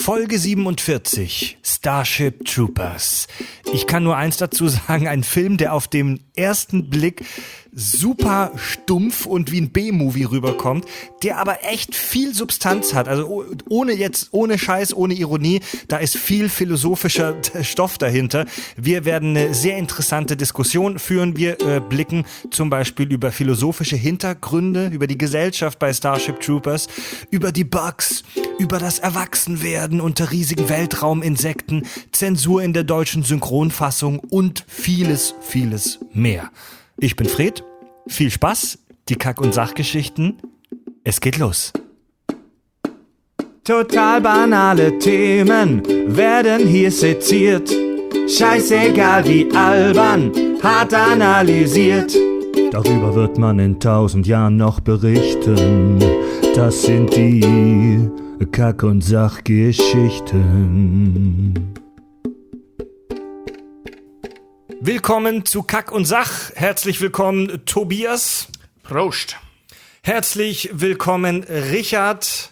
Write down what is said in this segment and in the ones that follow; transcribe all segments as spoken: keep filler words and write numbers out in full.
Folge siebenundvierzig, Starship Troopers. Ich kann nur eins dazu sagen, ein Film, der auf den ersten Blick super stumpf und wie ein B-Movie rüberkommt, der aber echt viel Substanz hat. Also ohne jetzt, ohne Scheiß, ohne Ironie, da ist viel philosophischer Stoff dahinter. Wir werden eine sehr interessante Diskussion führen. Wir äh, blicken zum Beispiel über philosophische Hintergründe, über die Gesellschaft bei Starship Troopers, über die Bugs, über das Erwachsenwerden unter riesigen Weltrauminsekten, Zensur in der deutschen Synchronfassung und vieles, vieles mehr. Ich bin Fred, viel Spaß, die Kack- und Sachgeschichten, es geht los. Total banale Themen werden hier seziert, scheißegal wie albern, hart analysiert. Darüber wird man in tausend Jahren noch berichten, das sind die Kack- und Sachgeschichten. Willkommen zu Kack und Sach. Herzlich willkommen, Tobias. Prost. Herzlich willkommen, Richard.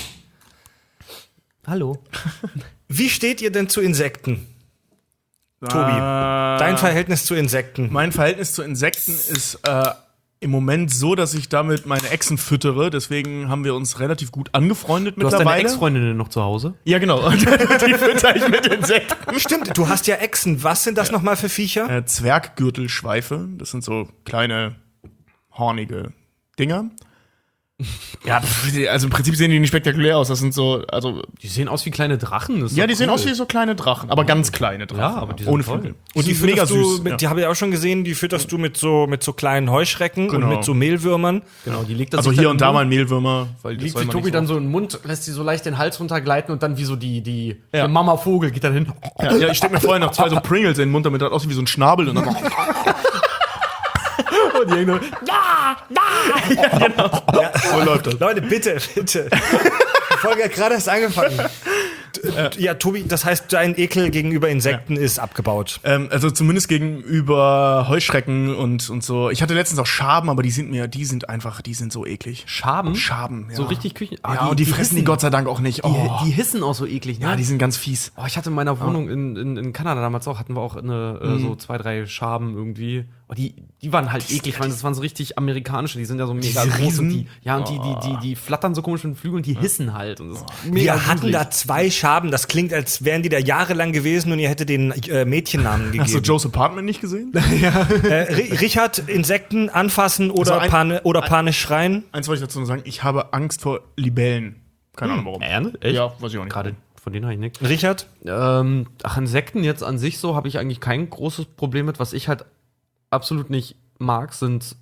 Hallo. Wie steht ihr denn zu Insekten? Tobi, Äh, dein Verhältnis zu Insekten. Mein Verhältnis zu Insekten ist äh, im Moment so, dass ich damit meine Exen füttere. Deswegen haben wir uns relativ gut angefreundet Du hast mittlerweile. deine Ex-Freundin noch zu Hause? Ja, genau. Und die fütter ich mit Insekten. Stimmt, du hast ja Echsen. Was sind das ja. nochmal für Viecher? Äh, Zwerggürtelschweife. Das sind so kleine, hornige Dinger. Ja, also im Prinzip sehen die nicht spektakulär aus. Das sind so, also Die sehen aus wie kleine Drachen. Das ist ja, doch die sehen cool. aus wie so kleine Drachen, aber ganz kleine Drachen. Ja, aber die sind ohne toll. Flügel. Und die, die sind mega fütterst du süß. Mit, ja. Die habe ich auch schon gesehen, die fütterst du mit so, mit so kleinen Heuschrecken Genau. und mit so Mehlwürmern. Genau, die legt das Also sich hier dann und im da Mund, mal ein Mehlwürmer. Weil das Legt soll sich man Tobi nicht dann so- so in den Mund, lässt sie so leicht den Hals runtergleiten und dann wie so die, die Ja. der Mama Vogel geht dann hin. Ja, ja, ich steck mir vorher noch zwei so Pringles in den Mund, damit das aussieht wie so ein Schnabel. Und dann Und die hängen so, da, da. so läuft das. Leute, bitte, bitte. Die Folge hat gerade erst angefangen. Ja, Tobi, das heißt, dein Ekel gegenüber Insekten ist abgebaut. Ähm, also zumindest gegenüber Heuschrecken und, und so. Ich hatte letztens auch Schaben, aber die sind mir, die sind einfach, die sind so eklig. Schaben? Schaben, ja. So richtig Küchen. Ah, Ja, und die, fressen die hissen. Gott sei Dank auch nicht. Oh. Die, die hissen auch so eklig, ne? ja, die sind ganz fies. Oh, ich hatte in meiner Wohnung in, in, in Kanada damals auch, hatten wir auch eine, äh, so zwei, drei Schaben irgendwie. Oh, die, die waren halt eklig, weil das waren so richtig amerikanische, die sind ja so mega Diese groß Riesen? und die, ja, und die, die, die, die flattern so komisch mit den Flügeln, die hissen halt. Und das ist mega Wir hatten gruselig. da zwei Schaben, das klingt, als wären die da jahrelang gewesen und ihr hättet den äh, Mädchennamen gegeben. Hast du Joe's Apartment nicht gesehen? äh, Ri- Richard, Insekten anfassen oder, Also ein- pane, oder panisch schreien? Eins wollte ich dazu noch sagen, ich habe Angst vor Libellen. Keine Ahnung warum. Ernst? Echt? Ja, weiß ich auch nicht. Gerade von denen habe ich nichts. Richard? Ähm, ach, Insekten jetzt an sich so habe ich eigentlich kein großes Problem mit. Was ich halt absolut nicht mag, sind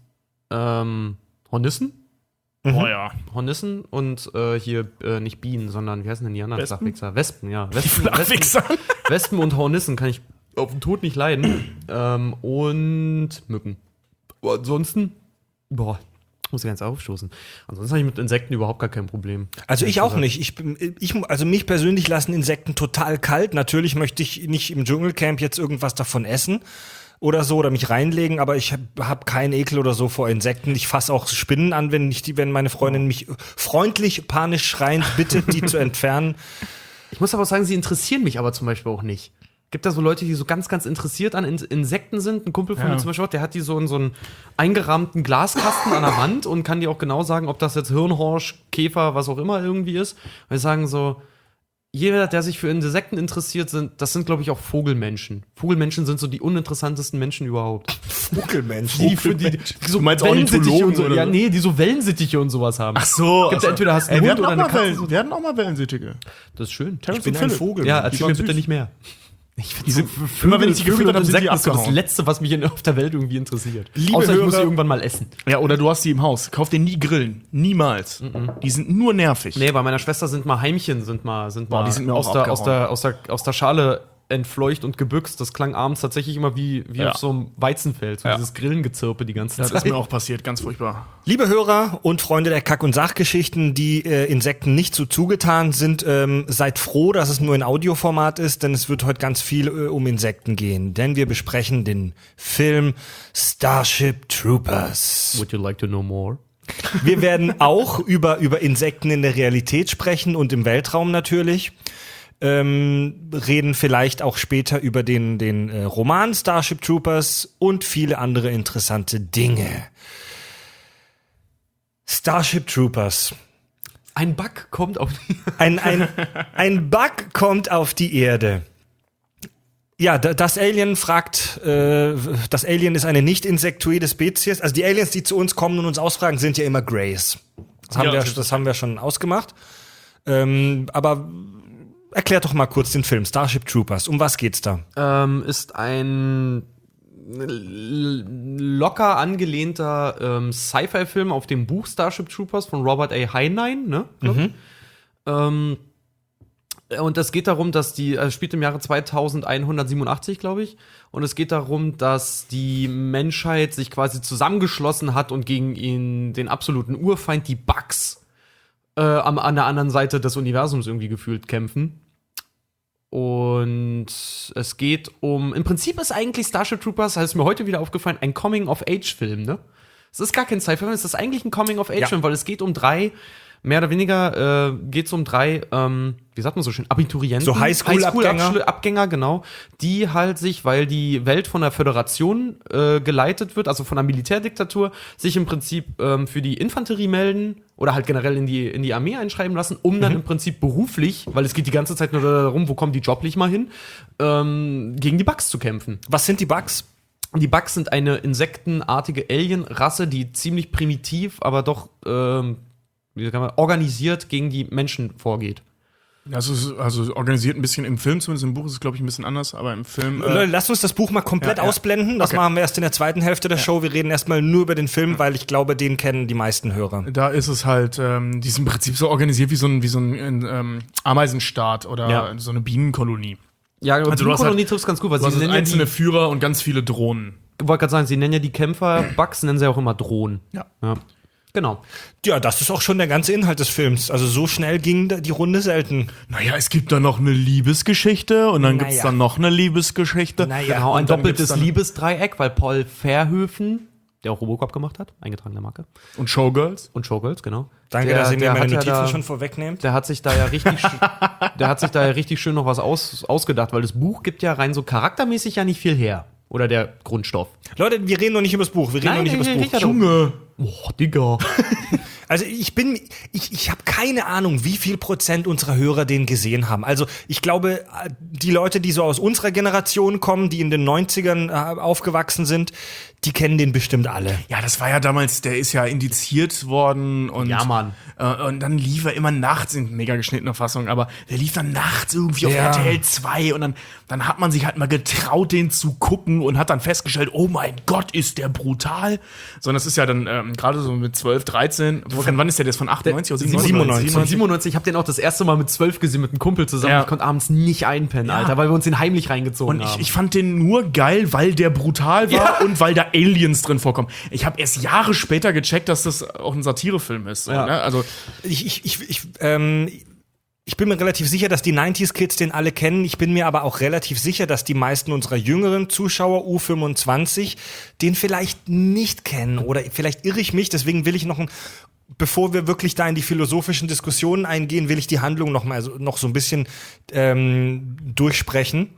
ähm, Hornissen. Oh ja. Hornissen und äh, hier äh, nicht Bienen, sondern wie heißen denn die anderen Wespen? Flachwichser? Wespen, ja. Wespen, Flachwichser. Wespen, Wespen und Hornissen kann ich auf den Tod nicht leiden. ähm, und Mücken. Aber ansonsten, boah, muss ich ganz aufstoßen. Ansonsten habe ich mit Insekten überhaupt gar kein Problem. Also ich Ehrlich auch gesagt. nicht. Ich, bin- ich, also mich persönlich lassen Insekten total kalt. Natürlich möchte ich nicht im Dschungelcamp jetzt irgendwas davon essen oder so oder mich reinlegen, aber ich habe hab keinen Ekel oder so vor Insekten. Ich fasse auch Spinnen an, wenn ich die, wenn meine Freundin mich freundlich, panisch schreiend bittet, die zu entfernen. Ich muss aber auch sagen, sie interessieren mich aber zum Beispiel auch nicht. Gibt da so Leute, die so ganz, ganz interessiert an In- Insekten sind? Ein Kumpel von Ja. mir zum Beispiel, der hat die so in so einen eingerahmten Glaskasten an der Wand und kann dir auch genau sagen, ob das jetzt Hirnhorsch, Käfer, was auch immer irgendwie ist. Wir sagen so, jeder, der sich für Insekten interessiert, sind, das sind, glaube ich, auch Vogelmenschen. Vogelmenschen sind so die uninteressantesten Menschen überhaupt. Vogelmenschen. Die, für die, die so Du meinst Wellensittiche Ornithologen und so. oder Ja, so? nee, die so Wellensittiche und sowas haben. Ach so. Gibt also, entweder hast du ey, einen wir Hund hatten oder auch eine mal Katze. Wellen, wir hatten auch mal Wellensittige. Das ist schön. Terence Ich bin und ein Philipp. Vogel. Ja, Die erzähl waren mir bitte süß. nicht mehr. Ich Die sind, immer wenn ich die gefüttert habe, sind die Insekten ist so das abgehauen. Letzte, was mich in, auf der Welt irgendwie interessiert. Liebe Außer ich muss sie Hörer- irgendwann mal essen. Ja, oder du hast die im Haus. Kauf dir nie Grillen. Niemals. Die sind nur nervig. Nee, bei meiner Schwester sind mal Heimchen, sind mal, sind Boah, mal die sind mir aus, auch der, aus, abgehauen. der, aus, der, aus der Schale entfleucht und gebüxt. Das klang abends tatsächlich immer wie, wie Ja. auf so einem Weizenfeld. So Ja. dieses Grillengezirpe die ganze Das Zeit. ist mir auch passiert. Ganz furchtbar. Liebe Hörer und Freunde der Kack- und Sachgeschichten, die äh, Insekten nicht so zugetan sind, ähm, seid froh, dass es nur in Audioformat ist, denn es wird heute ganz viel äh, um Insekten gehen. Denn wir besprechen den Film Starship Troopers. Would you like to know more? Wir werden auch über, über Insekten in der Realität sprechen und im Weltraum natürlich. ähm, reden vielleicht auch später über den, den äh, Roman Starship Troopers und viele andere interessante Dinge. Starship Troopers. Ein Bug kommt auf die Ein, ein, ein Bug kommt auf die Erde. Ja, da- das Alien fragt, äh, das Alien ist eine nicht insektoide Spezies. Also die Aliens, die zu uns kommen und uns ausfragen, sind ja immer Greys. Das haben, Ja, wir, das ist- das haben wir schon ausgemacht. Ähm, aber erklär doch mal kurz den Film Starship Troopers. Um was geht's da? ähm, ist ein l- locker angelehnter ähm, Sci-Fi-Film auf dem Buch Starship Troopers von Robert A. Heinlein, ne? glaub ich. Ähm, und es geht darum, dass die, also es spielt im Jahre zweitausendeinhundertsiebenundachtzig, glaube ich. Und es geht darum, dass die Menschheit sich quasi zusammengeschlossen hat und gegen ihn, den absoluten Urfeind, die Bugs, äh, am, an der anderen Seite des Universums irgendwie gefühlt kämpfen. Und es geht um, im Prinzip ist eigentlich Starship Troopers, das ist mir heute wieder aufgefallen, ein Coming-of-Age-Film, ne? Es ist gar kein Sci-Fi-Film, es ist eigentlich ein Coming-of-Age-Film, weil es geht um drei, mehr oder weniger äh, geht es um drei, ähm, wie sagt man so schön, Abiturienten. So Highschool-Abgänger. Highschool- Abgänger, genau. Die halt sich, weil die Welt von der Föderation äh, geleitet wird, also von der Militärdiktatur, sich im Prinzip ähm, für die Infanterie melden oder halt generell in die, in die Armee einschreiben lassen, um dann im Prinzip beruflich, weil es geht die ganze Zeit nur darum, wo kommen die joblich mal hin, ähm, gegen die Bugs zu kämpfen. Was sind die Bugs? Die Bugs sind eine insektenartige Alien-Rasse, die ziemlich primitiv, aber doch ähm, wie kann man, organisiert gegen die Menschen vorgeht. Das ist also organisiert ein bisschen im Film, zumindest im Buch ist es, glaube ich, ein bisschen anders, aber im Film. Leute, Äh, lasst uns das Buch mal komplett Ja, ja. ausblenden. Das Okay. machen wir erst in der zweiten Hälfte der Show. Wir reden erstmal nur über den Film, weil ich glaube, den kennen die meisten Hörer. da ist es halt, ähm, die sind im Prinzip so organisiert wie so ein, wie so ein ähm, Ameisenstaat oder Ja. so eine Bienenkolonie. Ja, also Also du hast Kolonie halt- trifft ganz gut, weil Du hast sie nennen ja einzelne die, Führer und ganz viele Drohnen. ich wollte gerade sagen, sie nennen ja die Kämpfer Bugs, nennen sie auch immer Drohnen. Ja. Ja. Genau. Ja, das ist auch schon der ganze Inhalt des Films. Also so schnell ging da die Runde selten. Naja, es gibt dann noch eine Liebesgeschichte und dann Naja. gibt's dann noch eine Liebesgeschichte. Naja, Genau, ein und dann doppeltes gibt's dann- Liebesdreieck, weil Paul Verhoeven, der auch Robocop gemacht hat, eingetragene Marke, Und Showgirls. und Showgirls, genau. Danke, der, dass ihr mir der meine hat ja Notizen da, schon vorwegnehmt. Der hat sich da ja richtig, sch- der hat sich da ja richtig schön noch was aus, ausgedacht, weil das Buch gibt ja rein so charaktermäßig ja nicht viel her. Oder der Grundstoff. Leute, wir reden noch nicht über das Buch. Wir reden noch nicht über das Buch. Richard, Junge. Oh, Digga. Also ich bin, ich, ich habe keine Ahnung, wie viel Prozent unserer Hörer den gesehen haben. Also ich glaube, die Leute, die so aus unserer Generation kommen, die in den neunzigern äh, aufgewachsen sind, die kennen den bestimmt alle. Ja, das war ja damals, der ist ja indiziert worden und, Ja, Mann. äh, und dann lief er immer nachts in mega geschnittener Fassung, aber der lief dann nachts irgendwie auf Ja. R T L zwei und dann, dann hat man sich halt mal getraut, den zu gucken und hat dann festgestellt, oh mein Gott, ist der brutal. Sondern das ist ja dann ähm, gerade so mit zwölf, dreizehn, von wann ist der, der ist von achtundneunzig oder siebenundneunzig. Von siebenundneunzig, ich habe den auch das erste Mal mit zwölf gesehen mit einem Kumpel zusammen. Ja. Ich konnte abends nicht einpennen, Alter, weil wir uns den heimlich reingezogen Und ich, haben. ich fand den nur geil, weil der brutal war Ja. und weil da Aliens drin vorkommen. Ich habe erst Jahre später gecheckt, dass das auch ein Satirefilm ist. So, Ja. ne? Also Ich, ich, ich, ich, ähm, ich bin mir relativ sicher, dass die neunziger-Kids den alle kennen. Ich bin mir aber auch relativ sicher, dass die meisten unserer jüngeren Zuschauer U fünfundzwanzig den vielleicht nicht kennen. Oder vielleicht irre ich mich, deswegen will ich noch ein Bevor wir wirklich da in die philosophischen Diskussionen eingehen, will ich die Handlung noch mal so, noch so ein bisschen ähm, durchsprechen.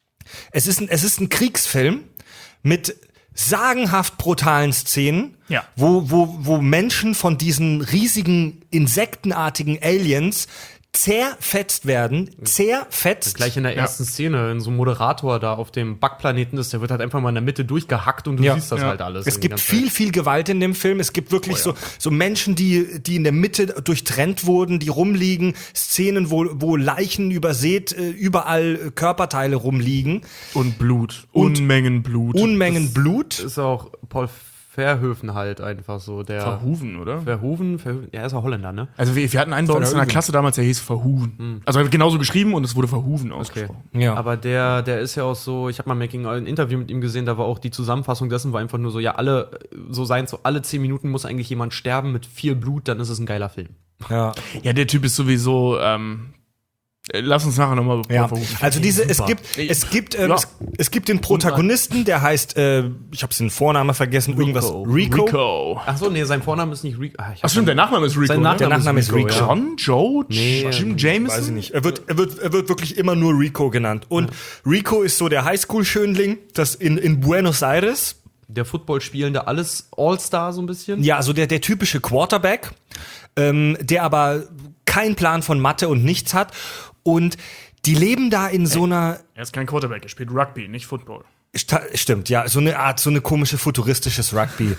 Es ist ein, es ist ein Kriegsfilm mit sagenhaft brutalen Szenen, Ja. wo, wo, wo Menschen von diesen riesigen insektenartigen Aliens zerfetzt werden, zerfetzt. Gleich in der ersten Szene, in so einem Moderator da auf dem Bugplaneten ist, der wird halt einfach mal in der Mitte durchgehackt und du Ja. siehst das Ja. halt alles. Es die gibt ganze viel, Zeit. viel Gewalt in dem Film. Es gibt wirklich Oh ja. so, so Menschen, die, die in der Mitte durchtrennt wurden, die rumliegen. Szenen, wo, wo Leichen übersät, äh, überall äh, Körperteile rumliegen. und Blut. Und Unmengen Blut. Unmengen Blut. Ist auch Paul Verhoeven halt einfach so, der Verhoeven, oder? Verhoeven, Verhoeven, ja, ist auch Holländer, ne? Also wir, wir hatten einen bei uns in der Verhoeven. Klasse damals, der hieß Verhoeven. Also er wird genauso geschrieben und es wurde Verhoeven ausgesprochen. Ja. Aber der, der ist ja auch so, ich habe mal Making ein Interview mit ihm gesehen, da war auch die Zusammenfassung dessen, war einfach nur so, ja, alle, so sein, so alle zehn Minuten muss eigentlich jemand sterben mit viel Blut, dann ist es ein geiler Film. ja. Ja, der Typ ist sowieso, ähm, Äh, Lass uns nachher nochmal Ja, also diese, es gibt, es gibt, ähm, Ja. es, es gibt den Protagonisten, der heißt, äh, ich habe den Vornamen vergessen, irgendwas, Rico. Rico. Ach so, nee, sein Vorname ist nicht Rico. Ah, ich hab Ach stimmt, der Nachname ist Rico. Sein ne? Nachname Der Nachname ist Rico. ja. John, Joe, Nee, Jim Jameson? Weiß ich nicht. Er wird, er wird, er wird wirklich immer nur Rico genannt. Und Rico ist so der Highschool-Schönling, das in, in Buenos Aires. Der Football spielende alles All-Star so ein bisschen. Ja, also der, der typische Quarterback, ähm, der aber keinen Plan von Mathe und nichts hat. Und die leben da in so einer, Er ist kein Quarterback, er spielt Rugby, nicht Football. Sta- stimmt, ja, so eine Art, so eine komische futuristisches Rugby.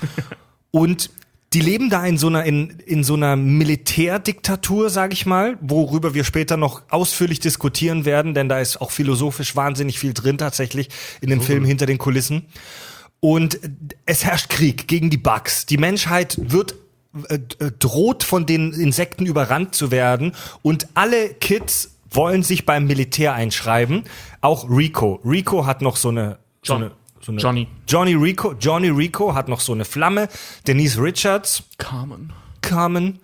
Und die leben da in so einer, in, in so einer Militärdiktatur, sag ich mal, worüber wir später noch ausführlich diskutieren werden, denn da ist auch philosophisch wahnsinnig viel drin tatsächlich in dem Film hinter den Kulissen. Und es herrscht Krieg gegen die Bugs. Die Menschheit wird äh, droht von den Insekten überrannt zu werden und alle Kids wollen sich beim Militär einschreiben. Auch Rico. Rico hat noch so eine, so John. eine, so eine Johnny. Johnny Rico. Johnny Rico hat noch so eine Flamme. Denise Richards, Carmen. Carmen.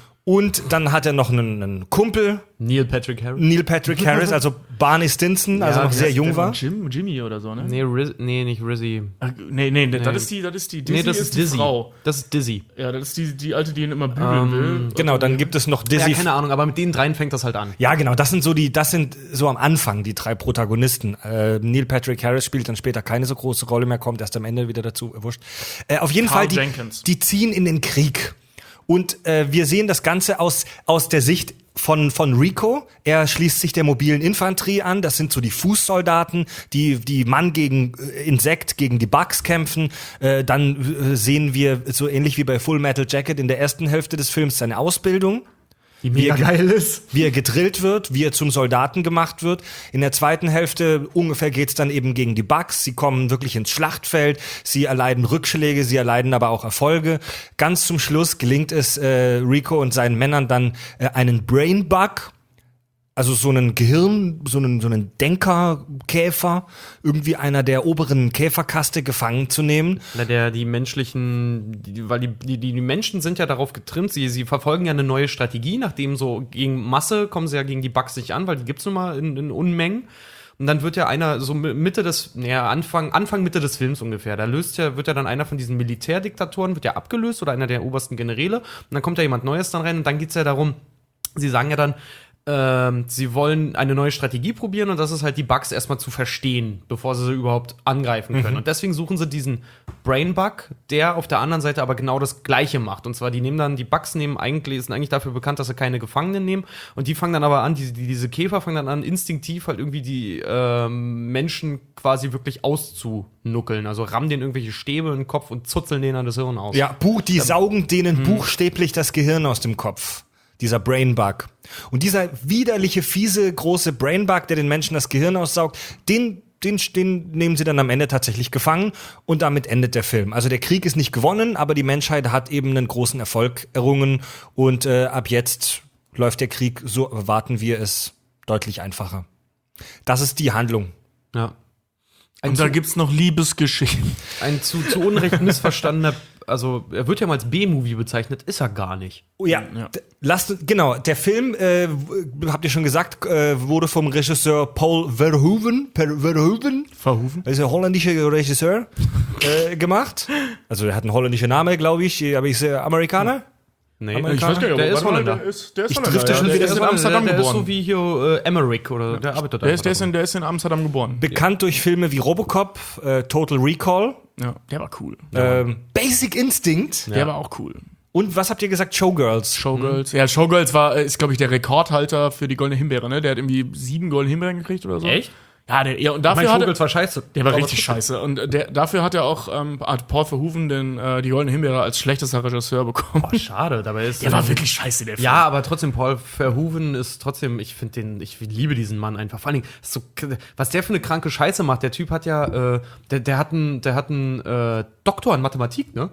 Und dann hat er noch einen, einen Kumpel, Neil Patrick Harris. Neil Patrick Harris, also Barney Stinson, also Ja, noch wie sehr heißt jung Der war. Jim, Jimmy oder so, ne? Nee, Riz, nee, nicht Rizzy. Ach, nee, nee, das ist die, das ist die, Dizzy Nee, das ist die Dizzy. Frau. Das ist Dizzy. Ja, das ist die, die alte, die ihn immer bügeln will. Genau, dann gibt es noch Dizzy. Ja, keine Ahnung, aber mit den dreien fängt das halt an. Ja, genau, das sind so die, das sind so am Anfang die drei Protagonisten. Äh, Neil Patrick Harris spielt dann später keine so große Rolle mehr, kommt erst am Ende wieder dazu, äh, wurscht. Äh, auf jeden Carl Fall, die, Jenkins. die ziehen in den Krieg. Und äh, wir sehen das Ganze aus, aus der Sicht von, von Rico. Er schließt sich der mobilen Infanterie an. Das sind so die Fußsoldaten, die, die Mann gegen äh, Insekt, gegen die Bugs kämpfen. Äh, dann äh, sehen wir, so ähnlich wie bei Full Metal Jacket in der ersten Hälfte des Films, seine Ausbildung. Die mega geil ist. Wie er gedrillt wird, wie er zum Soldaten gemacht wird. In der zweiten Hälfte ungefähr geht's dann eben gegen die Bugs. Sie kommen wirklich ins Schlachtfeld, sie erleiden Rückschläge, sie erleiden aber auch Erfolge. Ganz zum Schluss gelingt es äh, Rico und seinen Männern dann äh, einen Brain Bug, also so einen Gehirn, so einen, so einen Denkerkäfer, irgendwie einer der oberen Käferkaste gefangen zu nehmen. Na, der, die menschlichen, die, weil die, die, die Menschen sind ja darauf getrimmt, sie, sie verfolgen ja eine neue Strategie, nachdem so gegen Masse kommen sie ja gegen die Bugs nicht an, weil die gibt's nun mal in, in Unmengen. Und dann wird ja einer, so Mitte des, naja, Anfang, Anfang, Mitte des Films ungefähr, da löst ja, wird ja dann einer von diesen Militärdiktatoren, wird ja abgelöst oder einer der obersten Generäle. Und dann kommt ja jemand Neues dann rein und dann geht's ja darum, sie sagen ja dann, ähm, sie wollen eine neue Strategie probieren und das ist halt die Bugs erstmal zu verstehen, bevor sie sie überhaupt angreifen können. Und deswegen suchen sie diesen Brain Bug, der auf der anderen Seite aber genau das Gleiche macht. Und zwar, die nehmen dann, die Bugs nehmen eigentlich, sind eigentlich dafür bekannt, dass sie keine Gefangenen nehmen. Und die fangen dann aber an, die, die, diese Käfer fangen dann an, instinktiv halt irgendwie die ähm, Menschen quasi wirklich auszunuckeln. Also rammen denen irgendwelche Stäbe in den Kopf und zuzeln denen dann das Hirn aus. Ja, Buch, die saugen denen buchstäblich das Gehirn aus dem Kopf. Dieser Brain Bug. Und dieser widerliche, fiese, große Brain Bug, der den Menschen das Gehirn aussaugt, den, den, den nehmen sie dann am Ende tatsächlich gefangen und damit endet der Film. Also der Krieg ist nicht gewonnen, aber die Menschheit hat eben einen großen Erfolg errungen und äh, ab jetzt läuft der Krieg, so erwarten wir es, deutlich einfacher. Das ist die Handlung. Ja. Ein Und da zu, gibt's noch Liebesgeschichten. ein zu, zu Unrecht missverstandener, also er wird ja mal als B-Movie bezeichnet, ist er gar nicht. Oh ja, Ja. d- lasst, genau, der Film, äh, w- habt ihr schon gesagt, äh, wurde vom Regisseur Paul Verhoeven, Per- Verhoeven, Verhufen? das ist ein holländischer Regisseur, äh, gemacht. Also er hat einen holländischen Namen, glaube ich, aber ich sehe Amerikaner. Nee, Amerikaner? Ich weiß gar nicht, Der aber ist warte mal, Holländer. Der ist, der ist Ich Holländer, drifte schon ja. wieder Der ist in der, Amsterdam der ist geboren. so wie hier äh, Emmerich oder der arbeitet Der ist, der, einfach ist in, der ist in Amsterdam geboren. Bekannt durch Filme wie Robocop, äh, Total Recall, Ja, der war cool. ähm, Basic Instinct Der war auch cool. und was habt ihr gesagt? Showgirls. Showgirls. Ja, Showgirls war, äh, ist, glaube ich, der Rekordhalter für die Goldene Himbeere, ne? Der hat irgendwie sieben Goldene Himbeeren gekriegt oder so. Echt? Ja, der, ja und Mein dafür hat er, Vogel war scheiße. der war Aber richtig trotzdem. scheiße. Und der, dafür hat er auch, ähm, hat Paul Verhoeven den, äh, die Goldene Himbeere als schlechtester Regisseur bekommen. Oh, schade, dabei ist Der war wirklich scheiße, der Film. Ja, aber trotzdem, Paul Verhoeven ist trotzdem, ich finde den, ich liebe diesen Mann einfach. Vor allen Dingen, ist so, was der für eine kranke Scheiße macht. Der Typ hat ja, äh, der, der hat einen, der hat einen äh, Doktor in Mathematik, ne?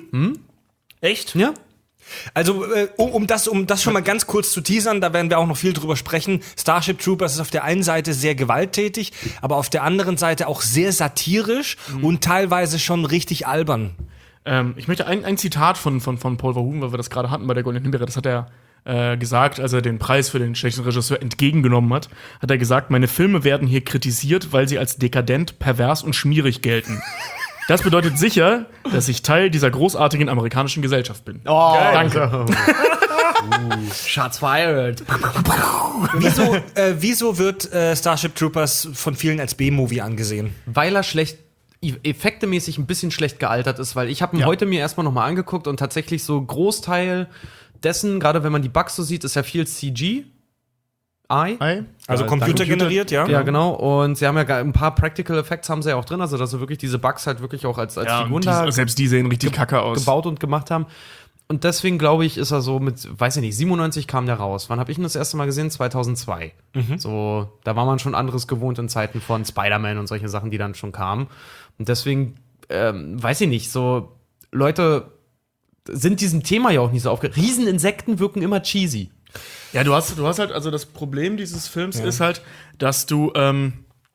Echt? Ja. Also, äh, um, um, das, um das schon mal ganz kurz zu teasern, da werden wir auch noch viel drüber sprechen. Starship Troopers ist auf der einen Seite sehr gewalttätig, aber auf der anderen Seite auch sehr satirisch und teilweise schon richtig albern. Ähm, ich möchte ein, ein Zitat von, von, von Paul Verhoeven, weil wir das gerade hatten bei der Goldenen Himbeere, das hat er äh, gesagt, als er den Preis für den schlechtesten Regisseur entgegengenommen hat, hat er gesagt, meine Filme werden hier kritisiert, weil sie als dekadent, pervers und schmierig gelten. Das bedeutet sicher, dass ich Teil dieser großartigen amerikanischen Gesellschaft bin. Oh, Danke. uh, Shots fired. Wieso, äh, wieso wird äh, Starship Troopers von vielen als B-Movie angesehen? Weil er schlecht effektemäßig ein bisschen schlecht gealtert ist, weil ich habe ihn Ja. heute mir erstmal nochmal angeguckt und tatsächlich so Großteil dessen, gerade wenn man die Bugs so sieht, ist ja viel C G I. Ei. Also Ja, computergeneriert, ja? Ja, genau. Und sie haben ja gar- ein paar Practical Effects haben sie ja auch drin, also dass sie wirklich diese Bugs halt wirklich auch als, als Ja, Figuren die, da selbst die sehen richtig kacke aus. gebaut und gemacht haben. Und deswegen glaube ich, ist er so mit, weiß ich nicht, siebenundneunzig kam der raus. Wann habe ich ihn das erste Mal gesehen? zweitausendzwei. So, da war man schon anderes gewohnt in Zeiten von Spider-Man und solche Sachen, die dann schon kamen. Und deswegen, ähm, weiß ich nicht, so Leute sind diesem Thema ja auch nicht so aufgeregt. Rieseninsekten wirken immer cheesy. Ja, du hast, du hast halt, also das Problem dieses Films ist halt, dass du ähm,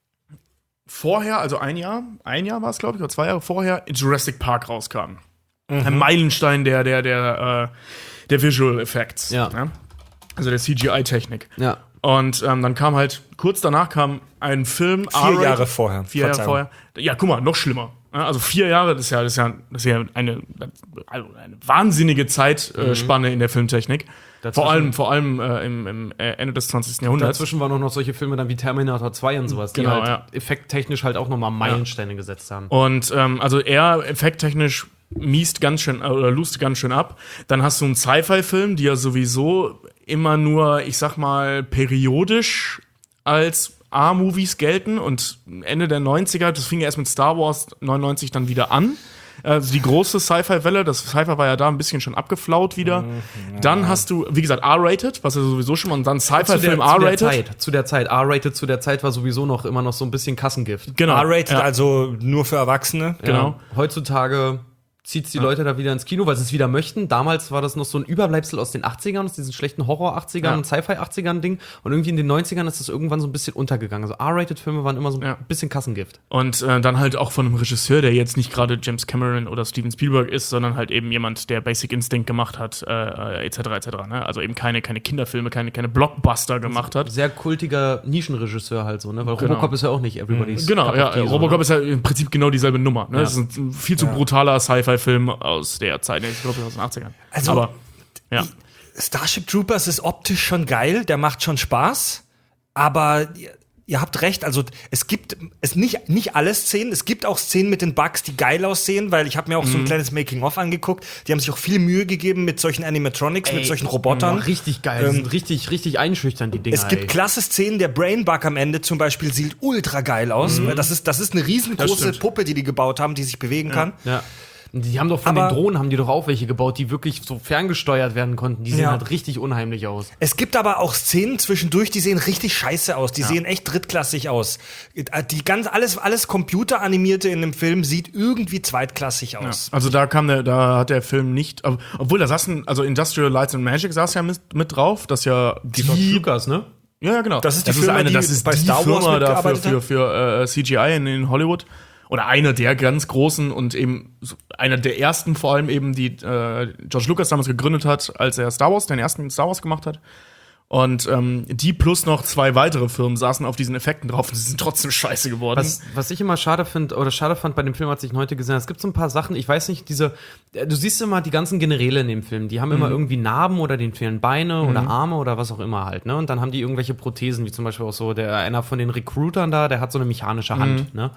vorher, also ein Jahr, ein Jahr war es, glaube ich, oder zwei Jahre vorher, in Jurassic Park rauskam. Ein Meilenstein der, der, der, äh, der Visual Effects. Ja. Ne? Also der C G I-Technik. Ja. Und ähm, dann kam halt, kurz danach kam ein Film. Vier R-rated. Jahre vorher. Vier Jahre Verzeihung. vorher. Ja, guck mal, noch schlimmer. Ja, also vier Jahre, das ist ja, das ist ja, das ist ja eine, also eine wahnsinnige Zeitspanne in der Filmtechnik. Dazwischen- Vor allem, vor allem äh, im, im äh, Ende des zwanzigsten Jahrhunderts. Dazwischen waren auch noch solche Filme dann wie Terminator zwei und sowas, die Genau, halt ja. effekttechnisch halt auch nochmal Meilensteine gesetzt haben. Und ähm, also er effekttechnisch miest ganz schön äh, oder lust ganz schön ab. Dann hast du einen Sci-Fi-Film, die ja sowieso immer nur, ich sag mal, periodisch als A-Movies gelten und Ende der neunziger, das fing ja erst mit Star Wars neunundneunzig dann wieder an. Also die große Sci-Fi-Welle, das Sci-Fi war ja da ein bisschen schon abgeflaut wieder. Dann hast du, wie gesagt, R-rated, was ja sowieso schon mal, und dann Zu der, Sci-Fi-Film zu der R-rated. Zeit, zu der Zeit, R-rated zu der Zeit war sowieso noch immer noch so ein bisschen Kassengift. Genau. R-rated, ja. also nur für Erwachsene. Genau. Ja. Heutzutage zieht die Leute da wieder ins Kino, weil sie es wieder möchten. Damals war das noch so ein Überbleibsel aus den achtzigern, aus diesen schlechten Horror-achtzigern Ja. und Sci-Fi-achtzigern-Ding. Und irgendwie in den neunzigern ist das irgendwann so ein bisschen untergegangen. Also R-rated-Filme waren immer so ein Ja. bisschen Kassengift. Und äh, dann halt auch von einem Regisseur, der jetzt nicht gerade James Cameron oder Steven Spielberg ist, sondern halt eben jemand, der Basic Instinct gemacht hat, äh, et cetera et cetera. Ne? Also eben keine, keine Kinderfilme, keine, keine Blockbuster gemacht hat. Sehr kultiger Nischenregisseur halt so, ne? Weil Genau. Robocop ist ja auch nicht everybody's Genau, Cup of ja, Tea, so, Robocop ne? ist ja im Prinzip genau dieselbe Nummer. Ne? Ja. Das ist ein viel zu brutaler Sci-Fi-Film aus der Zeit, ich glaube aus den achtzigern. Also- Aber, ja. Starship Troopers ist optisch schon geil, der macht schon Spaß, aber ihr, ihr habt recht, also es gibt es nicht, nicht alle Szenen, es gibt auch Szenen mit den Bugs, die geil aussehen, weil ich habe mir auch so ein kleines Making-of angeguckt, die haben sich auch viel Mühe gegeben mit solchen Animatronics, mit solchen Robotern. Boah, richtig geil. Ähm, Die sind richtig, richtig einschüchtern, die Dinger. Es gibt ey. klasse Szenen, der Brainbug am Ende zum Beispiel sieht ultra geil aus. weil Das ist, das ist eine riesengroße stimmt. Puppe, die die gebaut haben, die sich bewegen kann. Ja. Die haben doch von Aber- den Drohnen haben die doch auch welche gebaut, die wirklich so ferngesteuert werden konnten. Die sehen Ja. halt richtig unheimlich aus. Es gibt aber auch Szenen zwischendurch, die sehen richtig scheiße aus. Die sehen echt drittklassig aus. Die ganz, alles, alles computeranimierte in dem Film sieht irgendwie zweitklassig aus. Also da kam der, da hat der Film nicht, ob- obwohl da saßen, also Industrial Lights and Magic saß ja mit, mit drauf, das ja die, Lukas, ne? ja, ja, genau. Das ist die Firma, die das ist bei die Star Wars Firma dafür mitgearbeitet für, hat? für äh, C G I in, in Hollywood. Oder einer der ganz großen und eben so einer der ersten, vor allem eben, die äh, George Lucas damals gegründet hat, als er Star Wars, den ersten Star Wars gemacht hat. Und ähm, die plus noch zwei weitere Firmen saßen auf diesen Effekten drauf und sie sind trotzdem scheiße geworden. Was, was ich immer schade finde, oder schade fand bei dem Film, als ich ihn heute gesehen habe, es gibt so ein paar Sachen, ich weiß nicht, diese, äh, du siehst immer die ganzen Generäle in dem Film, die haben immer irgendwie Narben oder denen fehlen Beine oder Arme oder was auch immer halt, ne? Und dann haben die irgendwelche Prothesen, wie zum Beispiel auch so, der einer von den Recruitern da, der hat so eine mechanische Hand, ne?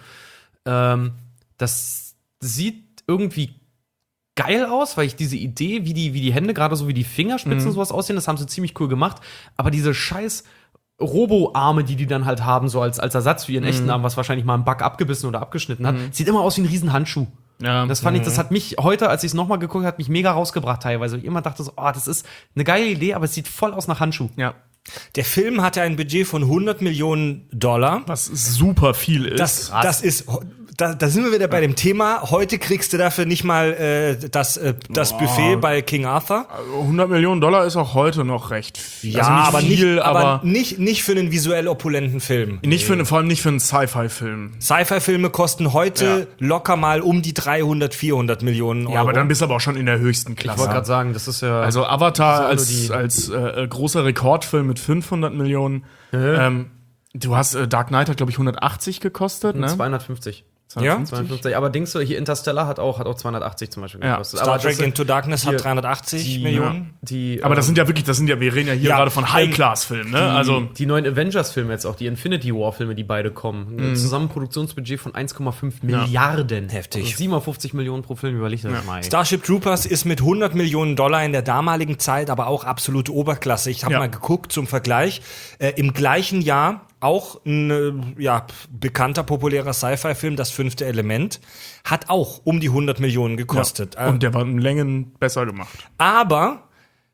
Ähm, das sieht irgendwie geil aus, weil ich diese Idee, wie die, wie die Hände, gerade so wie die Fingerspitzen und sowas aussehen, das haben sie ziemlich cool gemacht. Aber diese scheiß Robo-Arme, die die dann halt haben, so als, als Ersatz für ihren echten Arm, was wahrscheinlich mal ein Bug abgebissen oder abgeschnitten hat, sieht immer aus wie ein riesen Handschuh. ja, Das fand ich, das hat mich heute, als ich es nochmal geguckt habe, hat mich mega rausgebracht teilweise. Ich immer dachte so, oh, das ist eine geile Idee, aber es sieht voll aus nach Handschuh. ja. Der Film hatte ein Budget von hundert Millionen Dollar. Was super viel ist. Das, das ist ho- da, da sind wir wieder bei dem Thema. Heute kriegst du dafür nicht mal äh, das, äh, das Buffet bei King Arthur. hundert Millionen Dollar ist auch heute noch recht viel. Ja, also nicht aber, viel, nicht, aber, aber nicht, nicht für einen visuell opulenten Film. nicht für, vor allem nicht für einen Sci-Fi-Film. Sci-Fi-Filme kosten heute Ja. locker mal um die dreihundert, vierhundert Millionen Euro. Ja, aber dann bist du aber auch schon in der höchsten Ich Klasse. wollte gerade sagen, das ist ja. Also Avatar Das ist als, also die- als äh, großer Rekordfilm mit fünfhundert Millionen. Ähm, du hast, äh, Dark Knight hat, glaube ich, hundertachtzig gekostet, ne? zweihundertfünfzig. Ja? zweihundertfünfzig. Aber denkst du, hier Interstellar hat auch, hat auch zweihundertachtzig zum Beispiel Ja. gekostet. Star Aber Trek das- Into Darkness hier- hat dreihundertachtzig die- Millionen. Die, Aber das ähm, sind ja wirklich, das sind ja, wir reden ja hier Ja, gerade von ähm, High-Class-Filmen, ne? Also, die neuen Avengers-Filme jetzt auch, die Infinity War-Filme, die beide kommen. Ein Zusammenproduktionsbudget von eins Komma fünf Milliarden. Heftig. Also siebenundfünfzig Millionen pro Film, überleg das mal. Starship Troopers ist mit hundert Millionen Dollar in der damaligen Zeit aber auch absolute Oberklasse. Ich habe Ja. mal geguckt zum Vergleich. Äh, Im gleichen Jahr auch ein äh, ja, bekannter, populärer Sci-Fi-Film, Das fünfte Element, hat auch um die hundert Millionen gekostet. ja. Äh, Und der war in Längen besser gemacht. aber,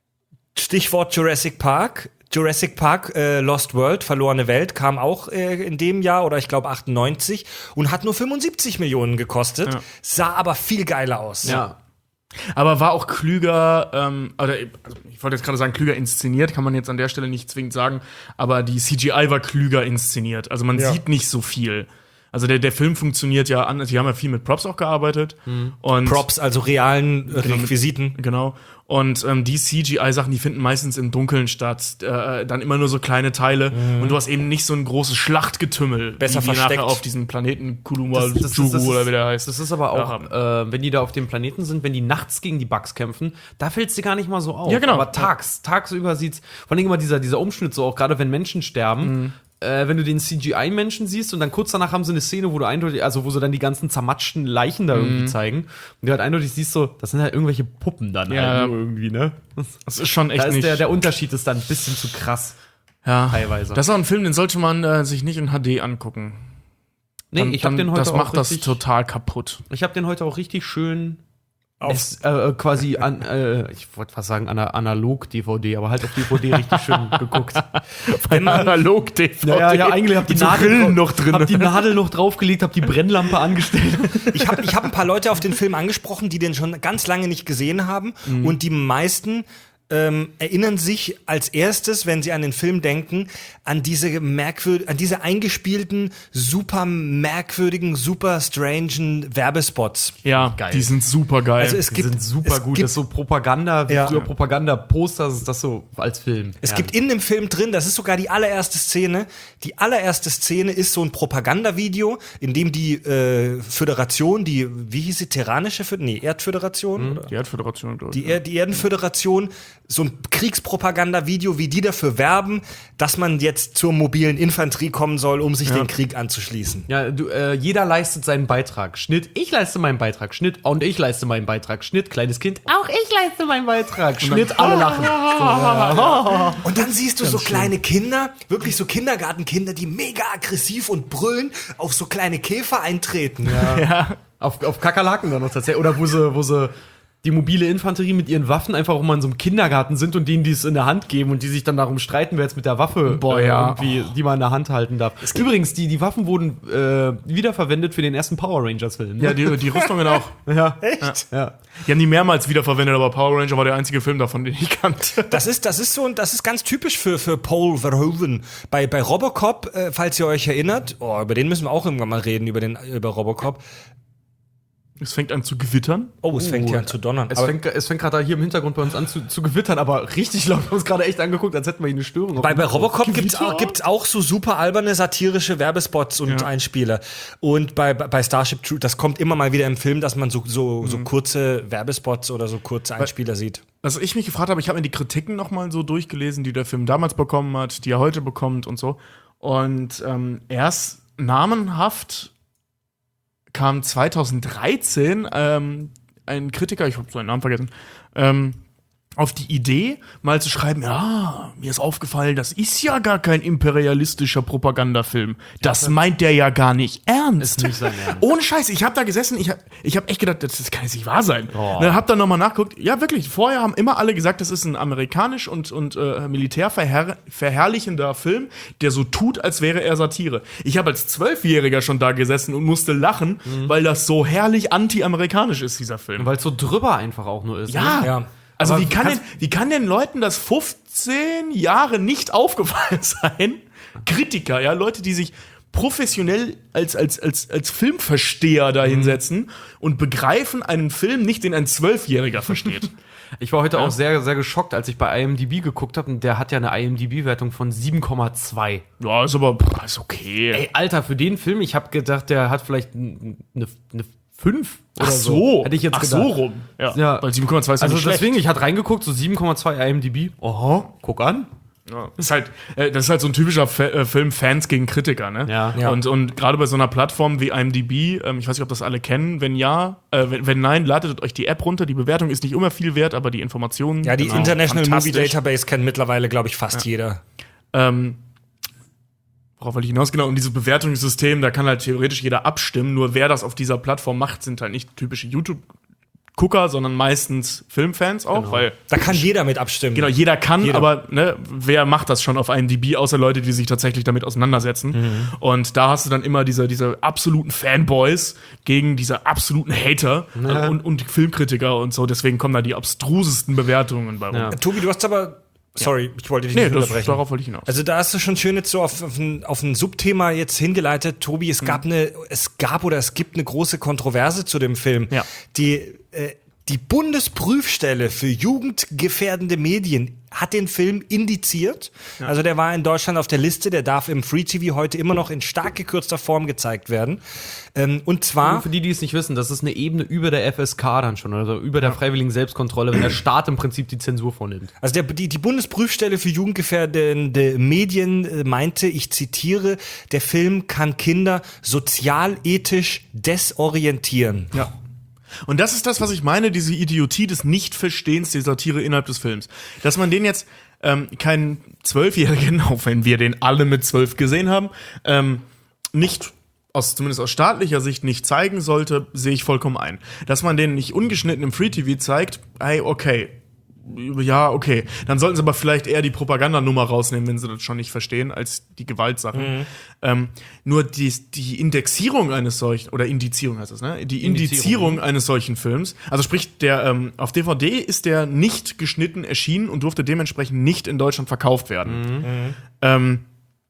Stichwort Jurassic Park, Jurassic Park äh, Lost World, Verlorene Welt, kam auch äh, in dem Jahr, oder ich glaube achtundneunzig, und hat nur fünfundsiebzig Millionen gekostet, Ja. sah aber viel geiler aus. Ja. Aber war auch klüger, ähm, oder also ich wollte jetzt gerade sagen, klüger inszeniert, kann man jetzt an der Stelle nicht zwingend sagen, aber die C G I war klüger inszeniert. Also man Ja. sieht nicht so viel. Also der, der Film funktioniert ja anders. Die haben ja viel mit Props auch gearbeitet. Und Props, also realen äh, Requisiten. Genau. Und ähm, die C G I-Sachen, die finden meistens im Dunkeln statt. Äh, dann immer nur so kleine Teile. Und du hast eben nicht so ein großes Schlachtgetümmel, Besser wie die versteckt. nachher auf diesem Planeten Kuluma Das- das ist- Juru das ist- oder wie der heißt. Das ist aber Ja, auch, haben. äh, wenn die da auf dem Planeten sind, wenn die nachts gegen die Bugs kämpfen, da fällt es dir gar nicht mal so auf. Ja, genau. Aber tags, tagsüber sieht's, vor allem immer dieser, dieser Umschnitt so, auch gerade wenn Menschen sterben, Mhm. äh, wenn du den C G I-Menschen siehst und dann kurz danach haben sie eine Szene, wo du eindeutig, also wo sie dann die ganzen zermatschten Leichen da irgendwie zeigen und du halt eindeutig siehst so, das sind halt irgendwelche Puppen dann Ja. halt nur irgendwie, ne? Das ist schon echt Da ist nicht. der, der Unterschied ist dann ein bisschen zu krass. ja. teilweise. Das ist auch ein Film, den sollte man äh, sich nicht in H D angucken. Nee, Dann- ich habe dann- den heute das auch macht das richtig, total kaputt. ich habe den heute auch richtig schön Auf- Es, äh, quasi an, äh, ich wollte fast sagen ana analog-D V D, aber halt auf D V D richtig schön geguckt. Wenn man, Analog-D V D. Ja, ja, ja, eigentlich hab die Mit so Nadel Rillen drauf- noch drin. Hab die Nadel noch draufgelegt, hab die Brennlampe angestellt. ich habe ich hab ein paar Leute auf den Film angesprochen, die den schon ganz lange nicht gesehen haben. Und die meisten ähm, erinnern sich als erstes, wenn sie an den Film denken, an diese merkwürd an diese eingespielten, super merkwürdigen, super strangen Werbespots. Ja, Geil. die sind super geil. Also es Die gibt sind super es gut. gibt- Das ist so Propaganda, wie Ja. früher Propaganda-Poster, ist das so als Film. Es Ja. gibt in dem Film drin, das ist sogar die allererste Szene, die allererste Szene ist so ein Propagandavideo, in dem die äh, Föderation, die, wie hieß sie, Terranische Föderation? Nee, Erdföderation? Oder? die Erdföderation, glaube ich. Die, er die Erdenföderation, so ein Kriegspropagandavideo, wie die dafür werben, dass man jetzt zur mobilen Infanterie kommen soll, um sich Ja. den Krieg anzuschließen. Ja, du, äh, jeder leistet seinen Beitrag. Schnitt, ich leiste meinen Beitrag. Schnitt, und ich leiste meinen Beitrag. Schnitt, kleines Kind, auch ich leiste meinen Beitrag. Schnitt, alle lachen. Und dann siehst du so kleine Kinder, wirklich so Kindergartenkinder, die mega aggressiv und brüllen auf so kleine Käfer eintreten. Auf, auf Kakerlaken dann noch tatsächlich. Oder wo sie, wo sie die mobile Infanterie mit ihren Waffen einfach auch mal in so einem Kindergarten sind und denen die es in der Hand geben und die sich dann darum streiten, wer jetzt mit der Waffe Boah, äh, ja. irgendwie, die man in der Hand halten darf. Übrigens, die, die Waffen wurden äh, wiederverwendet für den ersten Power Rangers-Film. Ja, die, die Rüstungen auch. ja. Echt? Ja. Die haben die mehrmals wiederverwendet, aber Power Ranger war der einzige Film davon, den ich kannte. Das ist, das ist so, das ist ganz typisch für, für Paul Verhoeven. Bei, bei Robocop, äh, falls ihr euch erinnert, oh, über den müssen wir auch irgendwann mal reden, über den, über Robocop. Es fängt an zu gewittern. Oh, es fängt hier an zu donnern. Es Aber fängt, es fängt gerade hier im Hintergrund bei uns an zu, zu gewittern, aber richtig laut. Wir haben uns gerade echt angeguckt, als hätten wir hier eine Störung. auf bei, dem bei Mikro. Robocop gibt's Gewitter? auch, gibt's auch so super alberne satirische Werbespots und Ja. Einspieler. Und bei, bei Starship Troopers, das kommt immer mal wieder im Film, dass man so, so, Mhm. so kurze Werbespots oder so kurze Einspieler sieht. Was ich mich gefragt habe, ich habe mir die Kritiken noch mal so durchgelesen, die der Film damals bekommen hat, die er heute bekommt und so. Und ähm, erst namenhaft kam zweitausenddreizehn ähm, ein Kritiker, ich habe seinen Namen vergessen, ähm, auf die Idee, mal zu schreiben, ja, mir ist aufgefallen, das ist ja gar kein imperialistischer Propagandafilm. Das ja, meint der ja gar nicht ernst. Ist nicht sein Ernst. Ohne Scheiß, ich habe da gesessen, ich habe ich hab echt gedacht, das, das kann jetzt nicht wahr sein. Oh. Dann hab dann nochmal nachgeguckt, ja wirklich, vorher haben immer alle gesagt, das ist ein amerikanisch und, und äh, militärverherrlichender Film, der so tut, als wäre er Satire. Ich habe als Zwölfjähriger schon da gesessen und musste lachen, mhm. weil das so herrlich anti-amerikanisch ist, dieser Film. Weil es so drüber einfach auch nur ist. Ja, ne? ja. Also Aber wie kann, denn, kannst- wie kann denn Leuten das fünfzehn Jahre nicht aufgefallen sein? Kritiker, ja, Leute, die sich professionell als, als, als, als Filmversteher da hinsetzen mhm. und begreifen einen Film nicht, den ein Zwölfjähriger versteht. Ich war heute Ja. auch sehr, sehr geschockt, als ich bei I M D B geguckt habe. Und der hat ja eine I M D B-Wertung von sieben Komma zwei. Ja, ist aber pff, ist okay. Ey, Alter, für den Film, ich habe gedacht, der hat vielleicht eine, eine fünf oder Ach so, Hätte ich jetzt ach gedacht. so rum. Ja, Ja. weil sieben Komma zwei ist ja Also nicht schlecht. deswegen, ich hatte reingeguckt, so sieben Komma zwei I M D B. Oho, guck an. Ja, das ist halt, äh, das ist halt so ein typischer Fa- äh, Film Fans gegen Kritiker, ne? Ja. Ja. Und, und gerade bei so einer Plattform wie I M D B, ähm, ich weiß nicht, ob das alle kennen, wenn ja, äh, wenn, wenn nein, ladet euch die App runter. Die Bewertung ist nicht immer viel wert, aber die Informationen. Ja, die genau, International Movie fantastisch. Database kennt mittlerweile, glaube ich, fast jeder. Ähm, worauf wollte ich hinaus? Genau, und dieses Bewertungssystem, da kann halt theoretisch jeder abstimmen, nur wer das auf dieser Plattform macht, sind halt nicht typische YouTube-Gucker, sondern meistens Filmfans auch, Genau. weil Da kann jeder mit abstimmen. genau, jeder kann, Jeder. aber ne, wer macht das schon auf I M D B, außer Leute, die sich tatsächlich damit auseinandersetzen. Mhm. Und da hast du dann immer diese, diese absoluten Fanboys gegen diese absoluten Hater Ja. äh, und, und Filmkritiker und so. Deswegen kommen da die abstrusesten Bewertungen bei rum. Ja. Tobi, du hast aber. Sorry, ich wollte dich Nee, nicht das, unterbrechen. darauf wollte ich hinaus. Also da hast du schon schön jetzt so auf, auf, ein, auf ein Subthema jetzt hingeleitet, Tobi. Es gab eine, es gab oder es gibt eine große Kontroverse zu dem Film. Ja. Die äh, die Bundesprüfstelle für jugendgefährdende Medien hat den Film indiziert. Also der war in Deutschland auf der Liste, der darf im Free T V heute immer noch in stark gekürzter Form gezeigt werden. Ähm, und zwar Für die, die es nicht wissen, das ist eine Ebene über der F S K dann schon, also über der freiwilligen Selbstkontrolle, wenn der Staat im Prinzip die Zensur vornimmt. Also der, die, die Bundesprüfstelle für jugendgefährdende Medien äh, meinte, ich zitiere, der Film kann Kinder sozialethisch desorientieren. Ja. Und das ist das, was ich meine, diese Idiotie des Nichtverstehens der Satire innerhalb des Films. Dass man den jetzt ähm, keinen Zwölfjährigen, auch wenn wir den alle mit zwölf gesehen haben, ähm, nicht aus, zumindest aus staatlicher Sicht nicht zeigen sollte, sehe ich vollkommen ein. Dass man den nicht ungeschnitten im Free T V zeigt, ey, okay. Ja, okay. Dann sollten sie aber vielleicht eher die Propagandanummer rausnehmen, wenn sie das schon nicht verstehen, als die Gewaltsachen. Mhm. Ähm, nur die, die Indexierung eines solchen, oder Indizierung heißt das, ne? Die Indizierung, Indizierung eines solchen Films, also sprich, der ähm, auf D V D ist der nicht geschnitten erschienen und durfte dementsprechend nicht in Deutschland verkauft werden. Mhm. Ähm,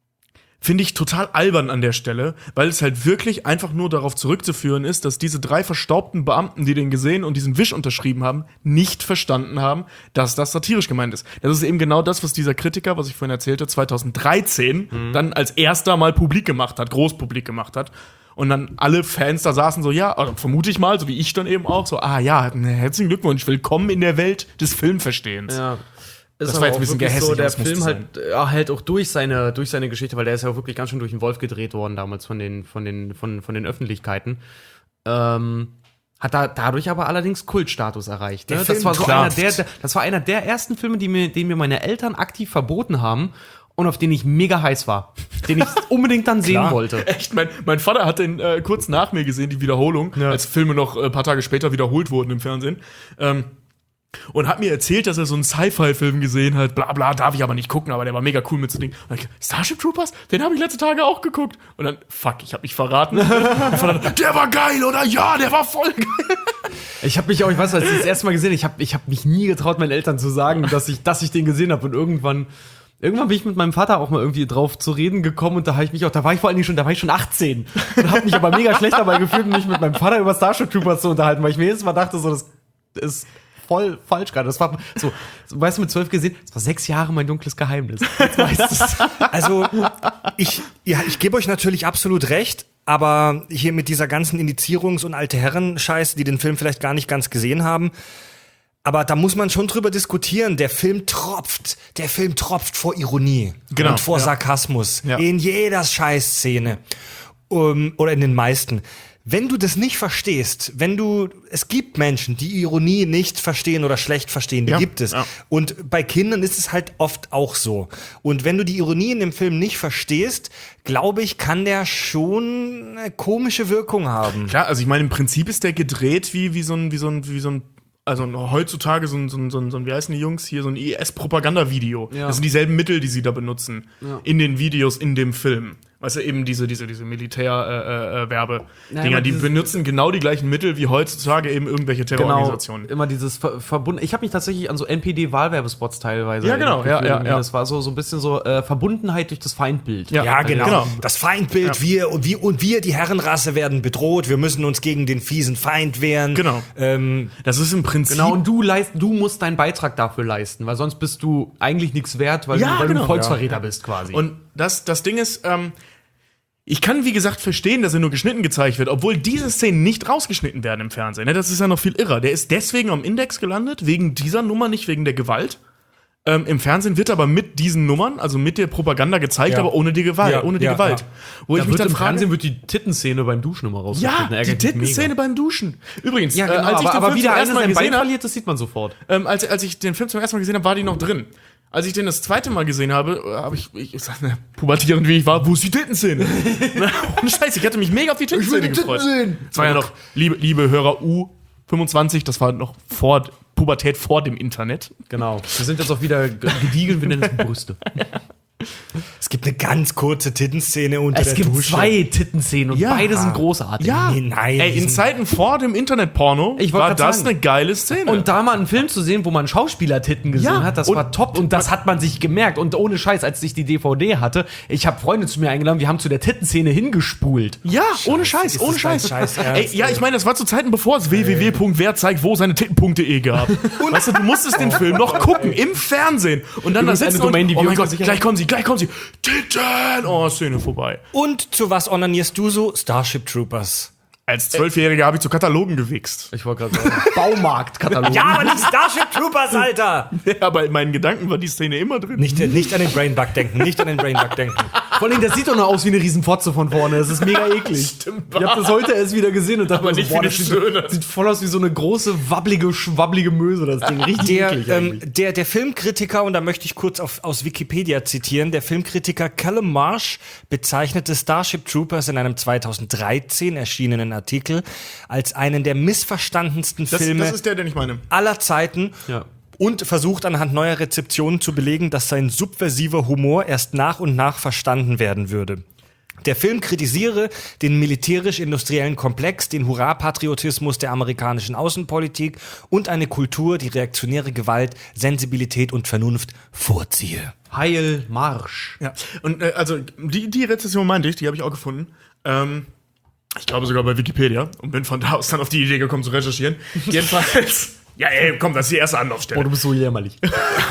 Finde ich total albern an der Stelle, weil es halt wirklich einfach nur darauf zurückzuführen ist, dass diese drei verstaubten Beamten, die den gesehen und diesen Wisch unterschrieben haben, nicht verstanden haben, dass das satirisch gemeint ist. Das ist eben genau das, was dieser Kritiker, was ich vorhin erzählte, zwanzig dreizehn mhm. dann als erster mal publik gemacht hat, großpublik gemacht hat. Und dann alle Fans da saßen so, ja, oder vermute ich mal, so wie ich dann eben auch, so, ah ja, herzlichen Glückwunsch, willkommen in der Welt des Filmverstehens. Ja. Ist Das aber war jetzt auch ein bisschen wirklich gehässig, so, der aber es musste Film halt, ja, halt auch durch seine, durch seine Geschichte, weil der ist ja auch wirklich ganz schön durch den Wolf gedreht worden damals von den, von den, von, von den Öffentlichkeiten. Ähm, hat da dadurch aber allerdings Kultstatus erreicht. Ne? Der Das Film war so klar. einer der, der, das war einer der ersten Filme, die mir, den mir meine Eltern aktiv verboten haben und auf den ich mega heiß war, den ich unbedingt dann sehen Klar. wollte. Echt, mein, mein Vater hat den äh, kurz nach mir gesehen, die Wiederholung, Ja. als Filme noch ein äh, paar Tage später wiederholt wurden im Fernsehen. Ähm, und hat mir erzählt, dass er so einen Sci-Fi-Film gesehen hat, bla bla, darf ich aber nicht gucken, aber der war mega cool mit so Ding. Und ich, Starship Troopers? Den habe ich letzte Tage auch geguckt. Und dann, fuck, ich habe mich verraten. Der war geil, oder? Ja, der war voll geil. Ich habe mich auch, ich weiß, als ich das erste Mal gesehen, ich habe ich hab mich nie getraut, meinen Eltern zu sagen, dass ich, dass ich den gesehen habe. Und irgendwann, irgendwann bin ich mit meinem Vater auch mal irgendwie drauf zu reden gekommen und da habe ich mich auch, da war ich vor allen Dingen schon, da war ich schon achtzehn und habe mich aber mega schlecht dabei gefühlt, mich mit meinem Vater über Starship Troopers zu unterhalten, weil ich mir jedes Mal dachte, so, das ist voll falsch gerade. Das war so, so, weißt du, mit zwölf gesehen, das war sechs Jahre mein dunkles Geheimnis. Jetzt weißt du's. Also, ich, ja, ich gebe euch natürlich absolut recht, aber hier mit dieser ganzen Indizierungs- und alte Herren-Scheiß, die den Film vielleicht gar nicht ganz gesehen haben, aber da muss man schon drüber diskutieren. Der Film tropft, der Film tropft vor Ironie Genau, und vor ja. Sarkasmus Ja. in jeder Scheißszene um, oder in den meisten. wenn du das nicht verstehst, wenn du, es gibt Menschen, die Ironie nicht verstehen oder schlecht verstehen, die Ja, gibt es. ja. Und bei Kindern ist es halt oft auch so. Und wenn du die Ironie in dem Film nicht verstehst, glaube ich, kann der schon eine komische Wirkung haben. Klar, also ich meine, im Prinzip ist der gedreht wie, wie so ein, wie so ein, wie so ein, also heutzutage so ein, so ein, so ein, so ein wie heißen die Jungs hier, so ein I S-Propagandavideo. Ja. Das sind dieselben Mittel, die sie da benutzen. Ja. In den Videos, in dem Film. Weißt du, eben diese, diese, diese Militär-Werbe-Dinger, Ja, immer die dieses- benutzen genau die gleichen Mittel wie heutzutage eben irgendwelche Terrororganisationen. Genau, immer dieses ver verbunden. Ich habe mich tatsächlich an so N P D-Wahlwerbespots teilweise. Ja, genau, erinnert ja, gefühlt. ja, ja. Das war so, so ein bisschen so äh, Verbundenheit durch das Feindbild. Ja. Ja, genau. Genau. Das Feindbild, wir und wir und wir, die Herrenrasse, werden bedroht. Wir müssen uns gegen den fiesen Feind wehren. Genau. Ähm, Das ist im Prinzip. Genau, und du leist, du musst deinen Beitrag dafür leisten, weil sonst bist du eigentlich nichts wert, weil, Ja, du, weil genau. du ein Volksverräter bist quasi. Und das, das Ding ist, ähm, ich kann, wie gesagt, verstehen, dass er nur geschnitten gezeigt wird, obwohl diese Szenen nicht rausgeschnitten werden im Fernsehen. Ne? Das ist ja noch viel irrer. Der ist deswegen am Index gelandet, wegen dieser Nummer, nicht wegen der Gewalt. Ähm, Im Fernsehen wird aber mit diesen Nummern, also mit der Propaganda gezeigt, Ja. aber ohne die Gewalt, Ja, ohne die ja, Gewalt. ja. Wo da ich mich wird dann im frage, Fernsehen wird die Tittenszene beim Duschen immer ja, rausgeschnitten. die Ärgert mich Tittenszene mega. beim Duschen. Übrigens, Ja, genau, äh, als ich aber, den aber Film wie zum der ersten eine Mal sein Bein gesehen habe, verliert, das sieht man sofort. ähm, als, als ich den Film zum ersten Mal gesehen habe, war die noch drin. Als ich den das zweite Mal gesehen habe, äh, habe ich, ich, ich sag, ne, pubertierend wie ich war, wo ist die Tittenszene? Na, ohne Scheiß, ich hatte mich mega auf die Tittenszene gefreut. Das war ja noch, liebe, liebe Hörer, U fünfundzwanzig, das war noch vor Pubertät vor dem Internet. Genau. Wir sind jetzt auch wieder g- gediegen, wir nennen es Brüste. es gibt eine ganz kurze Tittenszene unter der Dusche. Tittenszenen und Ja. beide sind großartig. Ja, Nee, nein, ey, die in sind- Zeiten vor dem Internetporno Ich wollt war grad das sagen. eine geile Szene. Und da mal einen Film zu sehen, wo man Schauspieler-Titten gesehen Ja, hat, das und- war top. Und das hat man sich gemerkt. Und ohne Scheiß, als ich die D V D hatte, ich habe Freunde zu mir eingeladen, wir haben zu der Tittenszene hingespult. ja, ohne Scheiß, ist ohne das dein Scheiß. Scheiß Ey, Ernst, ja, ey? ich meine, das war zu Zeiten, bevor es w w w punkt wer zeigt, wo seine Titten.de gab. Weißt du, du musstest den Film noch gucken, im Fernsehen. Und dann da Übrigens eine sitzen Domain, und, die oh wir mein uns Gott, sicher- gleich kommen sie, gleich kommen sie. Titten! Oh, Szene vorbei. Und zu was onanierst du so? Starship Troopers. Als Zwölfjähriger habe ich zu Katalogen gewichst. Ich wollte gerade sagen. Baumarktkatalog. Ja, aber nicht Starship Troopers, Alter! Ja, aber in meinen Gedanken war die Szene immer drin. Nicht, nicht an den Brainbug denken, nicht an den Brainbug denken. Vor allem, das sieht doch noch aus wie eine Riesenfotze von vorne. Das ist mega eklig. Stimmt. Ich habe das heute erst wieder gesehen und dachte Aber mir nicht so, boah, wie das eine sieht, Schöne. sieht voll aus wie so eine große, wabbelige, schwabbelige Möse, das Ding. Richtig Der, eklig ähm, eigentlich. der, der Filmkritiker, und da möchte ich kurz auf, aus Wikipedia zitieren, der Filmkritiker Callum Marsh bezeichnete Starship Troopers in einem zweitausenddreizehn erschienenen Artikel als einen der missverstandensten Das, Filme das ist der, den ich meine. aller Zeiten. Ja. Und versucht anhand neuer Rezeptionen zu belegen, dass sein subversiver Humor erst nach und nach verstanden werden würde. Der Film kritisiere den militärisch-industriellen Komplex, den Hurra-Patriotismus der amerikanischen Außenpolitik und eine Kultur, die reaktionäre Gewalt, Sensibilität und Vernunft vorziehe. Heil Marsch. Ja, und äh, also die, die Rezession meinte ich, die habe ich auch gefunden. Ähm, ich glaube sogar bei Wikipedia und bin von da aus dann auf die Idee gekommen zu recherchieren. Jedenfalls. Ja, ey, komm, das ist die erste Anlaufstelle. Oh, du bist so jämmerlich.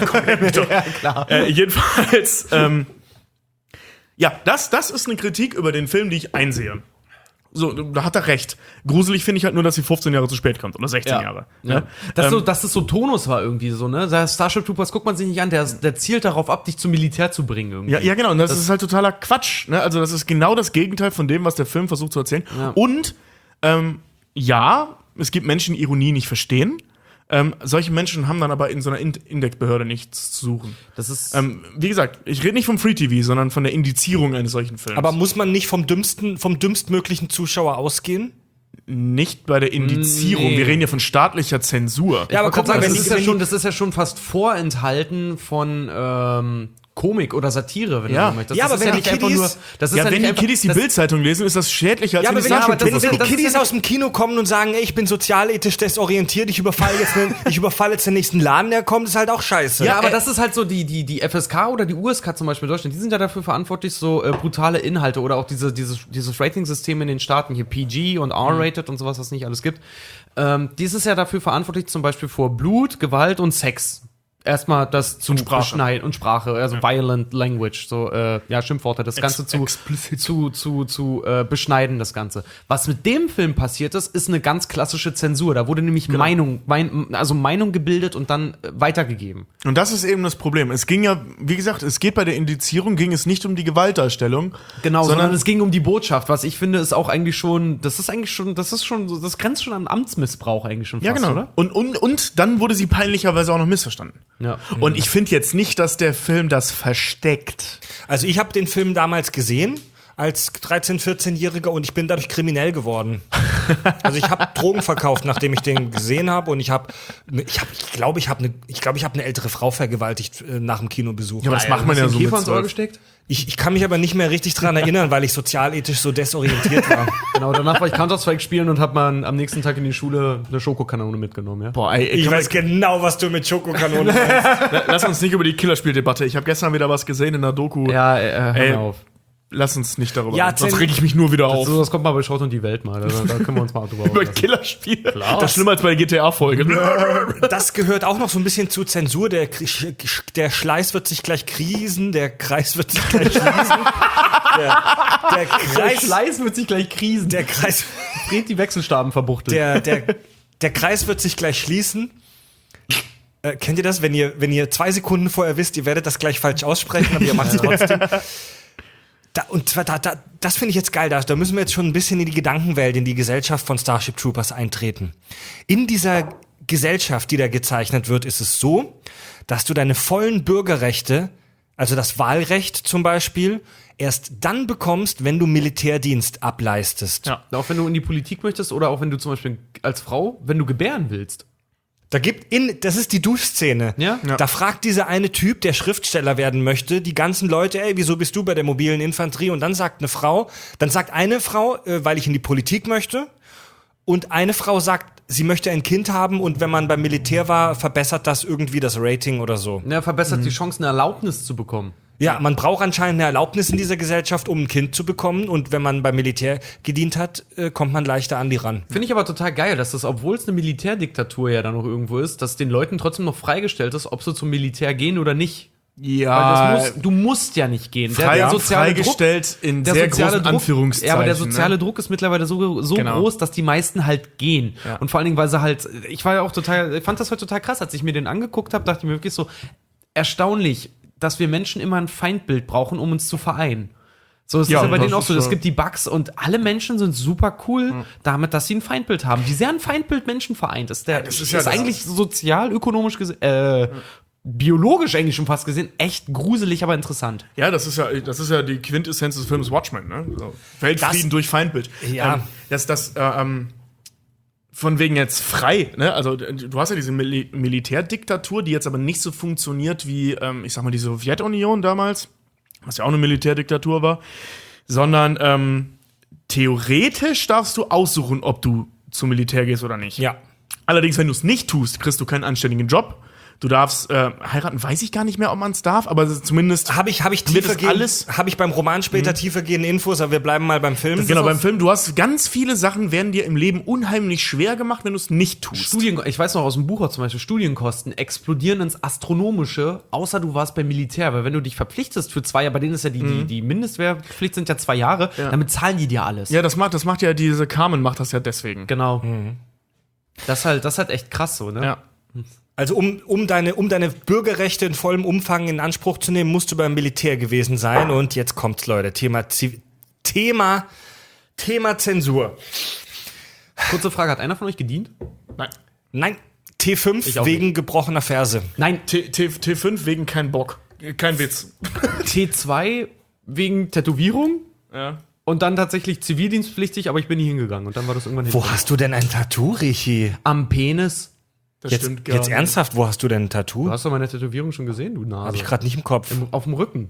ja, klar. Äh, jedenfalls, ähm, ja, das, das ist eine Kritik über den Film, die ich einsehe. So, da hat er recht. Gruselig finde ich halt nur, dass sie fünfzehn Jahre zu spät kommt oder sechzehn Jahre. Ja. Ne? Dass, Ähm, so, dass das so Tonus war irgendwie so, ne? Der Starship Troopers guckt man sich nicht an, der, der zielt darauf ab, dich zum Militär zu bringen irgendwie. Ja, ja, genau. Und das, ist halt totaler Quatsch. Ne? Also, das ist genau das Gegenteil von dem, was der Film versucht zu erzählen. Ja. Und ähm, ja, es gibt Menschen, die Ironie nicht verstehen. Ähm, solche Menschen haben dann aber in so einer In- Indexbehörde nichts zu suchen. Das ist. Ähm, wie gesagt, ich rede nicht vom Free T V, sondern von der Indizierung eines solchen Films. Aber muss man nicht vom dümmsten, vom dümmstmöglichen Zuschauer ausgehen? nicht bei der Indizierung. Nee. Wir reden ja von staatlicher Zensur. Ja, aber Ich wollte guck mal, sagen, wenn das, die- ist ja wenn schon, die- das ist ja schon fast vorenthalten von ähm, Komik oder Satire, wenn Ja. du so möchtest. Ja, Das aber ist wenn ja die nicht einfach Kiddies- nur. Das ist Ja, ja wenn nicht die einfach- Kiddies die das- Bildzeitung lesen, ist das schädlicher als Ja, wenn aber die wenn, aber die, das wenn, ist- wenn die das ist Kiddies ja- aus dem Kino kommen und sagen, ey, ich bin sozialethisch desorientiert, ich überfalle jetzt, einen, ich überfalle jetzt den nächsten Laden, der kommt, ist halt auch scheiße. Ja, aber äh, das ist halt so, die, die, die F S K oder die U S K zum Beispiel in Deutschland, die sind ja dafür verantwortlich, so äh, brutale Inhalte oder auch diese, dieses, dieses Rating-System in den Staaten, hier P G und R-Rated und sowas, was es nicht alles gibt. Ähm, dies ist ja dafür verantwortlich, zum Beispiel vor Blut, Gewalt und Sex erstmal das zu Und Sprache. beschneiden und Sprache, also ja. Violent Language, so äh, ja Schimpfworte, das Ganze Ex- zu, explicit. zu zu zu äh, beschneiden, das Ganze. Was mit dem Film passiert ist, ist eine ganz klassische Zensur. Da wurde nämlich Genau. Meinung, mein, also Meinung gebildet und dann äh, weitergegeben. Und das ist eben das Problem. Es ging ja, wie gesagt, es geht bei der Indizierung, ging es nicht um die Gewaltdarstellung. Genau, sondern, sondern es ging um die Botschaft, was ich finde, ist auch eigentlich schon, das ist eigentlich schon, das ist schon, so- das grenzt schon an Amtsmissbrauch eigentlich schon fast, Ja, genau. oder? Und, und, und dann wurde sie peinlicherweise auch noch missverstanden. Ja. Und ich finde jetzt nicht, dass der Film das versteckt. Also ich habe den Film damals gesehen als dreizehn-, vierzehnjähriger und ich bin dadurch kriminell geworden. Also ich habe Drogen verkauft, nachdem ich den gesehen habe und ich habe ich habe ich glaube, ich habe eine ich glaube, ich habe eine ältere Frau vergewaltigt äh, nach dem Kinobesuch. Ja, aber das macht man Hast du ja den so Käfer mit ins Ohr zwölf. gesteckt? Ich, ich kann mich aber nicht mehr richtig dran erinnern, weil ich sozialethisch so desorientiert war. Genau, danach war ich Counter-Strike spielen und hab man am nächsten Tag in die Schule eine Schokokanone mitgenommen, ja? Boah, ey, ey, Ich kann weiß genau, was du mit Schokokanonen meinst. man- lass uns nicht über die Killerspieldebatte. Ich habe gestern wieder was gesehen in der Doku. Ja, äh, hör Ey, mir auf. Lass uns nicht darüber Ja, reden. Sonst Zen- reg ich mich nur wieder auf. So, das kommt mal bei Schrott und die Welt mal. Da, da können wir uns mal drüber Über unterhalten. Killerspiel. Das ist schlimmer als bei der G T A-Folge. Das gehört auch noch so ein bisschen zu Zensur. Der, Sch- der Schleiß wird sich gleich krisen, der Kreis wird sich gleich schließen. Der, der Der Kreis, Schleiß wird sich gleich krisen. der Kreis, dreht die Wechselstaben verbuchtelt. der, der, der Kreis wird sich gleich schließen. Äh, kennt ihr das, wenn ihr, wenn ihr zwei Sekunden vorher wisst, ihr werdet das gleich falsch aussprechen, aber ihr macht es trotzdem. Da, und zwar, da, da, das finde ich jetzt geil. Da, da müssen wir jetzt schon ein bisschen in die Gedankenwelt, in die Gesellschaft von Starship Troopers eintreten. In dieser Gesellschaft, die da gezeichnet wird, ist es so, dass du deine vollen Bürgerrechte, also das Wahlrecht zum Beispiel, erst dann bekommst, wenn du Militärdienst ableistest. Ja. Auch wenn du in die Politik möchtest oder auch wenn du zum Beispiel als Frau, wenn du gebären willst. Da gibt in, das ist die Duschszene. Ja? Ja. Da fragt dieser eine Typ, der Schriftsteller werden möchte, die ganzen Leute, ey, wieso bist du bei der mobilen Infanterie? Und dann sagt eine Frau, dann sagt eine Frau, äh, weil ich in die Politik möchte. Und eine Frau sagt, sie möchte ein Kind haben und wenn man beim Militär war, verbessert das irgendwie das Rating oder so. Ja, verbessert die Chance, eine Erlaubnis zu bekommen. Ja, man braucht anscheinend eine Erlaubnis in dieser Gesellschaft, um ein Kind zu bekommen. Und wenn man beim Militär gedient hat, äh, kommt man leichter an die ran. Finde ich aber total geil, dass das, obwohl es eine Militärdiktatur ja dann noch irgendwo ist, dass den Leuten trotzdem noch freigestellt ist, ob sie zum Militär gehen oder nicht. Weil Ja, das muss, du musst ja nicht gehen. frei, freigestellt in der sehr soziale großen Druck, Anführungszeichen. Ja, aber der soziale ne? Druck ist mittlerweile so, so Genau. groß, dass die meisten halt gehen. Ja. Und vor allen Dingen, weil sie halt, ich war ja auch total, ich fand das heute total krass, als ich mir den angeguckt habe, dachte ich mir wirklich so, erstaunlich, dass wir Menschen immer ein Feindbild brauchen, um uns zu vereinen. So, es Ja, ist ja bei das denen auch ist so, es schon- gibt die Bugs und alle Menschen sind super cool damit, dass sie ein Feindbild haben. Wie sehr ein Feindbild Menschen vereint ist, der das ist, ist ja das- eigentlich sozial, ökonomisch gesehen, äh, biologisch eigentlich schon fast gesehen, echt gruselig, aber interessant. Ja, das ist ja, das ist ja die Quintessenz des Films Watchmen, ne? So, Weltfrieden Das- durch Feindbild. Ja. Ähm, das, das, äh, ähm, von wegen jetzt frei, ne? Also du hast ja diese Mil Militärdiktatur, die jetzt aber nicht so funktioniert wie, ähm, ich sag mal, die Sowjetunion damals, was ja auch eine Militärdiktatur war, sondern ähm, theoretisch darfst du aussuchen, ob du zum Militär gehst oder nicht. Ja. Allerdings, wenn du es nicht tust, kriegst du keinen anständigen Job. Du darfst äh, heiraten, weiß ich gar nicht mehr, ob man es darf, aber zumindest Habe ich, hab ich wird tiefer das gehen, alles. habe ich beim Roman später tiefer gehende Infos, aber wir bleiben mal beim Film. Genau, beim Film, du hast ganz viele Sachen, werden dir im Leben unheimlich schwer gemacht, wenn du es nicht tust. Studien, ich weiß noch aus dem Buch auch zum Beispiel, Studienkosten explodieren ins Astronomische, außer du warst beim Militär. Weil wenn du dich verpflichtest für zwei Jahre, bei denen ist ja die, die, die Mindestwehrpflicht sind ja zwei Jahre, damit zahlen die dir alles. Ja, das macht, das macht ja diese Carmen macht das ja deswegen. Genau. Das ist halt, das ist halt echt krass so, ne? Ja. Also um, um, deine, um deine Bürgerrechte in vollem Umfang in Anspruch zu nehmen, musst du beim Militär gewesen sein. Und jetzt kommt's, Leute. Thema, Ziv- Thema, Thema Zensur. Kurze Frage, hat einer von euch gedient? Nein. Nein, T fünf Ich auch wegen gebrochener Ferse. Nein, T, T, T5 wegen kein Bock. Kein Witz. T zwei wegen Tätowierung Ja. und dann tatsächlich zivildienstpflichtig, aber ich bin nie hingegangen und dann war das irgendwann Wo hinfällig. hast du denn ein Tattoo, Richi? Am Penis. Das Jetzt, stimmt gar jetzt nicht. ernsthaft, wo hast du denn ein Tattoo? Du hast doch meine Tätowierung schon gesehen, du Nase. Hab ich gerade nicht im Kopf. Auf dem Rücken.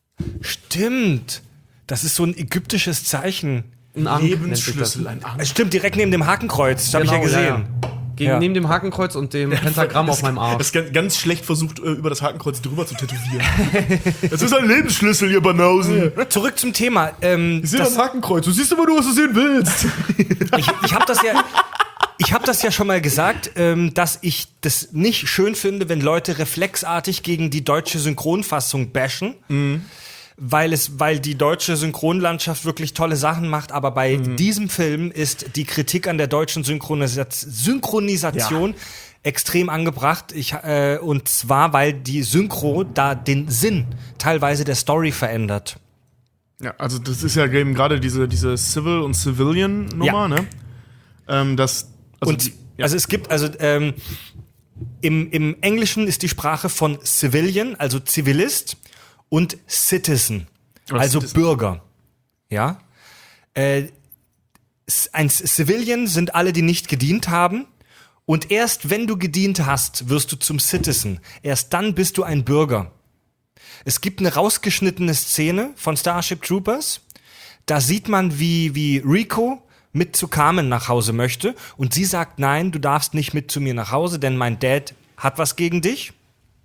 Stimmt. Das ist so ein ägyptisches Zeichen. Ein Ankh nennt Lebensschlüssel, sich das. ein Arm. Es stimmt, direkt neben dem Hakenkreuz. Das habe ich ja gesehen. ja. Gegen, Ja. Neben dem Hakenkreuz und dem Pentagramm auf meinem Arm. Das ist ganz, ganz schlecht versucht, äh, über das Hakenkreuz drüber zu tätowieren. Das ist ein Lebensschlüssel, ihr Banausen. Zurück zum Thema. Ähm, Ich sehe das, das Hakenkreuz. Du siehst immer nur, was du sehen willst. ich ich habe das ja. ich habe das ja schon mal gesagt, ähm, dass ich das nicht schön finde, wenn Leute reflexartig gegen die deutsche Synchronfassung bashen. Mhm. Weil es, weil die deutsche Synchronlandschaft wirklich tolle Sachen macht, aber bei mhm. diesem Film ist die Kritik an der deutschen Synchronisation, Synchronisation ja. extrem angebracht. Ich, äh, und zwar, weil die Synchro da den Sinn teilweise der Story verändert. Ja, also das ist ja eben gerade diese, diese Civil- und Civilian-Nummer, ja. ne? Ähm, das, also und die, ja. also es gibt, also ähm, im, im Englischen ist die Sprache von Civilian, also Zivilist, und Citizen, Was also Citizen? Bürger. Ja. Äh, ein Civilian sind alle, die nicht gedient haben. Und erst wenn du gedient hast, wirst du zum Citizen. Erst dann bist du ein Bürger. Es gibt eine rausgeschnittene Szene von Starship Troopers. Da sieht man, wie, wie Rico mit zu Carmen nach Hause möchte. Und sie sagt, nein, du darfst nicht mit zu mir nach Hause, denn mein Dad hat was gegen dich.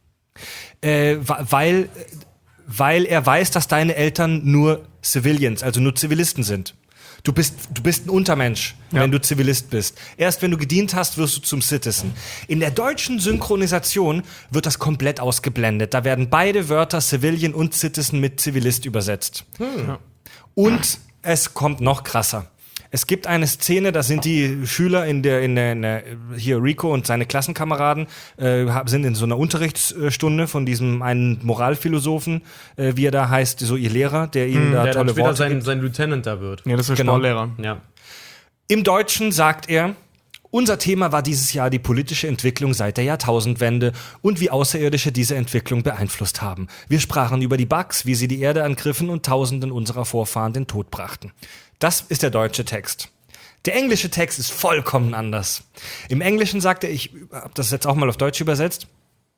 Äh, weil... weil er weiß, dass deine Eltern nur Civilians, also nur Zivilisten sind. Du bist, du bist ein Untermensch, ja. wenn du Zivilist bist. Erst wenn du gedient hast, wirst du zum Citizen. In der deutschen Synchronisation wird das komplett ausgeblendet. Da werden beide Wörter Civilian und Citizen mit Zivilist übersetzt. Hm. Und es kommt noch krasser. Es gibt eine Szene, da sind die Schüler in der, in der, in der hier Rico und seine Klassenkameraden äh, sind in so einer Unterrichtsstunde von diesem einen Moralphilosophen, äh, wie er da heißt, so ihr Lehrer, der ihnen hm, da der tolle dann später Worte sein, gibt. sein Lieutenant da wird. Ja, das ist der genau. Sportlehrer. Ja. Im Deutschen sagt er, unser Thema war dieses Jahr die politische Entwicklung seit der Jahrtausendwende und wie Außerirdische diese Entwicklung beeinflusst haben. Wir sprachen über die Bugs, wie sie die Erde angriffen und Tausenden unserer Vorfahren den Tod brachten. Das ist der deutsche Text. Der englische Text ist vollkommen anders. Im Englischen sagt er, ich habe das jetzt auch mal auf Deutsch übersetzt,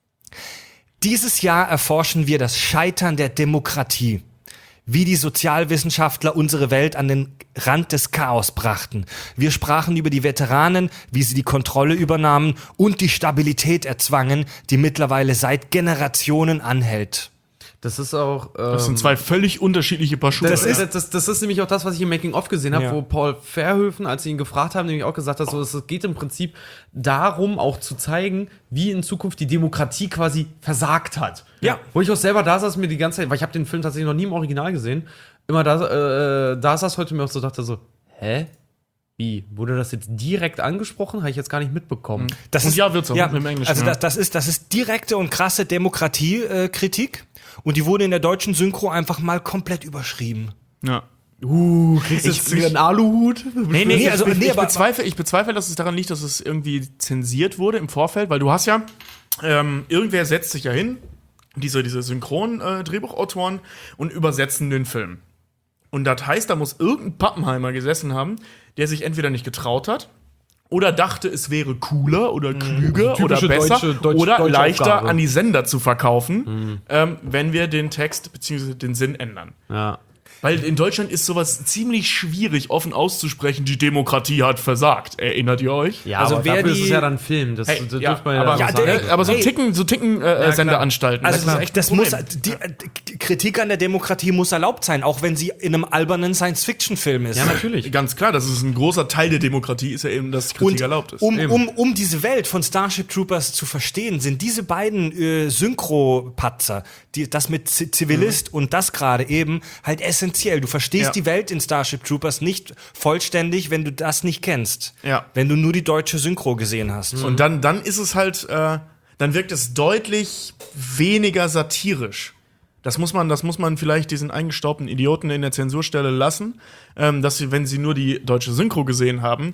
dieses Jahr erforschen wir das Scheitern der Demokratie, wie die Sozialwissenschaftler unsere Welt an den Rand des Chaos brachten. Wir sprachen über die Veteranen, wie sie die Kontrolle übernahmen und die Stabilität erzwangen, die mittlerweile seit Generationen anhält. Das ist auch. Ähm, das sind zwei völlig unterschiedliche Paar Schuhe. Das, das, das, das ist nämlich auch das, was ich im Making-of gesehen habe, ja. wo Paul Verhoeven, als sie ihn gefragt haben, nämlich auch gesagt hat, so, es geht im Prinzip darum, auch zu zeigen, wie in Zukunft die Demokratie quasi versagt hat. Ja. Wo ich auch selber da saß, mir die ganze Zeit, weil ich habe den Film tatsächlich noch nie im Original gesehen, immer da, äh, da saß heute mir auch so, dachte so, hä? Wie? Wurde das jetzt direkt angesprochen? Habe ich jetzt gar nicht mitbekommen. Das und ist, ja, wird's auch ja, im Englischen. Also ja. das, das, ist, das ist direkte und krasse Demokratiekritik. Und die wurde in der deutschen Synchro einfach mal komplett überschrieben. Ja. Uh, kriegst du jetzt wieder einen Aluhut? Nee, nee, Nee, also- ich, nee, ich, aber- bezweifle, ich bezweifle, dass es daran liegt, dass es irgendwie zensiert wurde im Vorfeld, weil du hast ja, ähm, irgendwer setzt sich ja hin, diese, diese Synchron-Drehbuchautoren, und übersetzen den Film. Und das heißt, da muss irgendein Pappenheimer gesessen haben, der sich entweder nicht getraut hat, oder dachte, es wäre cooler oder klüger Typische oder besser deutsche- deutsche- oder deutsche leichter Aufgabe. an die Sender zu verkaufen, ähm, wenn wir den Text bzw. den Sinn ändern. Ja. Weil in Deutschland ist sowas ziemlich schwierig, offen auszusprechen, die Demokratie hat versagt. Erinnert ihr euch? Ja, Also aber wer dafür ist die- es ja dann Film. Das, Hey, das ja, dürfte man ja, aber, auch ja, sagen. der- aber so Hey. ticken, so ticken äh, klar. Senderanstalten. Also das ist echt das ein muss, Problem. die, die Kritik an der Demokratie muss erlaubt sein, auch wenn sie in einem albernen Science-Fiction-Film ist. Ja, natürlich. Ganz klar, das ist ein großer Teil der Demokratie, ist ja eben, dass Kritik Und erlaubt ist. um, Eben. um, um diese Welt von Starship Troopers zu verstehen, sind diese beiden äh, Synchro-Patzer, die, das mit Z- Zivilist und das gerade eben, halt essentiell. Du verstehst Ja. die Welt in Starship Troopers nicht vollständig, wenn du das nicht kennst. Ja. Wenn du nur die deutsche Synchro gesehen hast. Und dann, dann ist es halt, äh, dann wirkt es deutlich weniger satirisch. Das muss man, das muss man vielleicht diesen eingestaubten Idioten in der Zensurstelle lassen, ähm, dass sie, wenn sie nur die deutsche Synchro gesehen haben,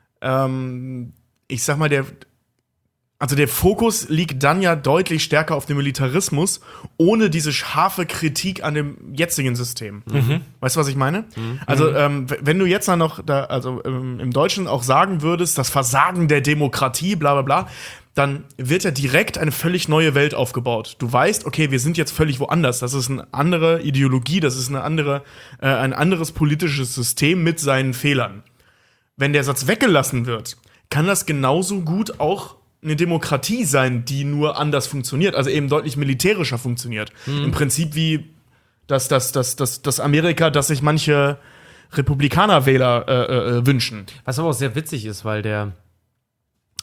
ähm, ich sag mal, der, also der Fokus liegt dann ja deutlich stärker auf dem Militarismus, ohne diese scharfe Kritik an dem jetzigen System. Mhm. Weißt du, was ich meine? Also, ähm, w- wenn du jetzt dann noch da, also ähm, im Deutschen auch sagen würdest, das Versagen der Demokratie, bla bla bla, dann wird ja direkt eine völlig neue Welt aufgebaut. Du weißt, okay, wir sind jetzt völlig woanders. Das ist eine andere Ideologie, das ist eine andere, äh, ein anderes politisches System mit seinen Fehlern. Wenn der Satz weggelassen wird, kann das genauso gut auch eine Demokratie sein, die nur anders funktioniert, also eben deutlich militärischer funktioniert. Im Prinzip wie das, das, das, das, das Amerika, das sich manche Republikanerwähler äh, äh, wünschen. Was aber auch sehr witzig ist, weil der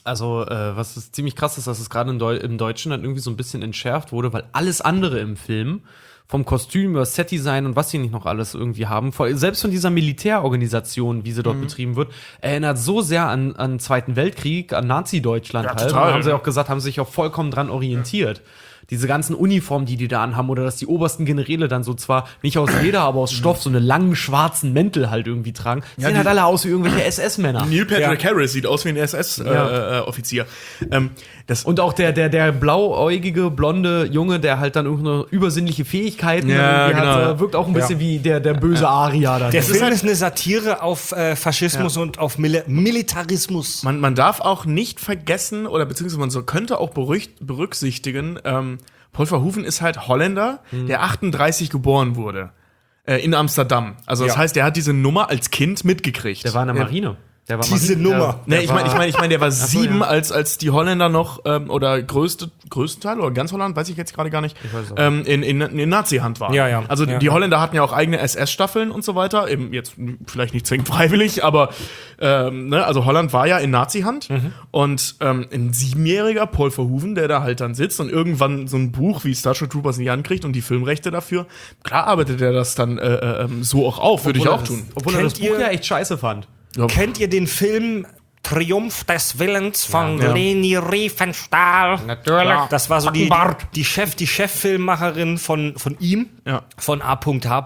Also, äh, was ist ziemlich krass ist, dass es gerade Deu- im Deutschen dann irgendwie so ein bisschen entschärft wurde, weil alles andere im Film, vom Kostüm über Setdesign und was sie nicht noch alles irgendwie haben, vor, selbst von dieser Militärorganisation, wie sie dort mhm. betrieben wird, erinnert so sehr an, an Zweiten Weltkrieg, an Nazi-Deutschland ja, halt. total, Und haben sie ja. auch gesagt, haben sich auch vollkommen dran orientiert. Ja. Diese ganzen Uniformen, die die da anhaben, oder dass die obersten Generäle dann so zwar nicht aus Leder, aber aus Stoff so eine langen schwarzen Mäntel halt irgendwie tragen. Die Ja, sehen die- halt alle aus wie irgendwelche S S-Männer. Neil Patrick Ja. Harris sieht aus wie ein S S-Offizier. Äh, ähm, das Und auch der, der, der blauäugige, blonde Junge, der halt dann irgendeine übersinnliche Fähigkeiten Ja, irgendwie genau. hat, äh, wirkt auch ein bisschen wie der, der böse Aria dann. Der ist Film halt- ist eine Satire auf äh, Faschismus und auf Mil Militarismus. Man, man darf auch nicht vergessen, oder beziehungsweise man so könnte auch berücht, berücksichtigen, ähm, Paul Verhoeven ist halt Holländer, der achtunddreißig geboren wurde. Äh, in Amsterdam. Also das Ja. heißt, der hat diese Nummer als Kind mitgekriegt. Der war in der Marine. Der war Diese Marine, Nummer. Der, Ne, ich meine, ich meine, ich meine, der war sieben, ja. als als die Holländer noch ähm, oder größte größten Teil oder ganz Holland, weiß ich jetzt gerade gar nicht, weiß es auch ähm, in, in, in Nazi-Hand war. Ja, ja. Also Ja. die Holländer hatten ja auch eigene S S-Staffeln und so weiter. Eben jetzt vielleicht nicht zwingend freiwillig, aber ähm, ne, also Holland war ja in Nazi-Hand Mhm. und ähm, ein siebenjähriger Paul Verhoeven, der da halt dann sitzt und irgendwann so ein Buch wie Starship Troopers in die Hand kriegt und die Filmrechte dafür, klar arbeitet er das dann äh, äh, so auch auf, würde ich Obwohl auch er das, tun. Obwohl er Kennt das Buch ihr- ja echt scheiße fand. Ja. Kennt ihr den Film Triumph des Willens von Ja. Leni Riefenstahl? Natürlich. Ja. Das war so die, die, Backenbart. die Chef, die Cheffilmmacherin von, von ihm, Ja. von A H.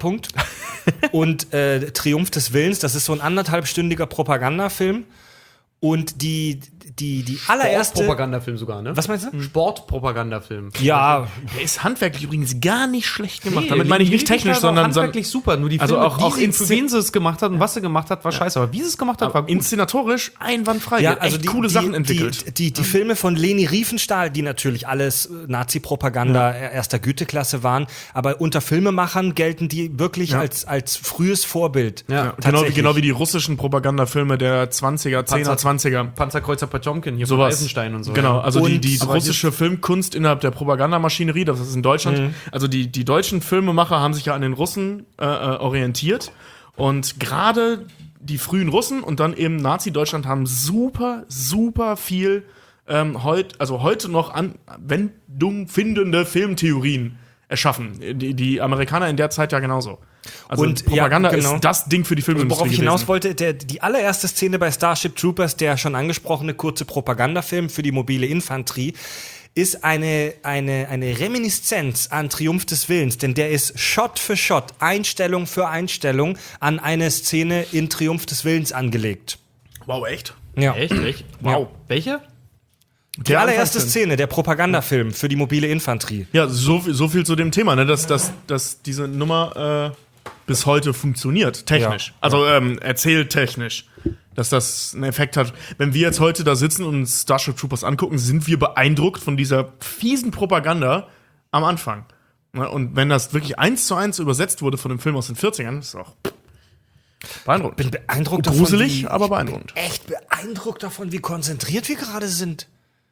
Und äh, Triumph des Willens, das ist so ein anderthalbstündiger Propagandafilm. Und die, die, die allererste. Sportpropagandafilm sogar, ne? Was meinst du? Sportpropagandafilm. Ja, Der ist handwerklich übrigens gar nicht schlecht gemacht. Nee, Damit meine ich nicht technisch, sondern, sondern handwerklich super. Nur die Also Filme, auch- die auch sie, inszen- für wen sie es gemacht hat und was sie gemacht hat, war scheiße. Aber wie sie es gemacht hat, war gut. inszenatorisch einwandfrei. ja, Die hat also echt die, coole die, Sachen die, entwickelt. Die, die, die Filme von Leni Riefenstahl, die natürlich alles äh, Nazi-Propaganda erster Güteklasse waren, aber unter Filmemachern gelten die wirklich Ja. als, als frühes Vorbild. Ja, Genau wie, tatsächlich. genau wie die russischen Propagandafilme der zwanziger, zehner, Panzer- zwanziger. Panzerkreuzer Potjomkin hier von Sowas. Eisenstein und so. Genau, ja. also die, Und- die aber russische Filmkunst innerhalb der Propagandamaschinerie, das ist in Deutschland. Mhm. Also die, die deutschen Filmemacher haben sich ja an den Russen äh, äh, orientiert. Und gerade die frühen Russen und dann eben Nazi-Deutschland haben super, super viel ähm, heut, also heute noch Anwendung findende Filmtheorien erschaffen. Die, die Amerikaner in der Zeit ja genauso. Also Und, Propaganda ja, genau. ist das Ding für die Filmindustrie Worauf ich hinaus gewesen. wollte, der, die allererste Szene bei Starship Troopers, der schon angesprochene kurze Propagandafilm für die mobile Infanterie, ist eine, eine, eine Reminiszenz an Triumph des Willens, denn der ist Shot für Shot, Einstellung für Einstellung an eine Szene in Triumph des Willens angelegt. Wow, echt? Ja. Echt? Echt? Wow. Welche? Die allererste Anfangsfilm. Szene, der Propagandafilm für die mobile Infanterie. Ja, so, viel- so viel zu dem Thema, ne? dass, dass, dass diese Nummer äh, bis heute funktioniert, technisch. Ja. Also ähm, erzähltechnisch. Dass das einen Effekt hat. Wenn wir jetzt heute da sitzen und uns Starship Troopers angucken, sind wir beeindruckt von dieser fiesen Propaganda am Anfang. Ne? Und wenn das wirklich eins zu eins übersetzt wurde von dem Film aus den vierzigern, ist auch beeindruckend. Bin beeindruckt Gruselig, davon, wie, aber beeindruckend. echt beeindruckt davon, wie konzentriert wir gerade sind.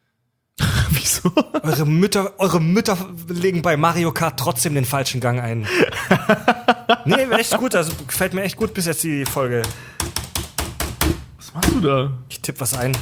Wieso? Eure Mütter, eure Mütter legen bei Mario Kart trotzdem den falschen Gang ein. Nee, echt gut, also gefällt mir echt gut bis jetzt die Folge. Was machst du da? Ich tippe was ein.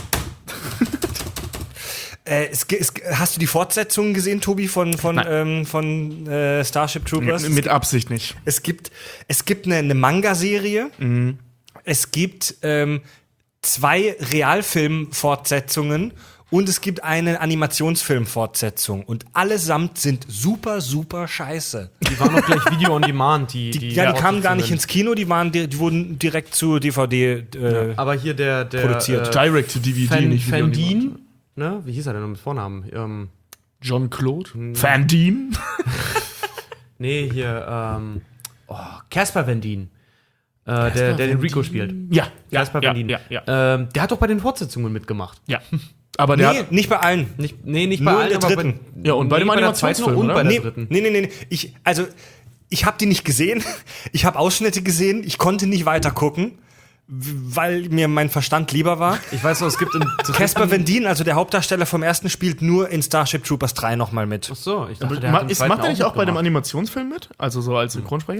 äh, es, ge- es, hast du die Fortsetzungen gesehen, Tobi, von, von, Nein. ähm, von äh, Starship Troopers? Mit Absicht nicht. Es gibt, es gibt eine, eine Manga-Serie. Mhm. Es gibt ähm, zwei Realfilm-Fortsetzungen und es gibt eine Animationsfilm-Fortsetzung. Und allesamt sind super, super scheiße. Die waren noch gleich Video on Demand. Die, Die, ja, die kamen gar nicht Fortsetzungen. ins Kino, die, waren, die, die wurden direkt zu D V D. Äh, Aber hier der, der Produziert. Äh, Direct to D V D, Fan, nicht Video on Fandin, Demand. ne? Wie hieß er denn noch mit Vornamen? Ähm, John Claude? Van Dien? nee, hier, ähm, oh, Casper Van Dien. Äh, der, der den Rico spielt. Ja, ja, Casper ja, Van Dien. ja, ja. Ähm, der hat doch bei den Fortsetzungen mitgemacht. ja. Aber der nee, hat, nicht bei allen. Nicht, nee, nicht Nur bei in allen, der aber dritten. Bei, Ja, und bei dem der Animationsfilm, zweiten und oder? bei der Nee, dritten. nee, nee, nee. Ich, also, ich habe die nicht gesehen. Ich habe Ausschnitte gesehen. Ich konnte nicht weiter gucken, w- weil mir mein Verstand lieber war. Ich weiß noch, es gibt in Casper Van Dien, also der Hauptdarsteller vom ersten, spielt nur in Starship Troopers drei nochmal mit. Ach so, ich dachte, der Ma hat im ist, zweiten macht er nicht auch bei dem mitgemacht. Animationsfilm mit? Also so als Synchronsprecher?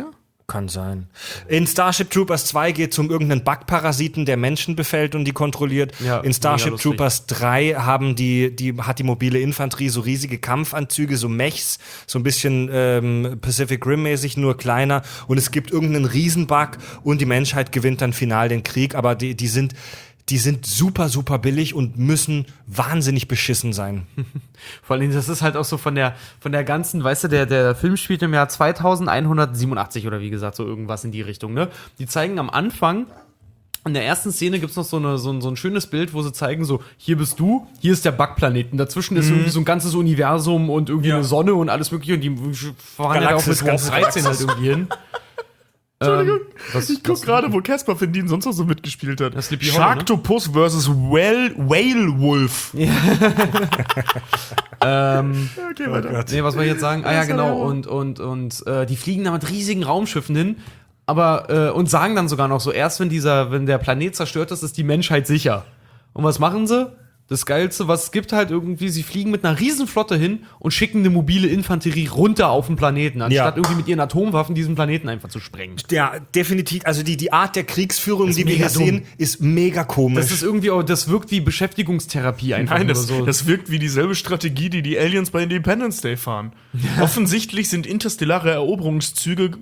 Kann sein. In Starship Troopers zwei geht es um irgendeinen Bugparasiten, der Menschen befällt und die kontrolliert. Ja, in Starship mega lustig. Troopers drei haben die, die, hat die mobile Infanterie so riesige Kampfanzüge, so Mechs, so ein bisschen ähm, Pacific Rim-mäßig, nur kleiner. Und es gibt irgendeinen Riesenbug und die Menschheit gewinnt dann final den Krieg. Aber die, die sind... Die sind super, super billig und müssen wahnsinnig beschissen sein. Vor allem, das ist halt auch so von der, von der ganzen, weißt du, der, der Film spielt im Jahr zweitausendeinhundertsiebenundachtzig oder wie gesagt, so irgendwas in die Richtung, ne? Die zeigen am Anfang, in der ersten Szene gibt's noch so, eine, so, ein, so ein schönes Bild, wo sie zeigen so, hier bist du, hier ist der Bugplaneten. Dazwischen ist irgendwie so ein ganzes Universum und irgendwie Ja. eine Sonne und alles mögliche und die fahren ja auch mit Galaxis, Warp ganze dreizehn halt irgendwie hin. Entschuldigung, Ähm, was- ich guck was- gerade, wo Caspar Van Dien sonst noch so mitgespielt hat. Das Sleepy Hollow, ne? Sharktopus versus Whale, Whale Wolf. Ähm, Okay, weiter. nee, was wollte ich jetzt sagen? Ah ja, Das ist ja genau. der Hammer. Und, und, und äh, die fliegen da mit riesigen Raumschiffen hin, aber äh, und sagen dann sogar noch so, erst wenn dieser, wenn der Planet zerstört ist, ist die Menschheit sicher. Und was machen sie? Das Geilste, was es gibt halt irgendwie, sie fliegen mit einer Riesenflotte hin und schicken eine mobile Infanterie runter auf den Planeten, anstatt Ja. irgendwie mit ihren Atomwaffen diesen Planeten einfach zu sprengen. Ja, definitiv. Also die, die Art der Kriegsführung, ist die wir mega hier sehen, dumm. ist mega komisch. Das ist irgendwie, auch- das wirkt wie Beschäftigungstherapie einfach Nein, nur das, so. das wirkt wie dieselbe Strategie, die die Aliens bei Independence Day fahren. Offensichtlich sind interstellare Eroberungszüge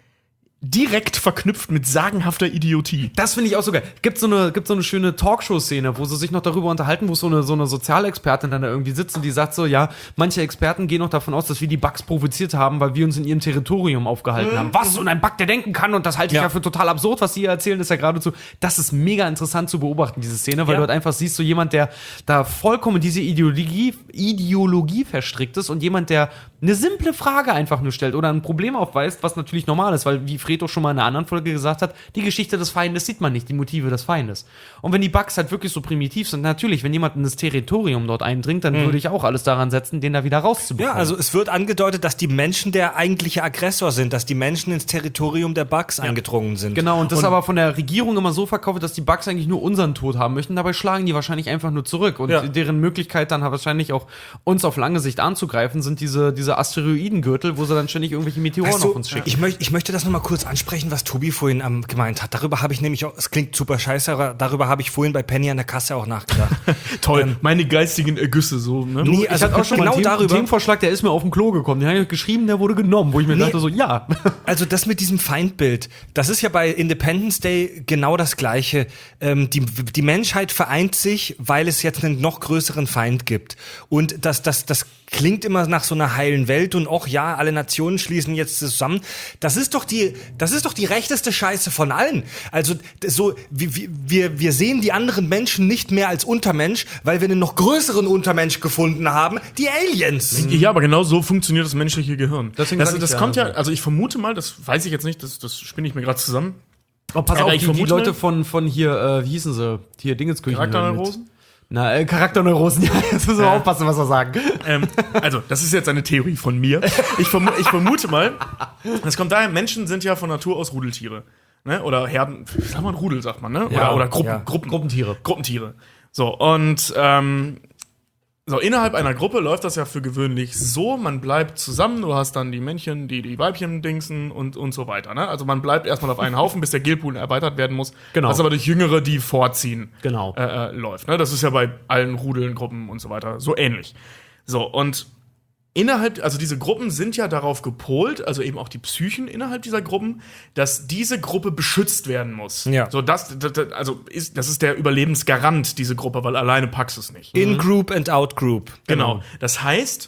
direkt verknüpft mit sagenhafter Idiotie. Das finde ich auch so geil. Gibt so eine, gibt so eine schöne Talkshow-Szene, wo sie sich noch darüber unterhalten, wo so eine, so eine Sozialexpertin dann da irgendwie sitzt und die sagt so, ja, manche Experten gehen noch davon aus, dass wir die Bugs provoziert haben, weil wir uns in ihrem Territorium aufgehalten haben. Was? Und ein Bug, der denken kann und das halte ich ja. Ja. für total absurd, was sie hier erzählen, ist ja geradezu, das ist mega interessant zu beobachten, diese Szene, weil Ja. du halt einfach siehst, so jemand, der da vollkommen in diese Ideologie, Ideologie verstrickt ist und jemand, der eine simple Frage einfach nur stellt oder ein Problem aufweist, was natürlich normal ist, weil wie Fredo schon mal in einer anderen Folge gesagt hat, die Geschichte des Feindes sieht man nicht, die Motive des Feindes. Und wenn die Bugs halt wirklich so primitiv sind, natürlich, wenn jemand in das Territorium dort eindringt, dann würde ich auch alles daran setzen, den da wieder rauszubekommen. Ja, also es wird angedeutet, dass die Menschen der eigentliche Aggressor sind, dass die Menschen ins Territorium der Bugs eingedrungen sind. Genau, und das aber von der Regierung immer so verkauft, dass die Bugs eigentlich nur unseren Tod haben möchten. Dabei schlagen die wahrscheinlich einfach nur zurück. Und Ja. deren Möglichkeit dann wahrscheinlich auch uns auf lange Sicht anzugreifen, sind diese, diese Asteroidengürtel, wo sie dann ständig irgendwelche Meteoren Weißt du, auf uns schicken. ich, möcht, ich möchte das nochmal kurz ansprechen, was Tobi vorhin ähm, gemeint hat. Darüber habe ich nämlich auch, es klingt super scheiße, aber darüber habe ich vorhin bei Penny an der Kasse auch nachgedacht. Toll, meine geistigen Ergüsse so, ne? Nee, ich also hatte auch schon genau mal einen Themen- darüber. Themenvorschlag, der ist mir auf dem Klo gekommen. Den habe ich geschrieben, der wurde genommen, wo ich mir Nee. dachte so, ja. Also das mit diesem Feindbild, das ist ja bei Independence Day genau das Gleiche. Ähm, die, die Menschheit vereint sich, weil es jetzt einen noch größeren Feind gibt. Und das, das, das klingt immer nach so einer heilen Welt und auch ja, alle Nationen schließen jetzt zusammen. Das ist doch die, das ist doch die rechteste Scheiße von allen. Also so, wir, wir, wir sehen die anderen Menschen nicht mehr als Untermensch, weil wir einen noch größeren Untermensch gefunden haben, die Aliens. Ja, aber genau so funktioniert das menschliche Gehirn. Deswegen das sag ich das ja, kommt ja, also- also ich vermute mal, das weiß ich jetzt nicht, das, das spinne ich mir gerade zusammen. Oh, pass Aber auf, ich die, die vermute Leute mal- von, von hier, äh, wie hießen sie? Hier, Dingenskirchen. Charakterneurosen? Na, äh, Charakterneurosen, ja, jetzt müssen wir aufpassen, was wir sagen. Ähm, also, das ist jetzt eine Theorie von mir. Ich, vermu ich vermute mal, das kommt daher, Menschen sind ja von Natur aus Rudeltiere. Ne? Oder Herden, sagt man Rudel, sagt man, ne? Ja, oder oder Gruppen, ja. Gruppen, Gruppentiere. Gruppentiere. So, und ähm, so, innerhalb einer Gruppe läuft das ja für gewöhnlich so, man bleibt zusammen, du hast dann die Männchen, die die Weibchen dingsen und, und so weiter. Ne? Also man bleibt erstmal auf einen Haufen, bis der Gilpool erweitert werden muss. Genau. Was aber durch Jüngere, die vorziehen, Genau. äh, äh, läuft. Ne? Das ist ja bei allen Rudeln, Gruppen und so weiter so ähnlich. So, und innerhalb, also diese Gruppen sind ja darauf gepolt, also eben auch die Psychen innerhalb dieser Gruppen, dass diese Gruppe beschützt werden muss. Ja. So, das, das, das- also ist, das ist der Überlebensgarant, diese Gruppe, weil alleine packst du es nicht. In Group and Out Group. Genau. Das heißt,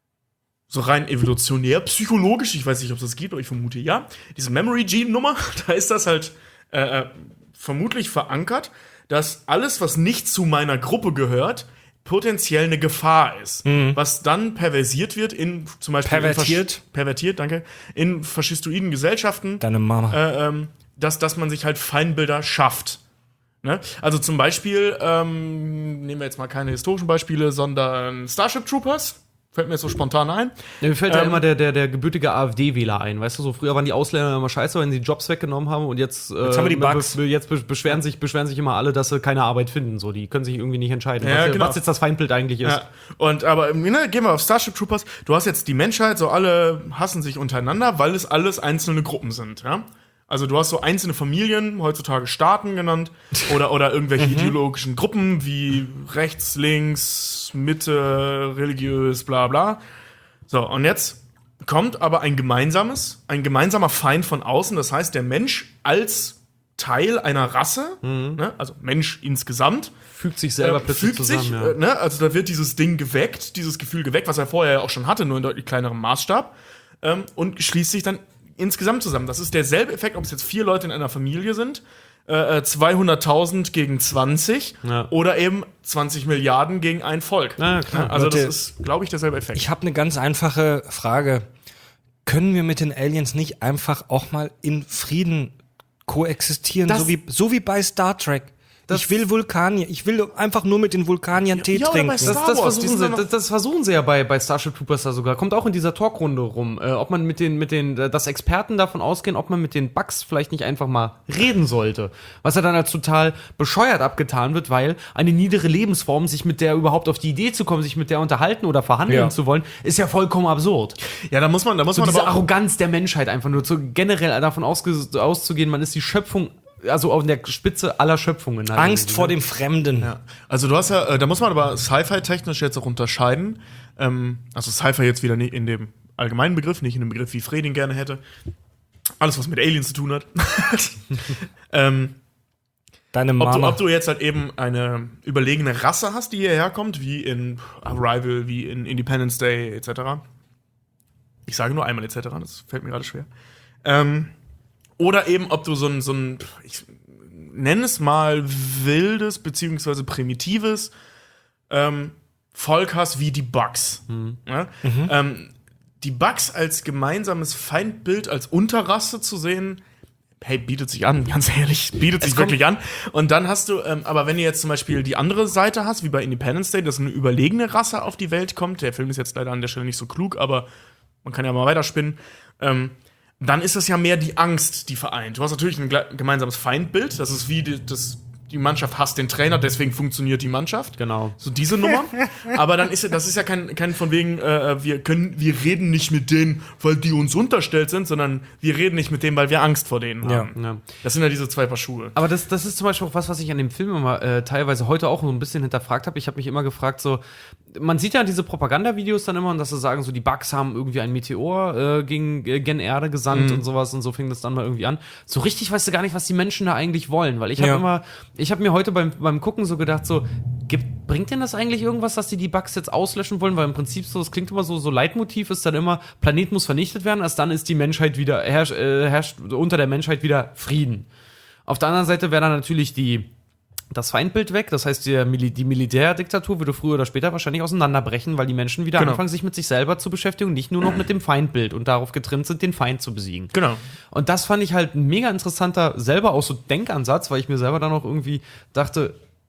so rein evolutionär, psychologisch, ich weiß nicht, ob es das gibt, aber ich vermute ja, diese Memory-Gene-Nummer, da ist das halt äh, äh, vermutlich verankert, dass alles, was nicht zu meiner Gruppe gehört, potenziell eine Gefahr ist. Was dann perversiert wird in zum Beispiel Pervertiert? In Fasch- pervertiert, danke, in faschistoiden Gesellschaften, Deine Mama. äh, ähm, dass, dass man sich halt Feindbilder schafft. Ne? Also zum Beispiel, ähm, nehmen wir jetzt mal keine historischen Beispiele, sondern Starship Troopers Fällt mir jetzt so spontan ein. Ja, mir fällt ja Ähm, immer der, der, der gebürtige AfD-Wähler ein. Weißt du, so früher waren die Ausländer immer scheiße, wenn sie Jobs weggenommen haben und jetzt, äh, Jetzt haben wir die Bugs. be- jetzt be- beschweren, sich, beschweren sich immer alle, dass sie keine Arbeit finden. So, die können sich irgendwie nicht entscheiden, Ja, was, genau. was jetzt das Feindbild eigentlich ist. Ja. Und aber ne, gehen wir auf Starship Troopers. Du hast jetzt die Menschheit, so alle hassen sich untereinander, weil es alles einzelne Gruppen sind, ja? Also du hast so einzelne Familien, heutzutage Staaten genannt, oder, oder irgendwelche ideologischen Gruppen wie rechts, links, Mitte, religiös, bla bla. So, und jetzt kommt aber ein gemeinsames, ein gemeinsamer Feind von außen, das heißt, der Mensch als Teil einer Rasse, ne, also Mensch insgesamt, Fügt sich selber äh, plötzlich fügt zusammen. sich, ja. äh, ne, also da wird dieses Ding geweckt, dieses Gefühl geweckt, was er vorher ja auch schon hatte, nur in deutlich kleinerem Maßstab, ähm, und schließt sich dann insgesamt zusammen. Das ist derselbe Effekt, ob es jetzt vier Leute in einer Familie sind, äh, zweihunderttausend gegen zwanzig Ja. oder eben zwanzig Milliarden gegen ein Volk. Ja, klar. Also Leute, das ist, glaube ich, derselbe Effekt. Ich habe eine ganz einfache Frage. Können wir mit den Aliens nicht einfach auch mal in Frieden koexistieren, Das- so wie, so wie bei Star Trek? Ich will Vulkanier, ich will einfach nur mit den Vulkaniern Tee ja, oder trinken. bei Das, Star das, Wars, die versuchen sind sie, doch noch- das, das versuchen sie ja bei, bei Starship Troopers da sogar. Kommt auch in dieser Talkrunde rum. Äh, ob man mit den, mit den, äh, dass Experten davon ausgehen, ob man mit den Bugs vielleicht nicht einfach mal reden sollte. Was ja dann als total bescheuert abgetan wird, weil eine niedere Lebensform, sich mit der überhaupt auf die Idee zu kommen, sich mit der unterhalten oder verhandeln Ja. zu wollen, ist ja vollkommen absurd. ja, da muss man, da muss So man diese aber auch, Arroganz der Menschheit einfach nur, zu, generell davon ausge, auszugehen, man ist die Schöpfung, also auf der Spitze aller Schöpfungen. halt Angst irgendwie, vor ne? dem Fremden. ja. Also du hast ja, äh, da muss man aber Sci-Fi-technisch jetzt auch unterscheiden. Ähm, also Sci-Fi jetzt wieder nicht in dem allgemeinen Begriff, nicht in dem Begriff, wie Fred ihn gerne hätte. Alles, was mit Aliens zu tun hat. ähm, Deine ob, du, Mama. ob du jetzt halt eben eine überlegene Rasse hast, die hierher kommt, wie in Arrival, wie in Independence Day, et cetera. Ich sage nur einmal et cetera, das fällt mir gerade schwer. Ähm, oder eben, ob du so ein, so ein ich nenne es mal wildes, beziehungsweise primitives ähm, Volk hast, wie die Bugs. Ja? Ähm, die Bugs als gemeinsames Feindbild, als Unterrasse zu sehen, hey, bietet sich an, ganz ehrlich, bietet sich kommt- wirklich an. Und dann hast du, ähm, aber wenn du jetzt zum Beispiel die andere Seite hast, wie bei Independence Day, dass eine überlegene Rasse auf die Welt kommt, der Film ist jetzt leider an der Stelle nicht so klug, aber man kann ja mal weiterspinnen, ähm, dann ist es ja mehr die Angst, die vereint. Du hast natürlich ein gle- gemeinsames Feindbild, das ist wie die, das, die Mannschaft hasst den Trainer, deswegen funktioniert die Mannschaft. Genau. So diese Nummer. Aber dann ist ja- das ist ja kein, kein von wegen, äh, wir können, wir reden nicht mit denen, weil die uns unterstellt sind, sondern wir reden nicht mit denen, weil wir Angst vor denen Ja. haben. Ja. Das sind ja diese zwei Paar Schuhe. Aber das, das ist zum Beispiel auch was, was ich an dem Film immer äh, teilweise heute auch so ein bisschen hinterfragt habe. Ich habe mich immer gefragt, so, man sieht ja diese Propagandavideos dann immer, und dass sie sagen, so, die Bugs haben irgendwie ein Meteor äh, gegen äh, gen Erde gesandt und sowas, und so fing das dann mal irgendwie an. So richtig weißt du gar nicht, was die Menschen da eigentlich wollen, weil ich habe Ja. immer, ich habe mir heute beim, beim Gucken so gedacht, so, gibt, bringt denn das eigentlich irgendwas, dass die die Bugs jetzt auslöschen wollen? Weil im Prinzip so, das klingt immer so, so Leitmotiv ist dann immer, Planet muss vernichtet werden, erst dann ist die Menschheit wieder, herrscht, äh, herrscht unter der Menschheit wieder Frieden. Auf der anderen Seite wäre dann natürlich die, das Feindbild weg, das heißt, die, Mil- die Militärdiktatur würde früher oder später wahrscheinlich auseinanderbrechen, weil die Menschen wieder Genau. anfangen, sich mit sich selber zu beschäftigen, nicht nur noch mit dem Feindbild und darauf getrimmt sind, den Feind zu besiegen. Genau. Und das fand ich halt ein mega interessanter, selber auch so Denkansatz, weil ich mir selber dann auch irgendwie dachte,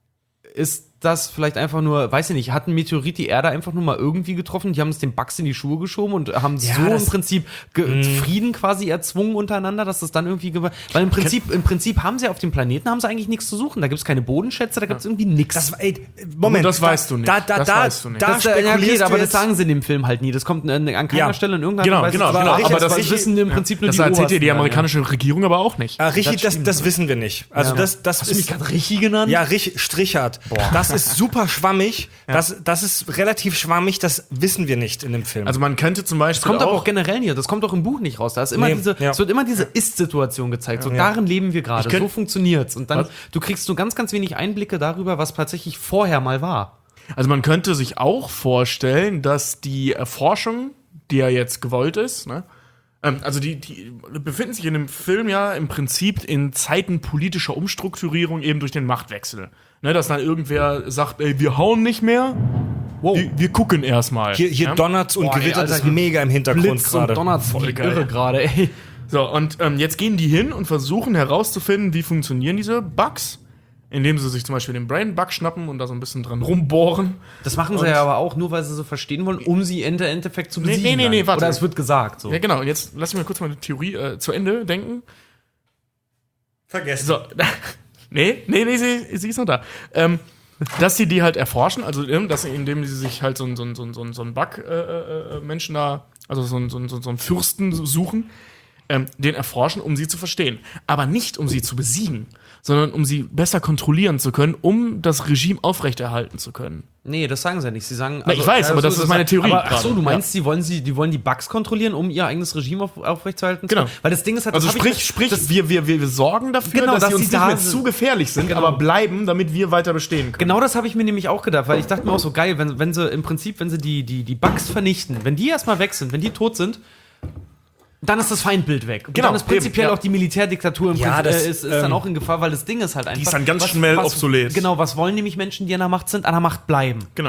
ist das vielleicht einfach nur, weiß ich nicht, hat ein Meteorit die Erde einfach nur mal irgendwie getroffen, die haben es den Bugs in die Schuhe geschoben und haben Ja, so im das- Prinzip ge- Frieden quasi erzwungen untereinander, dass das dann irgendwie, ge- weil im Prinzip, im Prinzip haben sie auf dem Planeten, haben sie eigentlich nichts zu suchen, da gibt es keine Bodenschätze, da gibt es irgendwie nichts. Das, ey, Moment. Das da, weißt du nicht. Da, da, Das da, weißt du nicht. Da Das, äh, ja, okay, spekulierst aber du das jetzt- sagen sie in dem Film halt nie. Das kommt an, an keiner Ja. Stelle in irgendeiner Genau, Weise. genau, zu genau. sagen. Aber das, das- das wissen im Prinzip nur Das die erzählt dir Obersten die dann, amerikanische Regierung aber auch nicht. Ah, Richie, Das das, stimmt. das wissen wir nicht. Also Ja. das, das Hast du mich ist gerade Richie genannt? ja Rich, Strichert. Das ist super schwammig. Das, das ist relativ schwammig. Das wissen wir nicht in dem Film. Also man könnte zum Beispiel Das kommt aber auch auch generell nicht. Das kommt auch im Buch nicht raus. Da ist immer Nee, diese, ja. es wird immer diese Ist-Situation gezeigt. So, Ja. darin leben wir gerade. Ich könnt- So funktioniert's. Und dann, Was? du kriegst nur ganz, ganz wenig Einblicke darüber, was tatsächlich vorher mal war. Also man könnte sich auch vorstellen, dass die Erforschung, die ja jetzt gewollt ist, ne, ähm, also die, die befinden sich in dem Film ja im Prinzip in Zeiten politischer Umstrukturierung eben durch den Machtwechsel. Ne, dass dann irgendwer sagt, ey, wir hauen nicht mehr, wir, wir gucken erstmal. hier hier ja? donnert's und Boah, ey, gewittert Alter, es hier mega im Hintergrund Blitz und gerade. Donner, Voll voll geil. irre gerade, ey. So, und ähm, jetzt gehen die hin und versuchen herauszufinden, wie funktionieren diese Bugs, indem sie sich zum Beispiel den Brain-Bug schnappen und da so ein bisschen dran rumbohren. Das machen sie Und- ja aber auch nur, weil sie so verstehen wollen, um sie im Endeffekt zu Nee, besiegen. nee, nee, nee, dann. warte. Oder es wird gesagt so. Ja, genau. Jetzt lass mich mal kurz meine Theorie äh, zu Ende denken. Vergessen. So. nee, nee, nee, sie, sie ist noch da. Ähm, dass sie die halt erforschen, also ähm, dass sie, indem sie sich halt so einen so einen- so einen- so einen- so einen Bug-Menschen da, also so einen, so einen, so einen Fürsten suchen, ähm, den erforschen, um sie zu verstehen. Aber nicht, um sie zu besiegen, sondern um sie besser kontrollieren zu können, um das Regime aufrechterhalten zu können. Nee, das sagen sie ja nicht. Sie sagen. Na, ich weiß, aber das ist meine Theorie Aber, ach so, gerade. du meinst, die wollen sie, die wollen die Bugs kontrollieren, um ihr eigenes Regime auf, aufrechtzuerhalten? Genau. Weil das Ding ist halt, Also das hab sprich, ich, sprich das, wir, wir, wir, wir sorgen dafür, Genau, dass, dass sie uns sie nicht da mehr sind. zu gefährlich sind, Genau. aber bleiben, damit wir weiter bestehen können. Genau das habe ich mir nämlich auch gedacht, weil ich dachte mir auch so geil, wenn, wenn sie im Prinzip, wenn sie die, die, die Bugs vernichten, wenn die erstmal weg sind, wenn die tot sind, dann ist das Feindbild weg. Und Genau, dann ist prinzipiell eben, ja. auch die Militärdiktatur im Ja, Prinzip, das, äh, ist, ist ähm, dann auch in Gefahr, weil das Ding ist halt einfach. ist dann ganz schnell obsolet. Genau, was wollen nämlich Menschen, die an der Macht sind, an der Macht bleiben? Genau.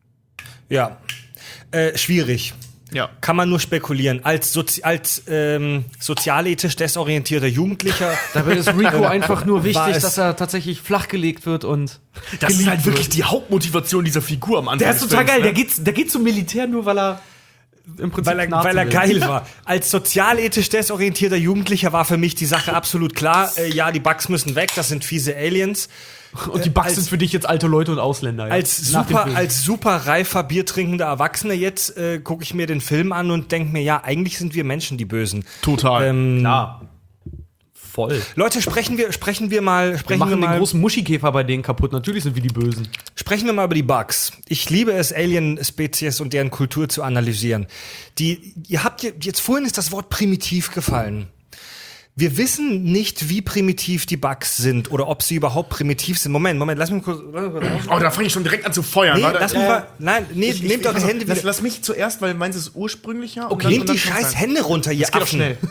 Ja. Äh, schwierig. Ja. Kann man nur spekulieren. Als, Sozi als ähm, sozialethisch desorientierter Jugendlicher. Dabei ist Rico einfach nur War wichtig, es- dass er tatsächlich flachgelegt wird und Das ist geliebt halt wirklich wird. die Hauptmotivation dieser Figur am Anfang. Der ist des total Films, geil. ne? Der geht, der geht zum Militär nur, weil er im Prinzip Weil er, knarzen weil er will. geil war. Als sozialethisch desorientierter Jugendlicher war für mich die Sache absolut klar. Äh, ja, die Bugs müssen weg, das sind fiese Aliens. Und die Bugs als- sind für dich jetzt alte Leute und Ausländer. ja? Als Nach dem super, Film. als super reifer, biertrinkender Erwachsener jetzt äh, gucke ich mir den Film an und denke mir, ja, eigentlich sind wir Menschen die Bösen. Total. Ähm, Klar. Voll. Leute, sprechen wir, sprechen wir mal, Wir sprechen wir, machen den mal, großen Muschikäfer bei denen kaputt. Natürlich sind wir die Bösen. sprechen wir mal über die Bugs. Ich liebe es, Alien-Spezies und deren Kultur zu analysieren. Die, ihr habt je- jetzt vorhin ist das Wort primitiv gefallen. Wir wissen nicht, wie primitiv die Bugs sind oder ob sie überhaupt primitiv sind. Moment, Moment, lass mich kurz. Oh, da fange ich schon direkt an zu feuern. Nee, Warte, lass mich äh, mal. Nein, nee, ich- nehmt ich- eure pass auf, Hände lass, wieder. lass mich zuerst, weil meins ist ursprünglicher. und Okay, dann- nehmt und dann die kann's scheiß sein. Hände runter, ihr Das geht doch Affen. schnell.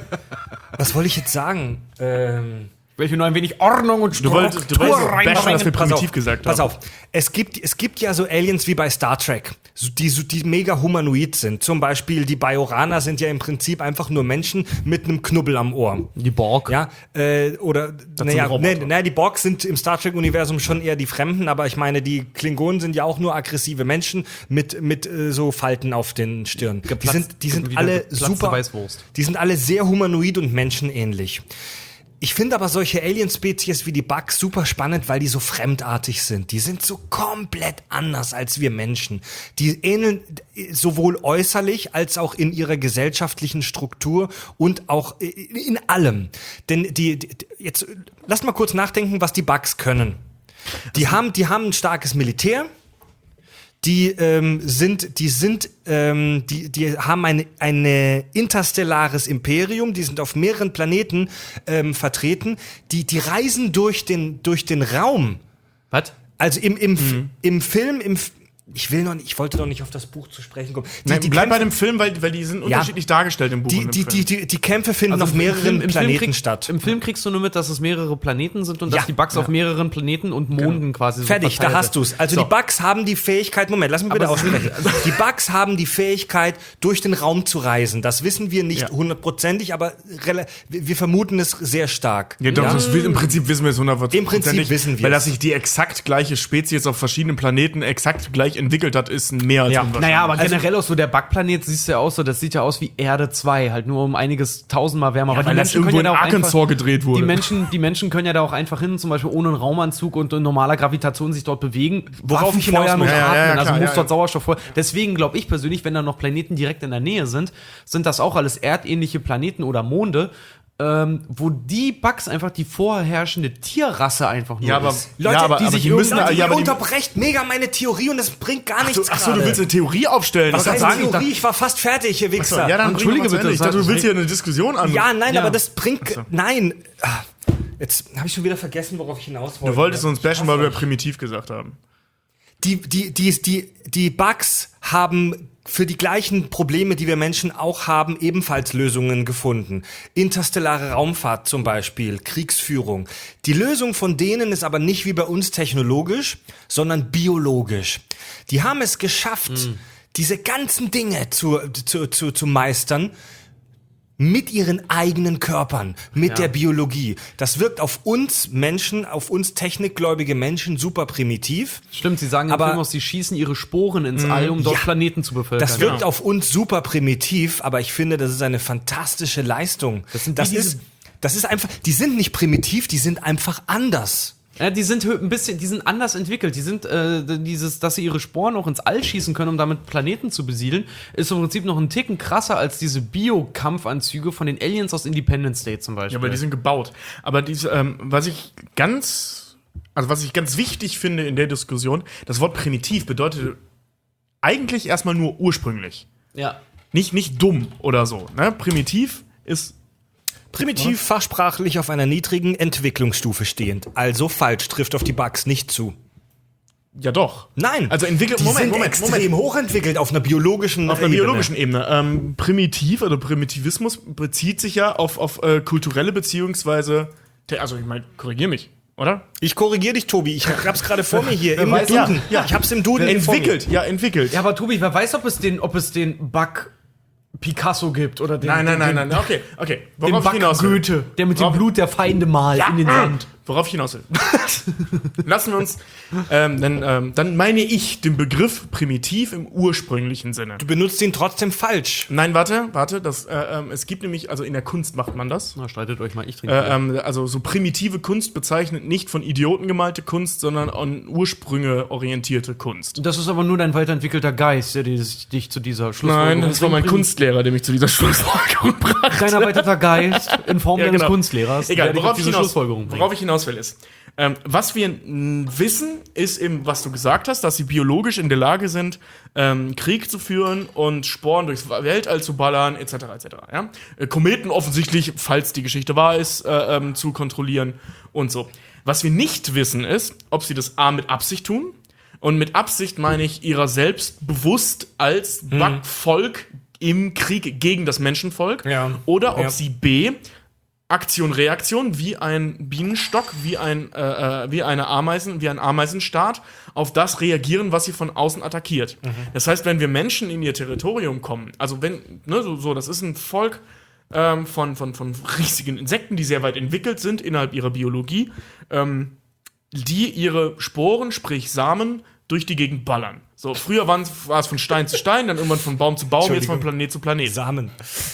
Was wollte ich jetzt sagen? Ähm. Ich will hier nur ein wenig Ordnung und Du wolltest, du wolltest bashen, dass wir Pass primitiv auf, gesagt pass haben. auf. Es gibt, es gibt ja so Aliens wie bei Star Trek, so- die, so- die mega humanoid sind. Zum Beispiel die Bajoraner sind ja im Prinzip einfach nur Menschen mit einem Knubbel am Ohr. Die Borg. Ja, äh, oder, naja, Roboter. nee, naja, die Borg sind im Star Trek-Universum schon eher die Fremden, aber ich meine, die Klingonen sind ja auch nur aggressive Menschen mit, mit äh, so Falten auf den Stirn. Die Geplatzt- sind, die sind wieder alle geplatzte super, Weißwurst. die sind alle sehr humanoid und menschenähnlich. Ich finde aber solche Alien-Spezies wie die Bugs super spannend, weil die so fremdartig sind. Die sind so komplett anders als wir Menschen. Die ähneln sowohl äußerlich als auch in ihrer gesellschaftlichen Struktur und auch in allem. Denn die, die jetzt lasst mal kurz nachdenken, was die Bugs können. Die haben, die haben ein starkes Militär. Die ähm, sind, die sind, ähm, die, die haben ein eine interstellares Imperium. Die sind auf mehreren Planeten ähm, vertreten. Die, die reisen durch den durch den Raum. Was? Also im im mhm. im Film im ich will noch nicht, ich wollte noch nicht auf das Buch zu sprechen kommen. Die, Nein, die bleib bei Kämpfe, dem Film, weil, weil die sind unterschiedlich dargestellt im Buch die, und im die, Film. die, die, die Kämpfe finden auf im mehreren Film- im Film Planeten krieg- statt. Im Film kriegst du nur mit, dass es mehrere Planeten sind und Ja. dass die Bugs auf mehreren Planeten und Monden quasi so Fertig, da verteilt hast sind. du's. Also So. die Bugs haben die Fähigkeit, Moment, lass mich bitte Aber sie aussprechen. Die Bugs haben die Fähigkeit, durch den Raum zu reisen. Das wissen wir nicht Ja. hundertprozentig, aber rela- wir wir vermuten es sehr stark. Ja, doch, Das, im Prinzip wissen wir es hundertprozentig. Im Prinzip wissen wir Weil es. dass sich die exakt gleiche Spezies auf verschiedenen Planeten exakt gleich entwickelt hat, ist mehr als Ja. unwahrscheinlich. Naja, aber Also- generell auch so der Bugplanet siehst du ja auch so, das sieht ja aus wie Erde zwei, halt nur um einiges tausendmal wärmer. Ja, aber weil das irgendwo in auch Arkansas einfach, gedreht wurde. Die Menschen, die Menschen können ja da auch einfach hin, zum Beispiel ohne einen Raumanzug und in normaler Gravitation sich dort bewegen, Worauf Waffen ich hinaus feuern und möchte. Ja, ja, ja, atmen, also klar, muss ja, dort ja. Sauerstoff vor. Deswegen glaube ich persönlich, wenn da noch Planeten direkt in der Nähe sind, sind das auch alles erdähnliche Planeten oder Monde, ähm, wo die Bugs einfach die vorherrschende Tierrasse einfach nur Ja, aber- ist. Leute, ja, aber, die aber sich die müssen, Leute, ja, aber ihr die, unterbrecht mega meine Theorie und das bringt gar Ach nichts so, ach so, du gerade. willst eine Theorie aufstellen. Was Das heißt sagen, ich Theorie? dachte- Ich war fast fertig, ihr Wichser. Ja, dann Entschuldige bring doch mal bitte, zu Ende. Ich dachte, du sag- willst hier eine Diskussion an. Ja, nein, Ja. aber das bringt. Nein. Ah, Jetzt habe ich schon wieder vergessen, worauf ich hinaus wollte. Du wolltest uns bashen, weil wir primitiv gesagt haben. Die, die, die, die, die Bugs haben für die gleichen Probleme, die wir Menschen auch haben, ebenfalls Lösungen gefunden. Interstellare Raumfahrt zum Beispiel, Kriegsführung. Die Lösung von denen ist aber nicht wie bei uns technologisch, sondern biologisch. Die haben es Mhm. geschafft, diese ganzen Dinge zu, zu, zu, zu meistern, mit ihren eigenen Körpern, mit Ja. der Biologie. Das wirkt auf uns Menschen, auf uns technikgläubige Menschen super primitiv. Stimmt, sie sagen im Aber- Film auch, sie schießen ihre Sporen ins All, um dort Ja. Planeten zu bevölkern. Das wirkt auf uns super primitiv, aber ich finde, das ist eine fantastische Leistung. Das sind wie das diese- ist, das ist einfach, die sind nicht primitiv, die sind einfach anders. Ja, die sind hö- ein bisschen, die sind anders entwickelt. Die sind äh, dieses, dass sie ihre Sporen auch ins All schießen können, um damit Planeten zu besiedeln, ist im Prinzip noch ein Ticken krasser als diese Bio-Kampfanzüge von den Aliens aus Independence Day zum Beispiel. Ja, aber die sind gebaut. Aber diese, ähm, was ich ganz, also was ich ganz wichtig finde in der Diskussion, das Wort primitiv bedeutet eigentlich erstmal nur ursprünglich. ja. Nicht, nicht dumm oder so. Ne? Primitiv ist. Primitiv fachsprachlich auf einer niedrigen Entwicklungsstufe stehend. Also falsch, trifft auf die Bugs nicht zu. Ja, doch. Nein. Also entwickelt. die Moment, sind Moment, extrem Moment. hochentwickelt auf einer biologischen Auf einer Ebene. biologischen Ebene. Ähm, primitiv oder Primitivismus bezieht sich ja auf, auf äh, kulturelle beziehungsweise. te- Also, ich meine, korrigier mich, oder? Ich korrigiere dich, Tobi. Ich hab's gerade vor mir hier im weiß, Duden. ja, ja. Ich hab's im Duden hier vor mir. Entwickelt, ja, entwickelt. Ja, aber Tobi, wer weiß, ob es den, ob es den Bug Picasso gibt oder den, Nein, nein, den, nein, nein. Okay, okay. den Worauf ich Bug hinaus will. Goethe, der mit dem Worauf- Blut der Feinde malt in den Sand. Worauf ich hinaus will. Lassen wir uns, ähm, dann, ähm, dann meine ich den Begriff primitiv im ursprünglichen Sinne. Du benutzt ihn trotzdem falsch. Nein, warte, warte, das, äh, ähm, es gibt nämlich, also in der Kunst macht man das. Na, streitet euch mal, ich trinke. Äh, ähm, also so primitive Kunst bezeichnet nicht von Idioten gemalte Kunst, sondern an Ursprünge orientierte Kunst. Das ist aber nur dein weiterentwickelter Geist, der dich, dich zu dieser Schlussfolgerung Nein, das war mein bringt. Kunstlehrer, der mich zu dieser Schlussfolgerung brachte. Dein erweiterter Geist in Form Ja, deines genau. Kunstlehrers, Egal, der dich worauf auf ich, diese hinaus, Schlussfolgerung bringt. worauf ich hinaus will, ist, ähm, was wir n- wissen, ist eben, was du gesagt hast, dass sie biologisch in der Lage sind, ähm, Krieg zu führen und Sporen durchs Weltall zu ballern, et cetera et cetera. Ja? Äh, Kometen offensichtlich, falls die Geschichte wahr ist, äh, ähm, zu kontrollieren und so. Was wir nicht wissen ist, ob sie das A mit Absicht tun, und mit Absicht meine ich ihrer selbst bewusst als Hm. Backvolk im Krieg gegen das Menschenvolk, Ja. oder ob Ja. sie B Aktion, Reaktion, wie ein Bienenstock, wie ein, äh, äh, wie eine Ameisen, wie ein Ameisenstaat, auf das reagieren, was sie von außen attackiert. Das heißt, wenn wir Menschen in ihr Territorium kommen, also wenn, ne, so, so das ist ein Volk ähm, von, von, von riesigen Insekten, die sehr weit entwickelt sind innerhalb ihrer Biologie, ähm, die ihre Sporen, sprich Samen, durch die Gegend ballern. So, früher waren- war es von Stein zu Stein, dann irgendwann von Baum zu Baum, jetzt von Entschuldigung. Planet zu Planet. Samen.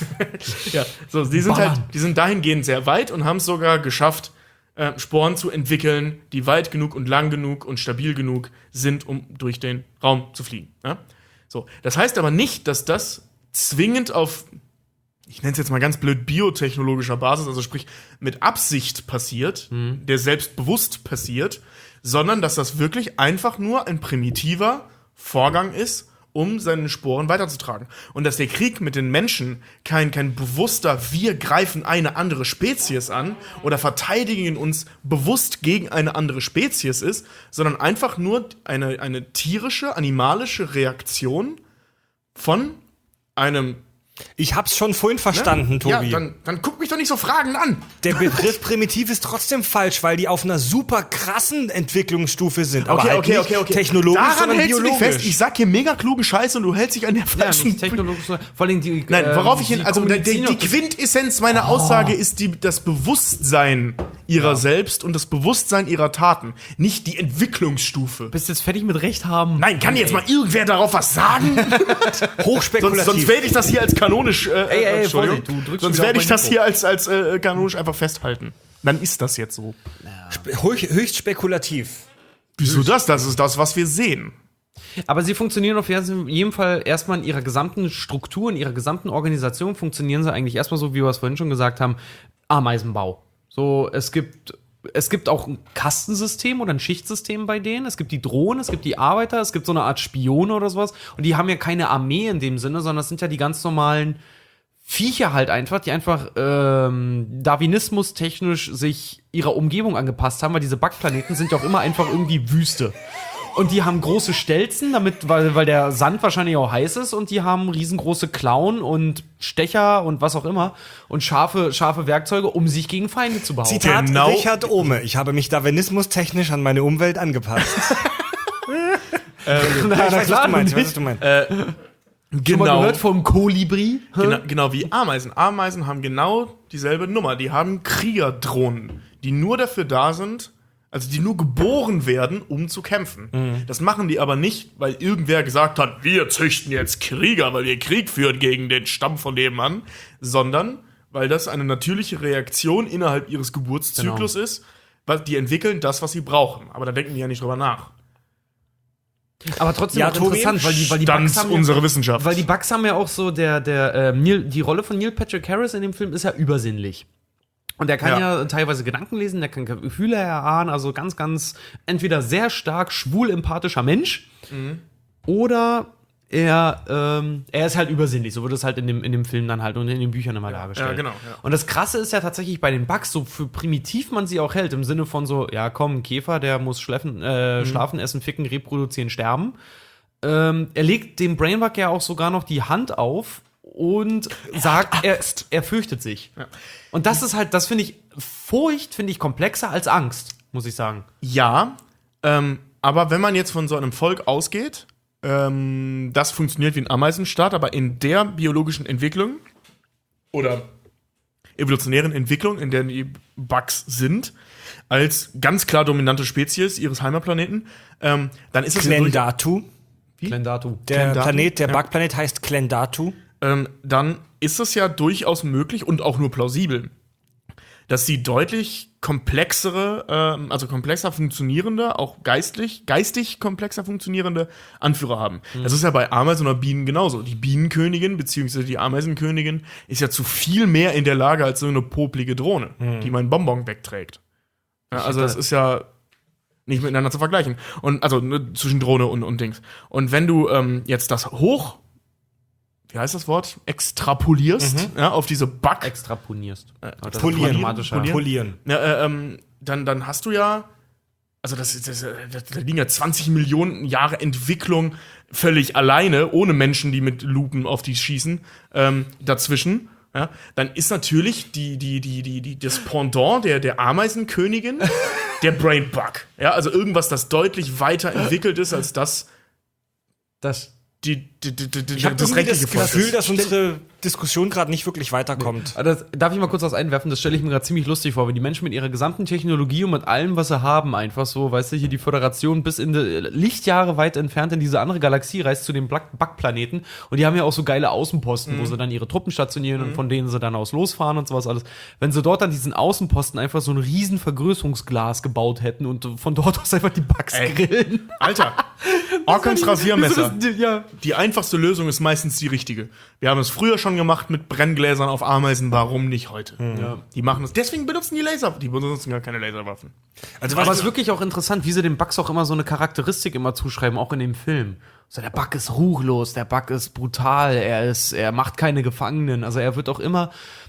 Ja, so, die sind Ballern. halt, die sind dahingehend sehr weit und haben es sogar geschafft, äh, Sporen zu entwickeln, die weit genug und lang genug und stabil genug sind, um durch den Raum zu fliegen. Ja? So, das heißt aber nicht, dass das zwingend auf, ich nenne es jetzt mal ganz blöd, biotechnologischer Basis, also sprich mit Absicht passiert, der selbstbewusst passiert, sondern dass das wirklich einfach nur ein primitiver Vorgang ist, um seine Sporen weiterzutragen. Und dass der Krieg mit den Menschen kein, kein bewusster, wir greifen eine andere Spezies an oder verteidigen uns bewusst gegen eine andere Spezies ist, sondern einfach nur eine, eine tierische, animalische Reaktion von einem. Ich hab's schon vorhin verstanden, Ja, Tobi. dann, dann guck mich doch nicht so fragend an. Der Begriff primitiv ist trotzdem falsch, weil die auf einer super krassen Entwicklungsstufe sind. Aber Okay, halt okay, nicht okay, okay. technologisch, Daran sondern hältst biologisch. du dich fest. Ich sag hier mega kluge Scheiße und du hältst dich an der Ja, falschen. nicht technologisch, vor allem die. Nein, ähm, worauf ich sie hin, also die, die, kommunizieren die auch- Quintessenz meiner Aussage ist die, das Bewusstsein ihrer selbst und das Bewusstsein ihrer Taten, nicht die Entwicklungsstufe. Bist jetzt fertig mit Recht haben? Nein, kann jetzt mal irgendwer darauf was sagen? Hochspekulativ. sonst sonst werde ich das hier als kanonisch, äh, Ey, ey, Entschuldigung. Vorsicht, du drückst sonst wieder werde auf ich mein das Mikro. hier als, als äh, kanonisch einfach festhalten. Dann ist das jetzt so. Höchst, höchst spekulativ. Wieso das? Das ist das, was wir sehen. Aber sie funktionieren auf jeden Fall erstmal in ihrer gesamten Struktur, in ihrer gesamten Organisation funktionieren sie eigentlich erstmal so, wie wir es vorhin schon gesagt haben, Ameisenbau. So, es gibt, es gibt auch ein Kastensystem oder ein Schichtsystem bei denen. Es gibt die Drohnen, es gibt die Arbeiter, es gibt so eine Art Spione oder sowas. Und die haben ja keine Armee in dem Sinne, sondern das sind ja die ganz normalen Viecher halt einfach, die einfach ähm, darwinismus-technisch sich ihrer Umgebung angepasst haben, weil diese Backplaneten sind ja auch immer einfach irgendwie Wüste. Und die haben große Stelzen, damit, weil, weil der Sand wahrscheinlich auch heiß ist, und die haben riesengroße Klauen und Stecher und was auch immer und scharfe, scharfe Werkzeuge, um sich gegen Feinde zu behaupten. Zitat Genau. Richard Ohme. Ich habe mich darwinismus-technisch an meine Umwelt angepasst. Na, ich weiß, was du meinst. Ich weiß, was du meinst. Schon mal gehört vom Kolibri? Genau, genau wie Ameisen. Ameisen haben genau dieselbe Nummer. Die haben Kriegerdrohnen, die nur dafür da sind, also die nur geboren werden, um zu kämpfen. Mhm. Das machen die aber nicht, weil irgendwer gesagt hat, wir züchten jetzt Krieger, weil wir Krieg führen gegen den Stamm von nebenan, sondern weil das eine natürliche Reaktion innerhalb ihres Geburtszyklus genau. ist, weil die entwickeln das, was sie brauchen. Aber da denken die ja nicht drüber nach. Aber trotzdem ja, auch interessant, weil die, weil die Bugs haben unsere ja, Wissenschaft. Weil die Bugs haben ja auch so, der, der, äh, Neil, die Rolle von Neil Patrick Harris in dem Film ist ja übersinnlich. Und der kann ja. ja teilweise Gedanken lesen, der kann Gefühle erahnen, also ganz, ganz entweder sehr stark schwul-empathischer Mensch mhm. oder er, ähm, er ist halt übersinnlich, so wird es halt in dem, in dem Film dann halt und in den Büchern immer ja, dargestellt. Ja, genau. Ja. Und das Krasse ist ja tatsächlich bei den Bugs, so für primitiv man sie auch hält, im Sinne von so, ja komm, ein Käfer, der muss schläfen, äh, mhm. schlafen, essen, ficken, reproduzieren, sterben. Ähm, er legt dem Brainbug ja auch sogar noch die Hand auf und er sagt, er, er fürchtet sich. Ja. Und das ist halt, das finde ich, Furcht finde ich komplexer als Angst, muss ich sagen. Ja, ähm, aber wenn man jetzt von so einem Volk ausgeht, ähm, das funktioniert wie ein Ameisenstaat, aber in der biologischen Entwicklung oder evolutionären Entwicklung, in der die Bugs sind, als ganz klar dominante Spezies ihres Heimatplaneten, ähm, dann ist es Klendatu. Wie? Klendatu. Der Klendatu? Planet, der Ja. Bugplanet heißt Klendatu. Ähm, dann ist es ja durchaus möglich und auch nur plausibel, dass sie deutlich komplexere, ähm, also komplexer funktionierende, auch geistlich, geistig komplexer funktionierende Anführer haben. Mhm. Das ist ja bei Ameisen oder Bienen genauso. Die Bienenkönigin bzw. die Ameisenkönigin ist ja zu viel mehr in der Lage als so eine poplige Drohne, mhm. die meinen Bonbon wegträgt. Ja, also das ist ja nicht miteinander zu vergleichen. Und also ne, zwischen Drohne und, und Dings. Und wenn du ähm, jetzt das hoch wie heißt das Wort? Extrapolierst, mhm. ja, auf diese Bug. Extraponierst. Äh, polieren. Polieren. Polieren. Ja, äh, ähm, dann, dann hast du ja, also das, das, das, da liegen ja zwanzig Millionen Jahre Entwicklung völlig alleine, ohne Menschen, die mit Lupen auf die schießen, ähm, dazwischen. Ja, dann ist natürlich die, die, die, die, die, das Pendant der, der Ameisenkönigin der Brain Bug. Ja, also irgendwas, das deutlich weiter entwickelt ist als das, das Die, die, die, die, ich habe das rechtliche Gefühl, dass unsere Diskussion gerade nicht wirklich weiterkommt. Nee. Das, darf ich mal kurz was einwerfen? Das stelle ich mir gerade ziemlich lustig vor, wenn die Menschen mit ihrer gesamten Technologie und mit allem, was sie haben, einfach so, weißt du, hier die Föderation bis in die Lichtjahre weit entfernt in diese andere Galaxie reist zu den Bug-Planeten und die haben ja auch so geile Außenposten, mhm. wo sie dann ihre Truppen stationieren mhm. und von denen sie dann aus losfahren und sowas alles. Wenn sie dort an diesen Außenposten einfach so ein riesen Vergrößerungsglas gebaut hätten und von dort aus einfach die Bugs Ey. grillen. Alter, Orkans Rasiermesser. Das, ja. Die einfachste Lösung ist meistens die richtige. Wir haben es früher schon gemacht mit Brenngläsern auf Ameisen, warum nicht heute? Mhm. Ja. Die machen es. Deswegen benutzen die Laser. Die benutzen gar keine Laserwaffen. Also, aber es ist wirklich auch interessant, wie sie den Bugs auch immer so eine Charakteristik immer zuschreiben, auch in dem Film. So, der Bug ist ruchlos, der Bug ist brutal, er ist, er macht keine Gefangenen. Also er wird auch immer.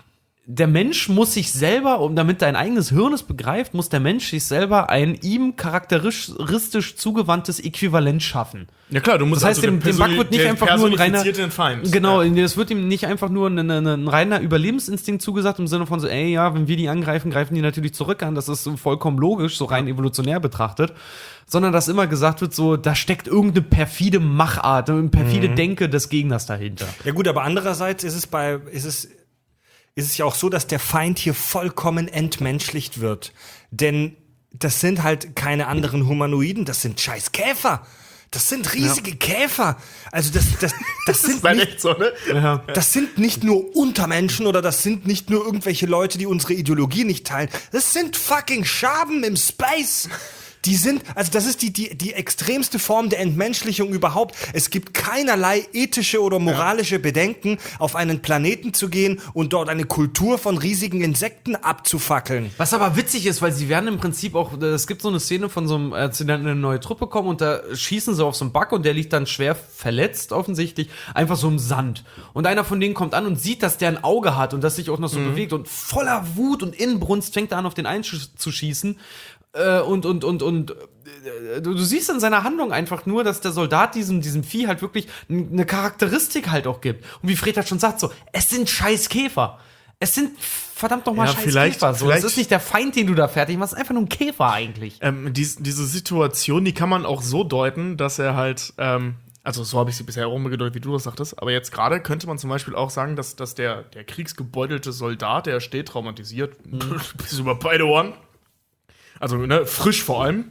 Der Mensch muss sich selber, um damit dein eigenes Hirn es begreift, muss der Mensch sich selber ein ihm charakteristisch zugewandtes Äquivalent schaffen. Ja klar, du musst das heißt, also dem, dem Bug wird nicht einfach nur ein reiner Feind. Genau, ja. es wird ihm nicht einfach nur ein, ein, ein reiner Überlebensinstinkt zugesagt im Sinne von so, ey, ja, wenn wir die angreifen, greifen die natürlich zurück an. Das ist so vollkommen logisch, so rein evolutionär betrachtet. Sondern dass immer gesagt wird, so, da steckt irgendeine perfide Machart, eine perfide mhm. Denke des Gegners dahinter. Ja gut, aber andererseits ist es bei, ist es ist es ja auch so, dass der Feind hier vollkommen entmenschlicht wird. Denn das sind halt keine anderen Humanoiden, das sind scheiß Käfer. Das sind riesige ja. Käfer. Also das, das, das, das sind das nicht, so, ne? ja. das sind nicht nur Untermenschen oder das sind nicht nur irgendwelche Leute, die unsere Ideologie nicht teilen. Das sind fucking Schaben im Space. Die sind, also das ist die, die, die extremste Form der Entmenschlichung überhaupt. Es gibt keinerlei ethische oder moralische Bedenken, auf einen Planeten zu gehen und dort eine Kultur von riesigen Insekten abzufackeln. Was aber witzig ist, weil sie werden im Prinzip auch, es gibt so eine Szene von so einem, als sie dann in eine neue Truppe kommen und da schießen sie auf so einen Bug und der liegt dann schwer verletzt offensichtlich, einfach so im Sand. Und einer von denen kommt an und sieht, dass der ein Auge hat und das sich auch noch so mhm. bewegt und voller Wut und Inbrunst fängt er an, auf den einzuschießen. Und, und, und, und äh, du, du siehst in seiner Handlung einfach nur, dass der Soldat diesem, diesem Vieh halt wirklich eine Charakteristik halt auch gibt. Und wie Fred halt schon sagt, so, es sind scheiß Käfer. Es sind verdammt nochmal ja, scheiß vielleicht, Käfer. So, vielleicht, es ist nicht der Feind, den du da fertig machst, es ist einfach nur ein Käfer eigentlich. Ähm, dies, diese Situation, die kann man auch so deuten, dass er halt, ähm, Also so habe ich sie bisher rumgedeutet, wie du das sagtest. Aber jetzt gerade könnte man zum Beispiel auch sagen, dass, dass der, der kriegsgebeutelte Soldat, der steht traumatisiert, mhm. bis über beide Ohren, also ne, frisch vor allem,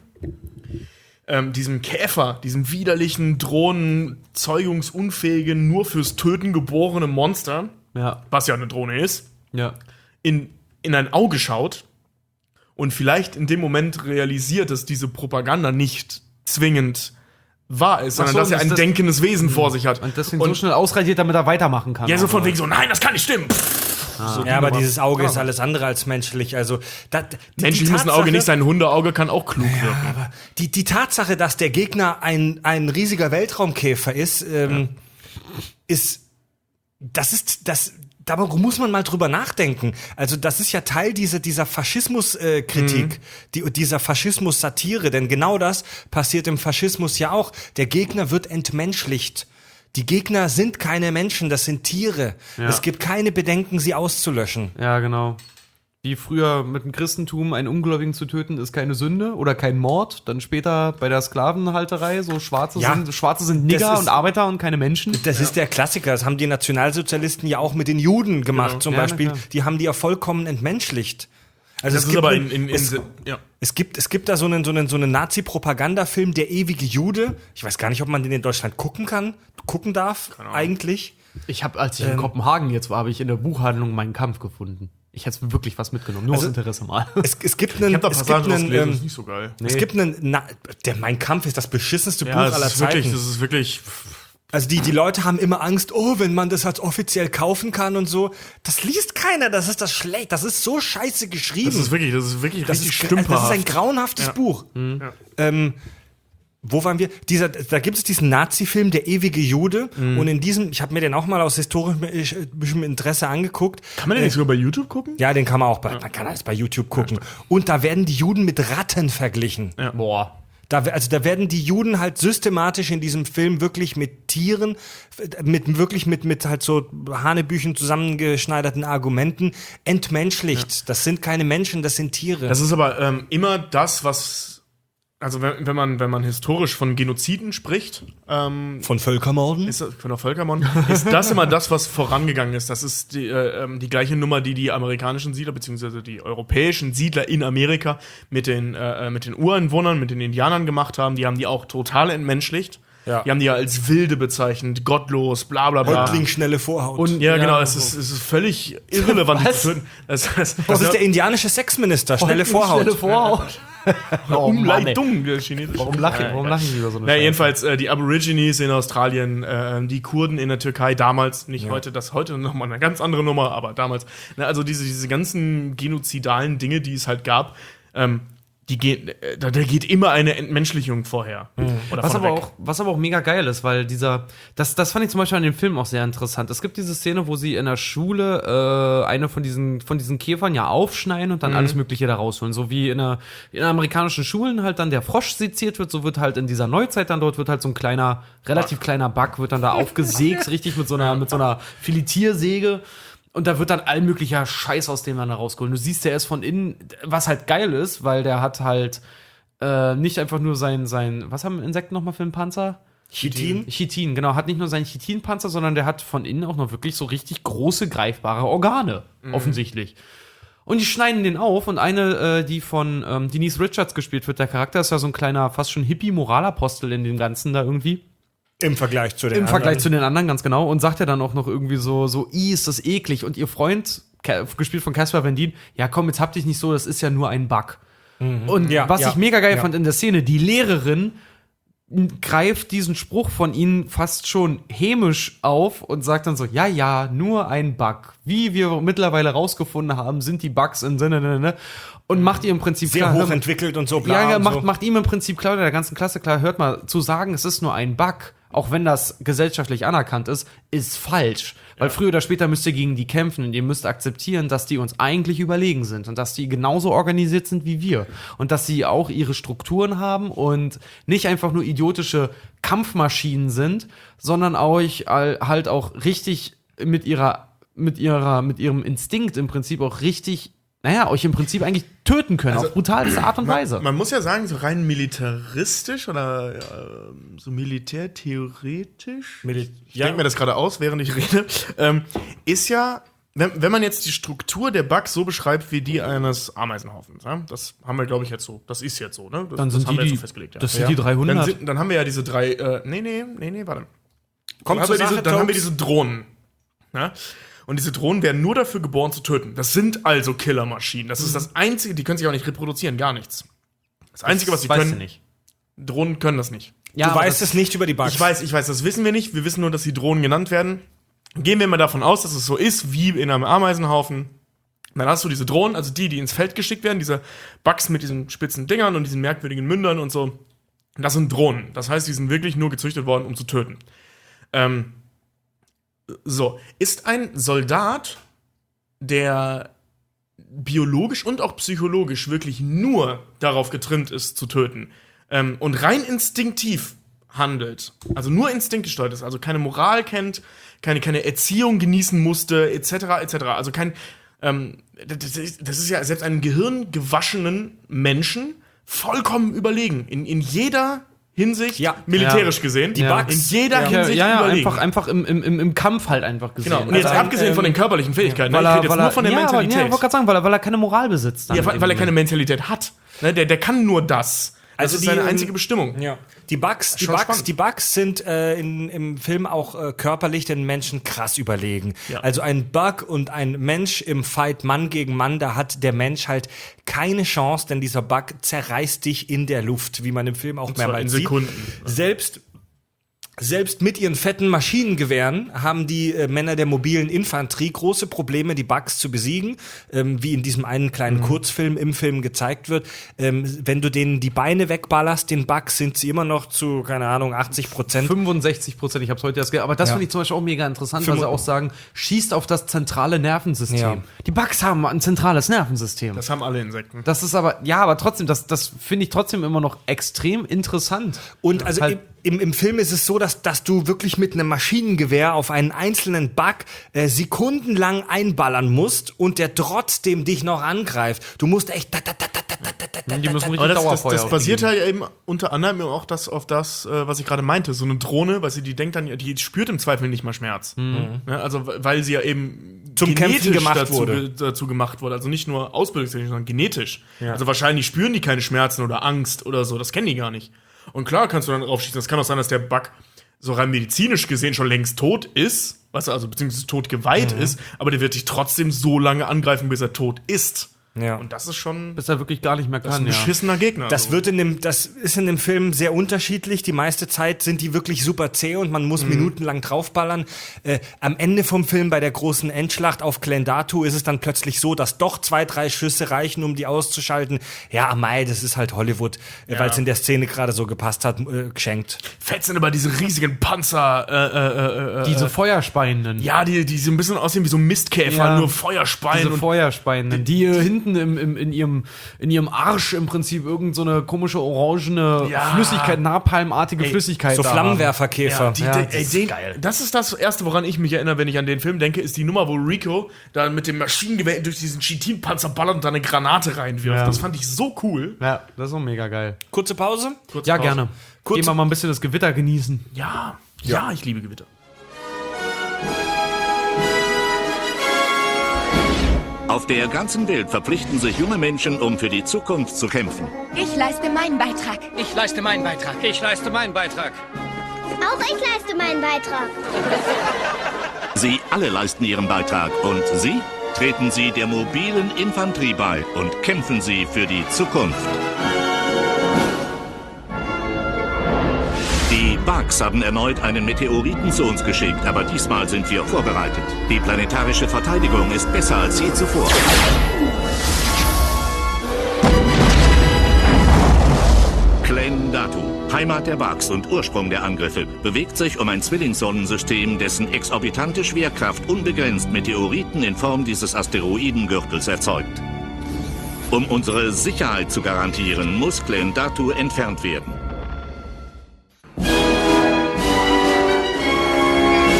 ähm, diesem Käfer, diesem widerlichen, drohenden, zeugungsunfähigen, nur fürs Töten geborenen Monster, Ja. was ja eine Drohne ist, Ja. in, in ein Auge schaut und vielleicht in dem Moment realisiert, dass diese Propaganda nicht zwingend wahr ist, sondern so, dass er und ein das- denkendes Wesen vor sich hat. Und deswegen so schnell ausradiert, damit er weitermachen kann. Ja, so von Oder? wegen so, nein, das kann nicht stimmen. Pff, so Ja, aber Dinge. dieses Auge ist alles andere als menschlich. Also, da, die, Menschlich die muss ein Auge Tatsache- nicht sein, ein Hundeauge kann auch klug wirken. Aber die, die Tatsache, dass der Gegner ein, ein riesiger Weltraumkäfer ist, ähm, ist, das ist, das, darüber muss man mal drüber nachdenken. Also das ist ja Teil dieser, dieser Faschismus-Kritik, äh, Kritik, die, dieser Faschismus-Satire, denn genau das passiert im Faschismus ja auch. Der Gegner wird entmenschlicht. Die Gegner sind keine Menschen, das sind Tiere. Ja. Es gibt keine Bedenken, sie auszulöschen. Ja, genau. Wie früher mit dem Christentum einen Ungläubigen zu töten, ist keine Sünde oder kein Mord. Dann später bei der Sklavenhalterei, so Schwarze, Ja, sind, Schwarze sind Nigger das ist- und Arbeiter und keine Menschen. Das ist der Klassiker. Das haben die Nationalsozialisten ja auch mit den Juden gemacht, Genau. zum Ja, na Beispiel. klar. Die haben die ja vollkommen entmenschlicht. Also Das es ist gibt aber einen- in, in, in es, ja. es gibt es gibt da so einen so einen so einen Nazi-Propagandafilm, Der ewige Jude. Ich weiß gar nicht, ob man den in Deutschland gucken kann, gucken darf eigentlich. Ich habe, als ich in Kopenhagen jetzt war, habe ich in der Buchhandlung meinen Kampf gefunden. Ich hätte wirklich was mitgenommen, nur Also- aus Interesse mal. Es, es gibt einen Ich hab da es gibt Passagen einen, rausgelesen, das ähm, ist nicht so geil. es gibt einen Na der Mein Kampf ist das beschissenste Ja, Buch das aller ist wirklich, Zeiten. das ist wirklich, Also die, die Leute haben immer Angst, oh, wenn man das als offiziell kaufen kann und so. Das liest keiner, das ist das schlecht, das ist so scheiße geschrieben. das ist wirklich, das ist wirklich Das richtig ist, das ist stümperhaft. ein grauenhaftes Buch. Ja. Ähm, wo waren wir? Dieser, da gibt es diesen Nazi-Film, Der ewige Jude. Und in diesem, ich habe mir den auch mal aus historischem Interesse angeguckt. Kann man den nicht sogar bei YouTube gucken? Ja, den kann man auch bei, man kann alles bei YouTube gucken. Und da werden die Juden mit Ratten verglichen. Ja. Boah. Da, also da werden die Juden halt systematisch in diesem Film wirklich mit Tieren, mit wirklich mit mit halt so Hanebüchen zusammengeschneiderten Argumenten entmenschlicht. Das sind keine Menschen, das sind Tiere. Das ist aber ähm, immer das, was, also wenn, wenn man wenn man historisch von Genoziden spricht, ähm, Von Völkermorden? ist das, von der Völkermord, ist das immer das, was vorangegangen ist. Das ist die, äh, ähm, die gleiche Nummer, die die amerikanischen Siedler beziehungsweise die europäischen Siedler in Amerika mit den äh, mit den Ureinwohnern, mit den Indianern gemacht haben. Die haben die auch total entmenschlicht. Ja. Die haben die ja als Wilde bezeichnet, gottlos, bla bla bla. Häuptling, schnelle Vorhaut. Und- Ja, Ja, genau, es so. ist, es ist völlig irrelevant. die Was? zu töten. Das, das, das ist der indianische Sexminister, schnelle Vorhaut. Schnelle Vorhaut. Oh, Umleitung der Chinesen. Warum lachen, warum lachen die über so eine Na, Scheiße? jedenfalls äh, die Aborigines in Australien, äh, die Kurden in der Türkei damals, nicht heute, das heute nochmal eine ganz andere Nummer, aber damals. Na, also diese, diese ganzen genozidalen Dinge, die es halt gab, ähm, die gehen, äh, da, da geht immer eine Entmenschlichung vorher. Oder Was von aber, weg. auch, was aber auch mega geil ist, weil dieser, das, das fand ich zum Beispiel an dem Film auch sehr interessant. Es gibt diese Szene, wo sie in der Schule äh, eine von diesen, von diesen Käfern ja aufschneiden und dann alles Mögliche da rausholen. So wie in, der, in amerikanischen Schulen halt dann der Frosch seziert wird, so wird halt in dieser Neuzeit dann dort wird halt so ein kleiner, relativ kleiner Bug, wird dann da aufgesägt, richtig mit so einer, mit so einer Filetiersäge. Und da wird dann all möglicher Scheiß aus dem dann da rausgeholt. Du siehst, der ist von innen, was halt geil ist, weil der hat halt äh, nicht einfach nur sein, sein, was haben Insekten nochmal für einen Panzer? Chitin? Chitin, genau. Hat nicht nur seinen Chitinpanzer, sondern der hat von innen auch noch wirklich so richtig große, greifbare Organe, offensichtlich. Und die schneiden den auf und eine, äh, die von ähm, Denise Richards gespielt wird, der Charakter ist ja so ein kleiner, fast schon Hippie-Moralapostel in dem Ganzen da irgendwie. Im Vergleich zu den Im Vergleich zu anderen. den anderen, ganz genau. Und sagt ja dann auch noch irgendwie so, so, i, ist das eklig. Und ihr Freund, Ka- gespielt von Caspar Van Dien, ja komm, jetzt habt dich nicht so, das ist ja nur ein Bug. Und Ja, was ja, ich mega geil ja. fand in der Szene, die Lehrerin greift diesen Spruch von ihnen fast schon hämisch auf und sagt dann so, ja, ja, nur ein Bug. Wie wir mittlerweile rausgefunden haben, sind die Bugs in Sinne, ne, ne, und macht ihr im Prinzip Sehr klar, hör- hochentwickelt und so, bla ja, ja, und macht, so. macht ihm im Prinzip klar, der ganzen Klasse klar, hört mal, zu sagen, es ist nur ein Bug, auch wenn das gesellschaftlich anerkannt ist, ist falsch. Weil früher oder später müsst ihr gegen die kämpfen und ihr müsst akzeptieren, dass die uns eigentlich überlegen sind und dass die genauso organisiert sind wie wir. Und dass sie auch ihre Strukturen haben und nicht einfach nur idiotische Kampfmaschinen sind, sondern auch halt auch richtig mit ihrer, mit ihrer, mit ihrem Instinkt im Prinzip auch richtig naja, euch im Prinzip eigentlich töten können, Also, auf brutalste Art und Weise. Man, man muss ja sagen, so rein militaristisch oder äh, so militärtheoretisch, Mil- ich ja. denke mir das gerade aus, während ich rede, ähm, ist ja, wenn, wenn man jetzt die Struktur der Bugs so beschreibt wie die eines Ameisenhaufens, ja? Das haben wir, glaube ich, jetzt so, das ist jetzt so, ne? Das, Dann das sind haben die, wir jetzt die so festgelegt. Ja. das sind ja. die dreihundert. Dann, sind, dann haben wir ja diese drei, äh, nee, nee, nee, nee, warte. Kommt Dann, haben zur wir, diese, Sache, dann haben wir Tobes. diese Drohnen. Ja? Und diese Drohnen werden nur dafür geboren zu töten. Das sind also Killermaschinen. Das ist das Einzige, die können sich auch nicht reproduzieren, gar nichts. Das Einzige, was sie weißt können, du nicht. Drohnen können das nicht. Ja, Du aber weißt das- es nicht über die Bugs. Ich weiß, ich weiß, das wissen wir nicht. Wir wissen nur, dass die Drohnen genannt werden. Gehen wir mal davon aus, dass es so ist wie in einem Ameisenhaufen. Dann hast du diese Drohnen, also die, die ins Feld geschickt werden, diese Bugs mit diesen spitzen Dingern und diesen merkwürdigen Mündern und so. Das sind Drohnen. Das heißt, die sind wirklich nur gezüchtet worden, um zu töten. Ähm, so, ist ein Soldat, der biologisch und auch psychologisch wirklich nur darauf getrimmt ist, zu töten, ähm, und rein instinktiv handelt, also nur instinktgesteuert ist, also keine Moral kennt, keine, keine Erziehung genießen musste, et cetera, et cetera. Also kein, ähm, das, ist, das ist ja selbst einem gehirngewaschenen Menschen vollkommen überlegen. In, in jeder Hinsicht, Ja. militärisch Ja. gesehen, Die in Bugs. jeder Ja. Ja, Hinsicht ja, ja überlegen. einfach, einfach im, im, im im Kampf halt einfach gesehen. Genau, und jetzt Also, abgesehen ähm, von den körperlichen Fähigkeiten, weil ne? ich er, rede jetzt weil nur er, von der ja, aber, Mentalität. ja, ich wollte gerade sagen, weil er, weil er keine Moral besitzt. dann Ja, weil, weil er irgendwie. keine Mentalität hat. Ne, der, der kann nur das. Das Also ist die, seine ähm, einzige Bestimmung. Ja. Die Bugs, die Schon Bugs, spannend. die Bugs sind äh, in, im Film auch äh, körperlich den Menschen krass überlegen. Ja. Also ein Bug und ein Mensch im Fight Mann gegen Mann, da hat der Mensch halt keine Chance, denn dieser Bug zerreißt dich in der Luft, wie man im Film auch zwar mehrmals in sieht. Sekunden. Selbst Selbst mit ihren fetten Maschinengewehren haben die äh, Männer der mobilen Infanterie große Probleme, die Bugs zu besiegen, ähm, wie in diesem einen kleinen Mhm. Kurzfilm im Film gezeigt wird. Ähm, wenn du denen die Beine wegballerst, den Bugs, sind sie immer noch zu, keine Ahnung, achtzig Prozent. fünfundsechzig Prozent, ich habe es heute erst gehört. Aber das Ja. finde ich zum Beispiel auch mega interessant, weil Fünfund- sie auch sagen, schießt auf das zentrale Nervensystem. Ja. Die Bugs haben ein zentrales Nervensystem. Das haben alle Insekten. Das ist aber, ja, aber trotzdem, das, das finde ich trotzdem immer noch extrem interessant. Und also Halt- im, im, im Film ist es so, dass, dass du wirklich mit einem Maschinengewehr auf einen einzelnen Bug äh, sekundenlang einballern musst und der trotzdem dich noch angreift. Du musst echt. Da, da, da, da, da, da, da, da, Die müssen richtig Aber das, das, Dauerfeuer das auf die basiert geben. halt eben unter anderem auch das, auf das, äh, was ich gerade meinte. So eine Drohne, weil sie die denkt dann, die spürt im Zweifel nicht mal Schmerz. Ne? Also, weil sie ja eben Zum Kämpfen gemacht dazu, wurde. ge- dazu gemacht wurde. Also nicht nur ausbildungstechnisch, sondern genetisch. Also wahrscheinlich spüren die keine Schmerzen oder Angst oder so. Das kennen die gar nicht. Und klar kannst du dann drauf schießen. Das kann auch sein, dass der Bug so rein medizinisch gesehen schon längst tot ist. Weißt du, also beziehungsweise tot geweiht ist. Aber der wird dich trotzdem so lange angreifen, bis er tot ist. Ja. Und das ist schon Bis er wirklich gar nicht mehr das ist kann, ein ja. beschissener Gegner. Das also. wird in dem, das ist in dem Film sehr unterschiedlich. Die meiste Zeit sind die wirklich super zäh und man muss minutenlang draufballern. Äh, am Ende vom Film bei der großen Endschlacht auf Clendatu ist es dann plötzlich so, dass doch zwei, drei Schüsse reichen, um die auszuschalten. Ja, mei, das ist halt Hollywood, äh, weil es in der Szene gerade so gepasst hat, äh, geschenkt. Fett sind aber diese riesigen Panzer. Äh, äh, äh, Diese äh, Feuerspeienden. ja, die, die so ein bisschen aussehen wie so Mistkäfer, Ja. nur Feuerspeien. Diese und Feuerspeienden, die hier hinten im, im, in, ihrem, in ihrem Arsch im Prinzip irgend so eine komische orangene Ja. Flüssigkeit, Napalmartige Flüssigkeit. So da Flammenwerferkäfer. ja, die, Ja, die, das ey, ist den, geil. das ist das Erste, woran ich mich erinnere, wenn ich an den Film denke, ist die Nummer, wo Rico da mit dem Maschinengewehr durch diesen Chitin-Panzer ballert und da eine Granate reinwirft. Ja. Das fand ich so cool. haben. Ja, das ist auch mega geil. Kurze Pause? Kurze Ja, Pause. gerne. Kurz- Gehen wir mal ein bisschen das Gewitter genießen. Ja, ja, ich liebe Gewitter. Auf der ganzen Welt verpflichten sich junge Menschen, um für die Zukunft zu kämpfen. Ich leiste meinen Beitrag. Ich leiste meinen Beitrag. Ich leiste meinen Beitrag. Auch ich leiste meinen Beitrag. Sie alle leisten ihren Beitrag und Sie treten Sie der mobilen Infanterie bei und kämpfen Sie für die Zukunft. Die Bugs haben erneut einen Meteoriten zu uns geschickt, aber diesmal sind wir vorbereitet. Die planetarische Verteidigung ist besser als je zuvor. Clendatu, Heimat der Bugs und Ursprung der Angriffe, bewegt sich um ein Zwillingssonnensystem, dessen exorbitante Schwerkraft unbegrenzt Meteoriten in Form dieses Asteroidengürtels erzeugt. Um unsere Sicherheit zu garantieren, muss Clendatu entfernt werden.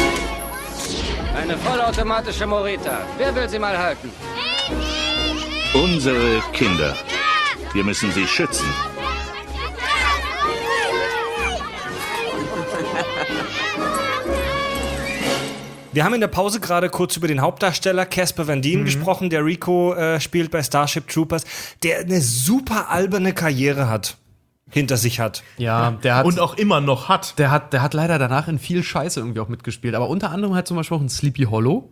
Eine vollautomatische Morita. Wer will sie mal halten? Unsere Kinder. Wir müssen sie schützen. Wir haben in der Pause gerade kurz über den Hauptdarsteller Casper Van Dien mhm. gesprochen, der Rico äh, spielt bei Starship Troopers, der eine super alberne Karriere hat, hinter sich hat. Ja, der hat und auch immer noch hat. Der hat, der hat leider danach in viel Scheiße irgendwie auch mitgespielt, aber unter anderem halt zum Beispiel auch in Sleepy Hollow.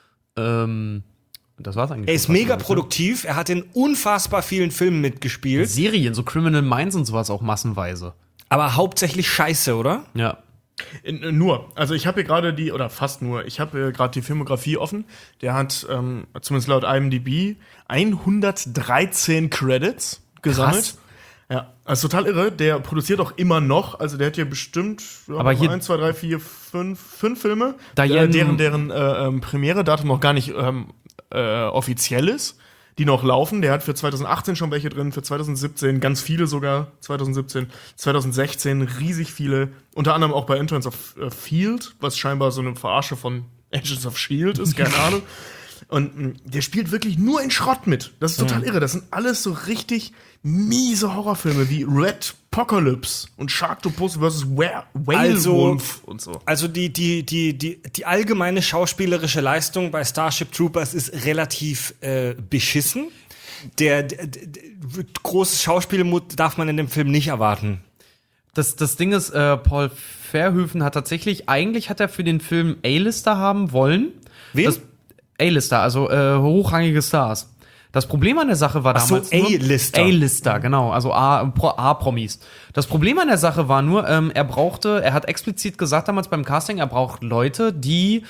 Ähm, das war's eigentlich. Er ist mega produktiv, er hat in unfassbar vielen Filmen mitgespielt. Serien, so Criminal Minds und sowas auch massenweise. Aber hauptsächlich Scheiße, oder? Ja. In, nur, also ich habe hier gerade die, oder fast nur, ich habe hier gerade die Filmografie offen. Der hat, ähm, zumindest laut I M D B, hundertdreizehn Credits gesammelt. Krass. Ja, also total irre. Der produziert auch immer noch, also der hat hier bestimmt ja, aber hier eins, zwei, drei, vier, fünf, fünf Filme, Diane, äh, deren, deren äh, ähm, Premiere-Datum noch gar nicht ähm, äh, offiziell ist, die noch laufen. Der hat für zwanzig achtzehn schon welche drin, für zwanzig siebzehn ganz viele sogar, zwanzig siebzehn, zwanzig sechzehn riesig viele, unter anderem auch bei Entrance of äh, Field, was scheinbar so eine Verarsche von Agents of Shield ist, keine Ahnung. Und mh, der spielt wirklich nur in Schrott mit. Das ist total irre. Das sind alles so richtig miese Horrorfilme wie Red Apocalypse und Sharktopus versus Were- Whalewolf also, und so. Also die, die, die, die, die allgemeine schauspielerische Leistung bei Starship Troopers ist relativ äh, beschissen. Der, der, der großes Schauspielmut darf man in dem Film nicht erwarten. Das, das Ding ist, äh, Paul Verhoeven hat tatsächlich, eigentlich hat er für den Film A-Lister haben wollen. Wen? Das, A-Lister, also äh, hochrangige Stars. Das Problem an der Sache war Ach so, damals nur A-Lister. A-Lister, genau, also A- Pro- A-Promis. Das Problem an der Sache war nur, ähm, er brauchte, er hat explizit gesagt damals beim Casting, er braucht Leute, die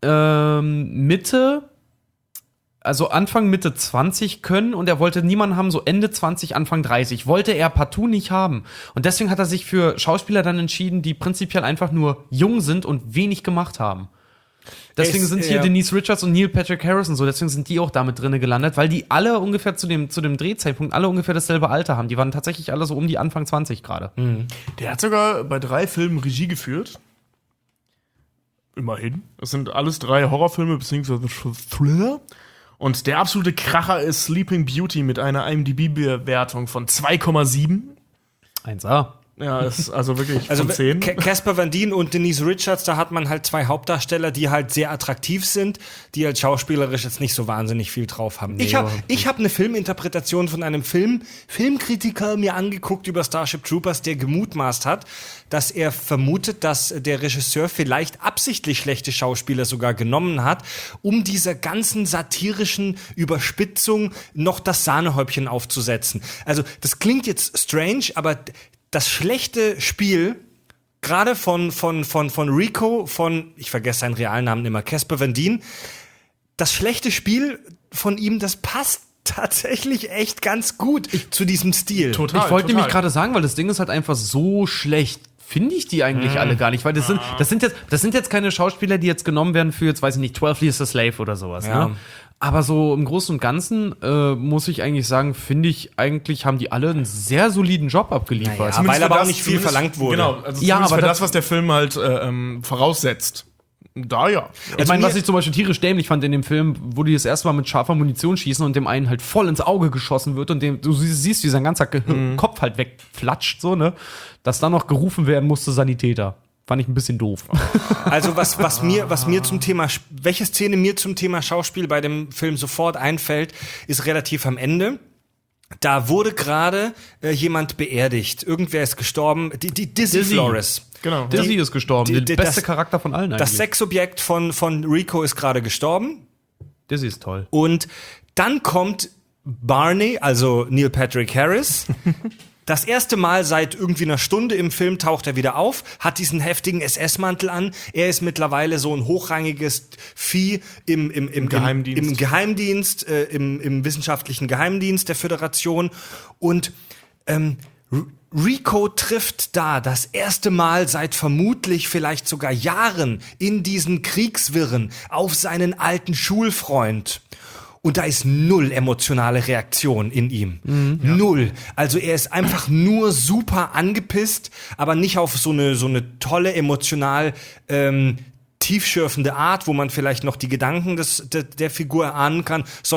ähm, Mitte, also Anfang Mitte zwanzig können, und er wollte niemanden haben, so Ende zwanzig, Anfang dreißig. Wollte er partout nicht haben. Und deswegen hat er sich für Schauspieler dann entschieden, die prinzipiell einfach nur jung sind und wenig gemacht haben. Deswegen Es, sind hier ja. Denise Richards und Neil Patrick Harris und so, deswegen sind die auch damit drinne gelandet, weil die alle ungefähr zu dem, zu dem Drehzeitpunkt alle ungefähr dasselbe Alter haben. Die waren tatsächlich alle so um die Anfang zwanzig gerade. Mhm. Der hat sogar bei drei Filmen Regie geführt. Immerhin. Das sind alles drei Horrorfilme bzw. Thriller. Und der absolute Kracher ist Sleeping Beauty mit einer I M D B-Bewertung von zwei Komma sieben. eins A. Ja, ist also wirklich Also von zehn. Ca- Casper Van Dien und Denise Richards, da hat man halt zwei Hauptdarsteller, die halt sehr attraktiv sind, die halt schauspielerisch jetzt nicht so wahnsinnig viel drauf haben. ich habe ich hab eine Filminterpretation von einem Film, Filmkritiker mir angeguckt über Starship Troopers, der gemutmaßt hat, dass er vermutet, dass der Regisseur vielleicht absichtlich schlechte Schauspieler sogar genommen hat, um dieser ganzen satirischen Überspitzung noch das Sahnehäubchen aufzusetzen. Also das klingt jetzt strange, aber das schlechte Spiel, gerade von, von, von, von Rico, von, ich vergesse seinen realen Namen immer, Casper Van Dien, das schlechte Spiel von ihm, das passt tatsächlich echt ganz gut zu diesem Stil. Total. Ich wollte total. nämlich gerade sagen, weil das Ding ist halt einfach so schlecht. Finde ich die eigentlich Mhm. alle gar nicht, weil das sind, das sind jetzt, das sind jetzt keine Schauspieler, die jetzt genommen werden für, jetzt weiß ich nicht, twelve Years a Slave oder sowas, Ja. ne? Aber so im Großen und Ganzen äh, muss ich eigentlich sagen, finde ich eigentlich, haben die alle einen sehr soliden Job abgeliefert. Naja, Zumindest weil aber für auch nicht viel zumindest- verlangt wurde. Genau, also Ja, zumindest aber für das- das, was der Film halt äh, ähm, voraussetzt. Da ja. Ich meine, mir- was ich zum Beispiel tierisch dämlich fand in dem Film, wo die das erste Mal mit scharfer Munition schießen und dem einen halt voll ins Auge geschossen wird und dem, du sie- siehst, wie sein ganzer Ge- Mhm. Kopf halt wegflatscht, so, ne? Dass dann noch gerufen werden musste, Sanitäter. Fand ich ein bisschen doof. Also was, was mir, was mir zum Thema, welche Szene mir zum Thema Schauspiel bei dem Film sofort einfällt, ist relativ am Ende. Da wurde gerade äh, jemand beerdigt. Irgendwer ist gestorben. Die, die Dizzy, Dizzy. Flores. Genau. Dizzy ist gestorben, die- der die- beste das- Charakter von allen eigentlich. Das Sexobjekt von, von Rico ist gerade gestorben. Dizzy ist toll. Und dann kommt Barney, also Neil Patrick Harris. Das erste Mal seit irgendwie einer Stunde im Film taucht er wieder auf, hat diesen heftigen S S-Mantel an. Er ist mittlerweile so ein hochrangiges Vieh im, im, im, Geheimdienst. im, im Geheimdienst, äh, im, im wissenschaftlichen Geheimdienst der Föderation. Und ähm, R- Rico trifft da das erste Mal seit vermutlich vielleicht sogar Jahren in diesen Kriegswirren auf seinen alten Schulfreund. Und da ist null emotionale Reaktion in ihm. Null. Also er ist einfach nur super angepisst, aber nicht auf so eine, so eine tolle, emotional ähm, tiefschürfende Art, wo man vielleicht noch die Gedanken des, der, der Figur erahnen kann, sondern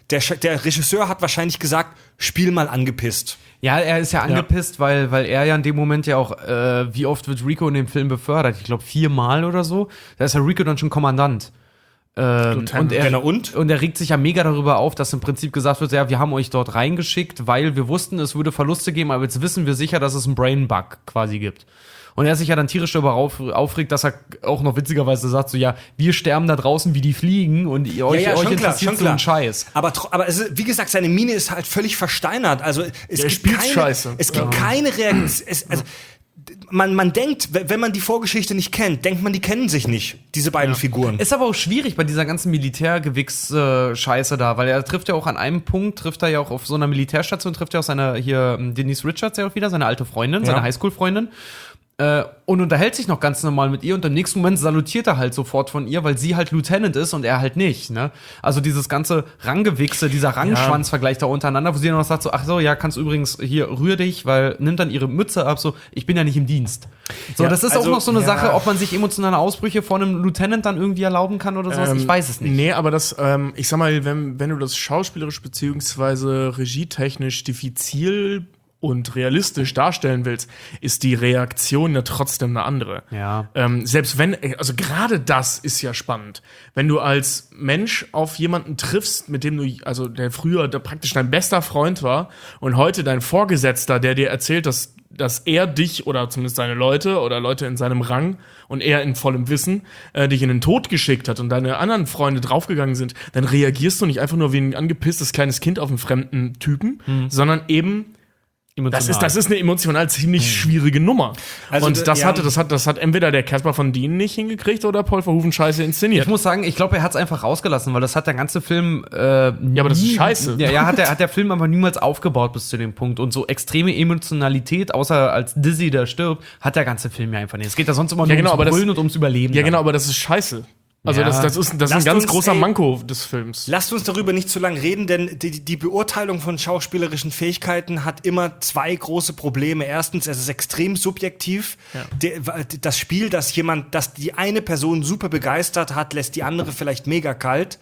der, der Regisseur hat wahrscheinlich gesagt, spiel mal angepisst. Ja, er ist ja angepisst, ja. Weil, weil er ja in dem Moment ja auch, äh, wie oft wird Rico in dem Film befördert? Ich glaube viermal oder so. Da ist ja Rico dann schon Kommandant. Ähm, und, er, und? und er regt sich ja mega darüber auf, dass im Prinzip gesagt wird, ja, wir haben euch dort reingeschickt, weil wir wussten, es würde Verluste geben, aber jetzt wissen wir sicher, dass es einen Brain-Bug quasi gibt. Und er sich ja dann tierisch darüber auf, aufregt, dass er auch noch witzigerweise sagt, so, ja, wir sterben da draußen wie die Fliegen und ihr, euch, ja, ja, euch schon interessiert klar, so ein Scheiß. Aber, aber es ist, wie gesagt, seine Miene ist halt völlig versteinert. Also es Der gibt spielt keine, Scheiße. Es gibt Ja. keine Reaktion. Es, also, man, man denkt, wenn man die Vorgeschichte nicht kennt, denkt man, die kennen sich nicht, diese beiden ja. Figuren. Ist aber auch schwierig bei dieser ganzen Militärgewichs-Scheiße da, weil er trifft ja auch an einem Punkt, trifft er ja auch auf so einer Militärstation, trifft er auch seine, hier, Denise Richards ja auch wieder, seine alte Freundin, ja. seine Highschool-Freundin. Äh, und unterhält sich noch ganz normal mit ihr und im nächsten Moment salutiert er halt sofort von ihr, weil sie halt Lieutenant ist und er halt nicht, ne? Also dieses ganze Ranggewichse, dieser Rangschwanzvergleich da untereinander, wo sie dann noch sagt so, ach so, ja, kannst du übrigens, hier, rühr dich, weil, nimmt dann ihre Mütze ab, so, ich bin ja nicht im Dienst. So, ja, das ist also, auch noch so eine ja. Sache, ob man sich emotionale Ausbrüche von einem Lieutenant dann irgendwie erlauben kann oder sowas, Ähm, ich weiß es nicht. Nee, aber das, ähm, ich sag mal, wenn, wenn du das schauspielerisch beziehungsweise regietechnisch diffizil und realistisch darstellen willst, ist die Reaktion ja trotzdem eine andere. Ja. Ähm, selbst wenn, also gerade das ist ja spannend. Wenn du als Mensch auf jemanden triffst, mit dem du, also der früher der praktisch dein bester Freund war und heute dein Vorgesetzter, der dir erzählt, dass, dass er dich oder zumindest seine Leute oder Leute in seinem Rang und er in vollem Wissen äh, dich in den Tod geschickt hat und deine anderen Freunde draufgegangen sind, dann reagierst du nicht einfach nur wie ein angepisstes kleines Kind auf einen fremden Typen, mhm. sondern eben Das ist, das ist eine emotional ziemlich schwierige Nummer. Also, und das, ja. hatte, das, hat, das hat entweder der Caspar von Dien nicht hingekriegt oder Paul Verhoeven scheiße inszeniert. Ich muss sagen, ich glaube, er hat es einfach rausgelassen, weil das hat der ganze Film äh, nie, Ja, aber das ist scheiße. Ja, ja hat, der, hat der Film aber niemals aufgebaut bis zu dem Punkt. Und so extreme Emotionalität, außer als Dizzy da stirbt, hat der ganze Film ja einfach nicht. Es geht ja sonst immer nur ja, genau, ums Brüllen das, und ums Überleben. Ja, dann. genau, aber das ist scheiße. Also Ja. das, das ist, das ist ein ganz uns, großer ey, Manko des Films. Lasst uns darüber nicht zu lange reden, denn die, die Beurteilung von schauspielerischen Fähigkeiten hat immer zwei große Probleme. Erstens, es ist extrem subjektiv. Ja. Der, das Spiel, das jemand, das die eine Person super begeistert hat, lässt die andere vielleicht mega kalt.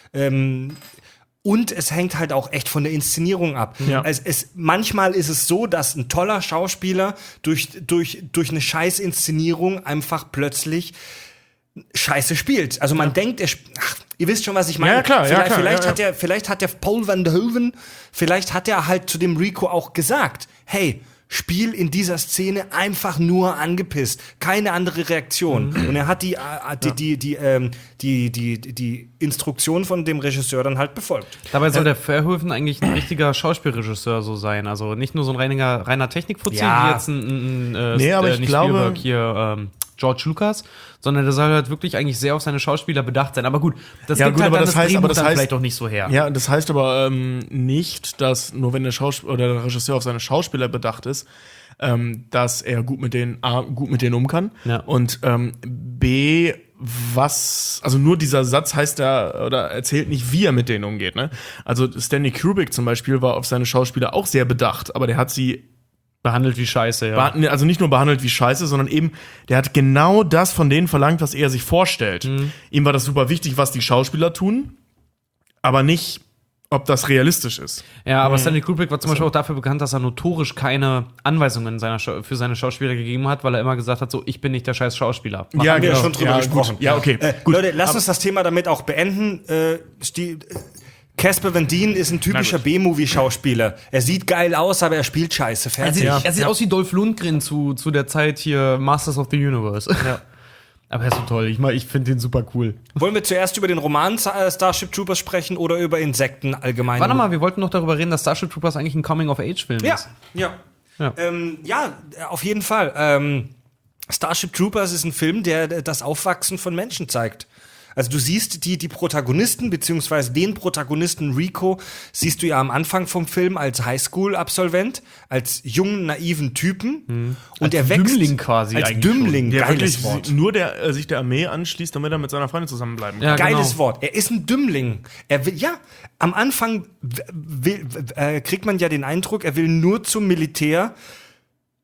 Ähm, Und es hängt halt auch echt von der Inszenierung ab. Ja. Es, es, manchmal ist es so, dass ein toller Schauspieler durch, durch, durch eine Scheiß-Inszenierung einfach plötzlich Scheiße spielt. Also man ja. denkt, er sp- ach, ihr wisst schon, was ich meine. Ja, klar, vielleicht, ja, klar, vielleicht ja, hat er, vielleicht hat der Paul van der Hoeven, vielleicht hat er halt zu dem Rico auch gesagt, hey, spiel in dieser Szene einfach nur angepisst, keine andere Reaktion. Mhm. Und er hat die, äh, die, ja. die, die, ähm, die, die, die, die Instruktion von dem Regisseur dann halt befolgt. Dabei soll äh, der Verhoeven eigentlich ein richtiger Schauspielregisseur so sein. Also nicht nur so ein reiner, reiner Technikfuzzi, Ja. wie jetzt ein, ein, ein äh, Nee, aber äh, ich nicht glaube- Spielberg hier, ähm, George Lucas, sondern der soll halt wirklich eigentlich sehr auf seine Schauspieler bedacht sein. Aber gut, das Ja, gibt gut, halt aber dann das das heißt- Drehbuch aber das dann heißt- vielleicht auch nicht so her. Ja, das heißt aber ähm, nicht, dass nur wenn der Schauspieler oder der Regisseur auf seine Schauspieler bedacht ist, ähm, dass er gut mit denen A, gut mit denen um kann Ja. und ähm, B, was, also nur dieser Satz heißt er oder erzählt nicht, wie er mit denen umgeht. Ne? Also Stanley Kubrick zum Beispiel war auf seine Schauspieler auch sehr bedacht, aber der hat sie Behandelt wie Scheiße, ja. beha- also nicht nur behandelt wie Scheiße, sondern eben, der hat genau das von denen verlangt, was er sich vorstellt. Mhm. Ihm war das super wichtig, was die Schauspieler tun, aber nicht, ob das realistisch ist. Ja, aber Stanley Kubrick war zum Beispiel auch dafür bekannt, dass er notorisch keine Anweisungen seiner Schau- für seine Schauspieler gegeben hat, weil er immer gesagt hat, so, ich bin nicht der scheiß Schauspieler. Mach haben wir genau. schon drüber Ja, gesprochen. Gut. Ja, okay. Äh, gut. Leute, lasst uns das Thema damit auch beenden. Äh, Sti- Caspar Van Dien ist ein typischer B-Movie-Schauspieler. Er sieht geil aus, aber er spielt scheiße. Er Fertig. sieht, Ja. er sieht Ja. aus wie Dolph Lundgren zu, zu der Zeit hier Masters of the Universe. Ja. Aber er ist so toll. Ich, ich finde den super cool. Wollen wir zuerst über den Roman äh, Starship Troopers sprechen oder über Insekten allgemein? Warte mal, wir wollten noch darüber reden, dass Starship Troopers eigentlich ein Coming-of-Age-Film Ja, ist. ja. Ja. Ähm, ja, auf jeden Fall. Ähm, Starship Troopers ist ein Film, der das Aufwachsen von Menschen zeigt. Also du siehst die, die Protagonisten, beziehungsweise den Protagonisten Rico, siehst du ja am Anfang vom Film als Highschool-Absolvent, als jungen, naiven Typen. Und Als er wächst Dümmling quasi als eigentlich Dümmling, Der geiles wirklich Wort. nur der äh, sich der Armee anschließt, damit er mit seiner Freundin zusammenbleiben kann. Ja, Geiles genau. Wort. Er ist ein Dümmling. Er will, ja, am Anfang will, will, äh, kriegt man ja den Eindruck, er will nur zum Militär,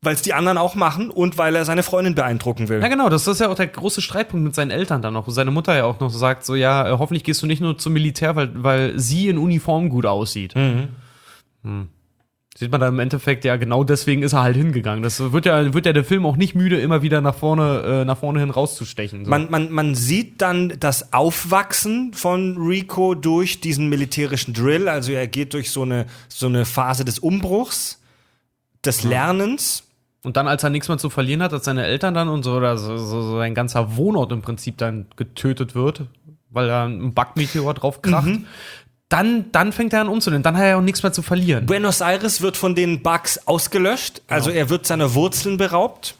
weil es die anderen auch machen und weil er seine Freundin beeindrucken will. Ja, genau, das ist ja auch der große Streitpunkt mit seinen Eltern dann noch, wo seine Mutter ja auch noch sagt, so, ja, äh, hoffentlich gehst du nicht nur zum Militär, weil, weil sie in Uniform gut aussieht. Mhm. Hm. Sieht man da im Endeffekt, ja, genau deswegen ist er halt hingegangen. Das wird ja, wird ja der Film auch nicht müde, immer wieder nach vorne, äh, nach vorne hin rauszustechen. So. Man, man, man sieht dann das Aufwachsen von Rico durch diesen militärischen Drill, also er geht durch so eine, so eine Phase des Umbruchs, des Lernens. Und dann, als er nichts mehr zu verlieren hat, als seine Eltern dann und so, oder so, so, so sein ganzer Wohnort im Prinzip dann getötet wird, weil da ein Bugmeteor drauf kracht, mhm. dann, dann fängt er an umzunehmen. Dann hat er ja auch nichts mehr zu verlieren. Buenos Aires wird von den Bugs ausgelöscht, also genau. Er wird seiner Wurzeln beraubt,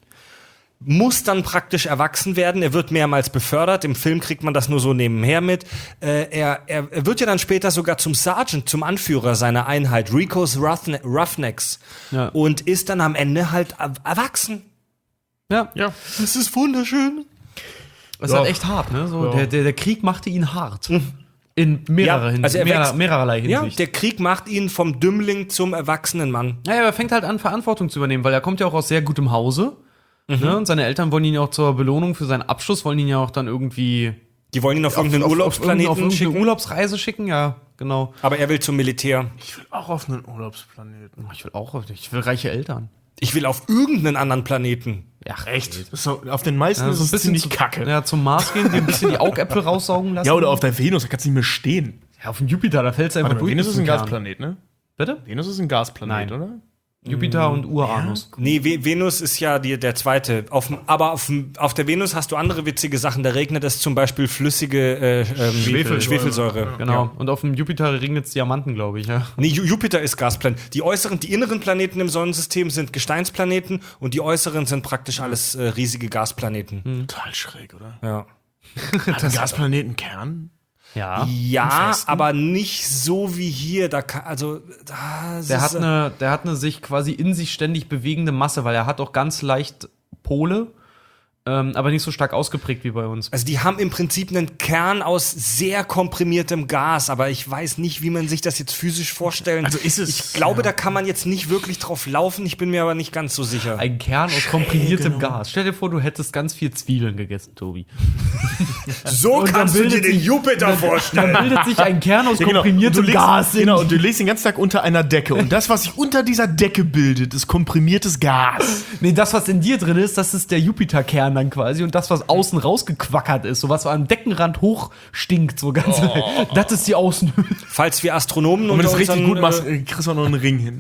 muss dann praktisch erwachsen werden. Er wird mehrmals befördert. Im Film kriegt man das nur so nebenher mit. Äh, er, er, er wird ja dann später sogar zum Sergeant, zum Anführer seiner Einheit, Ricos Roughne- Roughnecks. Ja. Und ist dann am Ende halt erwachsen. Ja. Ja. Das ist wunderschön. Das ist ja. halt echt hart, ne? So, ja. der, der, der Krieg machte ihn hart. Mhm. In mehrerer ja, also Hinsicht, mehr, mehrererlei Hinsicht. Ja, der Krieg macht ihn vom Dümmling zum erwachsenen Mann. Ja, er fängt halt an, Verantwortung zu übernehmen, weil er kommt ja auch aus sehr gutem Hause. Mhm. Ne? Und seine Eltern wollen ihn ja auch zur Belohnung für seinen Abschluss, wollen ihn ja auch dann irgendwie... Die wollen ihn auf, auf irgendeinen auf, Urlaubsplaneten auf, auf schicken. Eine Urlaubsreise schicken, ja, genau. Aber er will zum Militär. Ich will auch auf einen Urlaubsplaneten. Ich will auch, ich will reiche Eltern. Ich will auf irgendeinen anderen Planeten. Ja, echt? So, auf den meisten ja, ist so es ein bisschen ziemlich kacke. Ja, zum Mars gehen, dir ein bisschen die Augäpfel raussaugen lassen. Ja, oder auf der Venus, da kannst du nicht mehr stehen. Ja, auf dem Jupiter, da fällt es einfach Aber durch. Venus ist ein Gasplanet, ne? Bitte? Venus ist ein Gasplanet, Nein. oder? Jupiter und Uranus. Ja. Nee, v- Venus ist ja die, der zweite. Auf, aber auf, auf der Venus hast du andere witzige Sachen. Da regnet es zum Beispiel flüssige äh, ähm, Schwefelsäure. Schwefelsäure. Ja. Genau. Ja. Und auf dem Jupiter regnet es Diamanten, glaube ich. Ja. Nee, Ju- Jupiter ist Gasplanet. Die äußeren, die inneren Planeten im Sonnensystem sind Gesteinsplaneten und die äußeren sind praktisch alles äh, riesige Gasplaneten. Hm. Total schräg, oder? Ja. Hat ein Gasplaneten Kern? Ja, ja, aber nicht so wie hier. Da kann, also, da der, hat eine, der hat eine sich quasi in sich ständig bewegende Masse, weil er hat auch ganz leicht Pole, ähm, aber nicht so stark ausgeprägt wie bei uns. Also die haben im Prinzip einen Kern aus sehr komprimiertem Gas, aber ich weiß nicht, wie man sich das jetzt physisch vorstellen. Also ist es, ich glaube, ja. da kann man jetzt nicht wirklich drauf laufen. Ich bin mir aber nicht ganz so sicher. Ein Kern aus komprimiertem Gas. Stell dir vor, du hättest ganz viel Zwiebeln gegessen, Tobi. So kannst du dir den Jupiter vorstellen. Dann bildet sich ein Kern aus ja, genau. komprimiertem legst, Gas. Genau, und du legst den ganzen Tag unter einer Decke. Und das, was sich unter dieser Decke bildet, ist komprimiertes Gas. Nee, das, was in dir drin ist, das ist der Jupiterkern dann quasi. Und das, was außen rausgequackert ist, so was so am Deckenrand hoch stinkt, so ganz. Oh. Das ist die Außenhülle. Falls wir Astronomen und wenn du es richtig unseren, gut machst, äh, kriegst du auch noch einen Ring hin.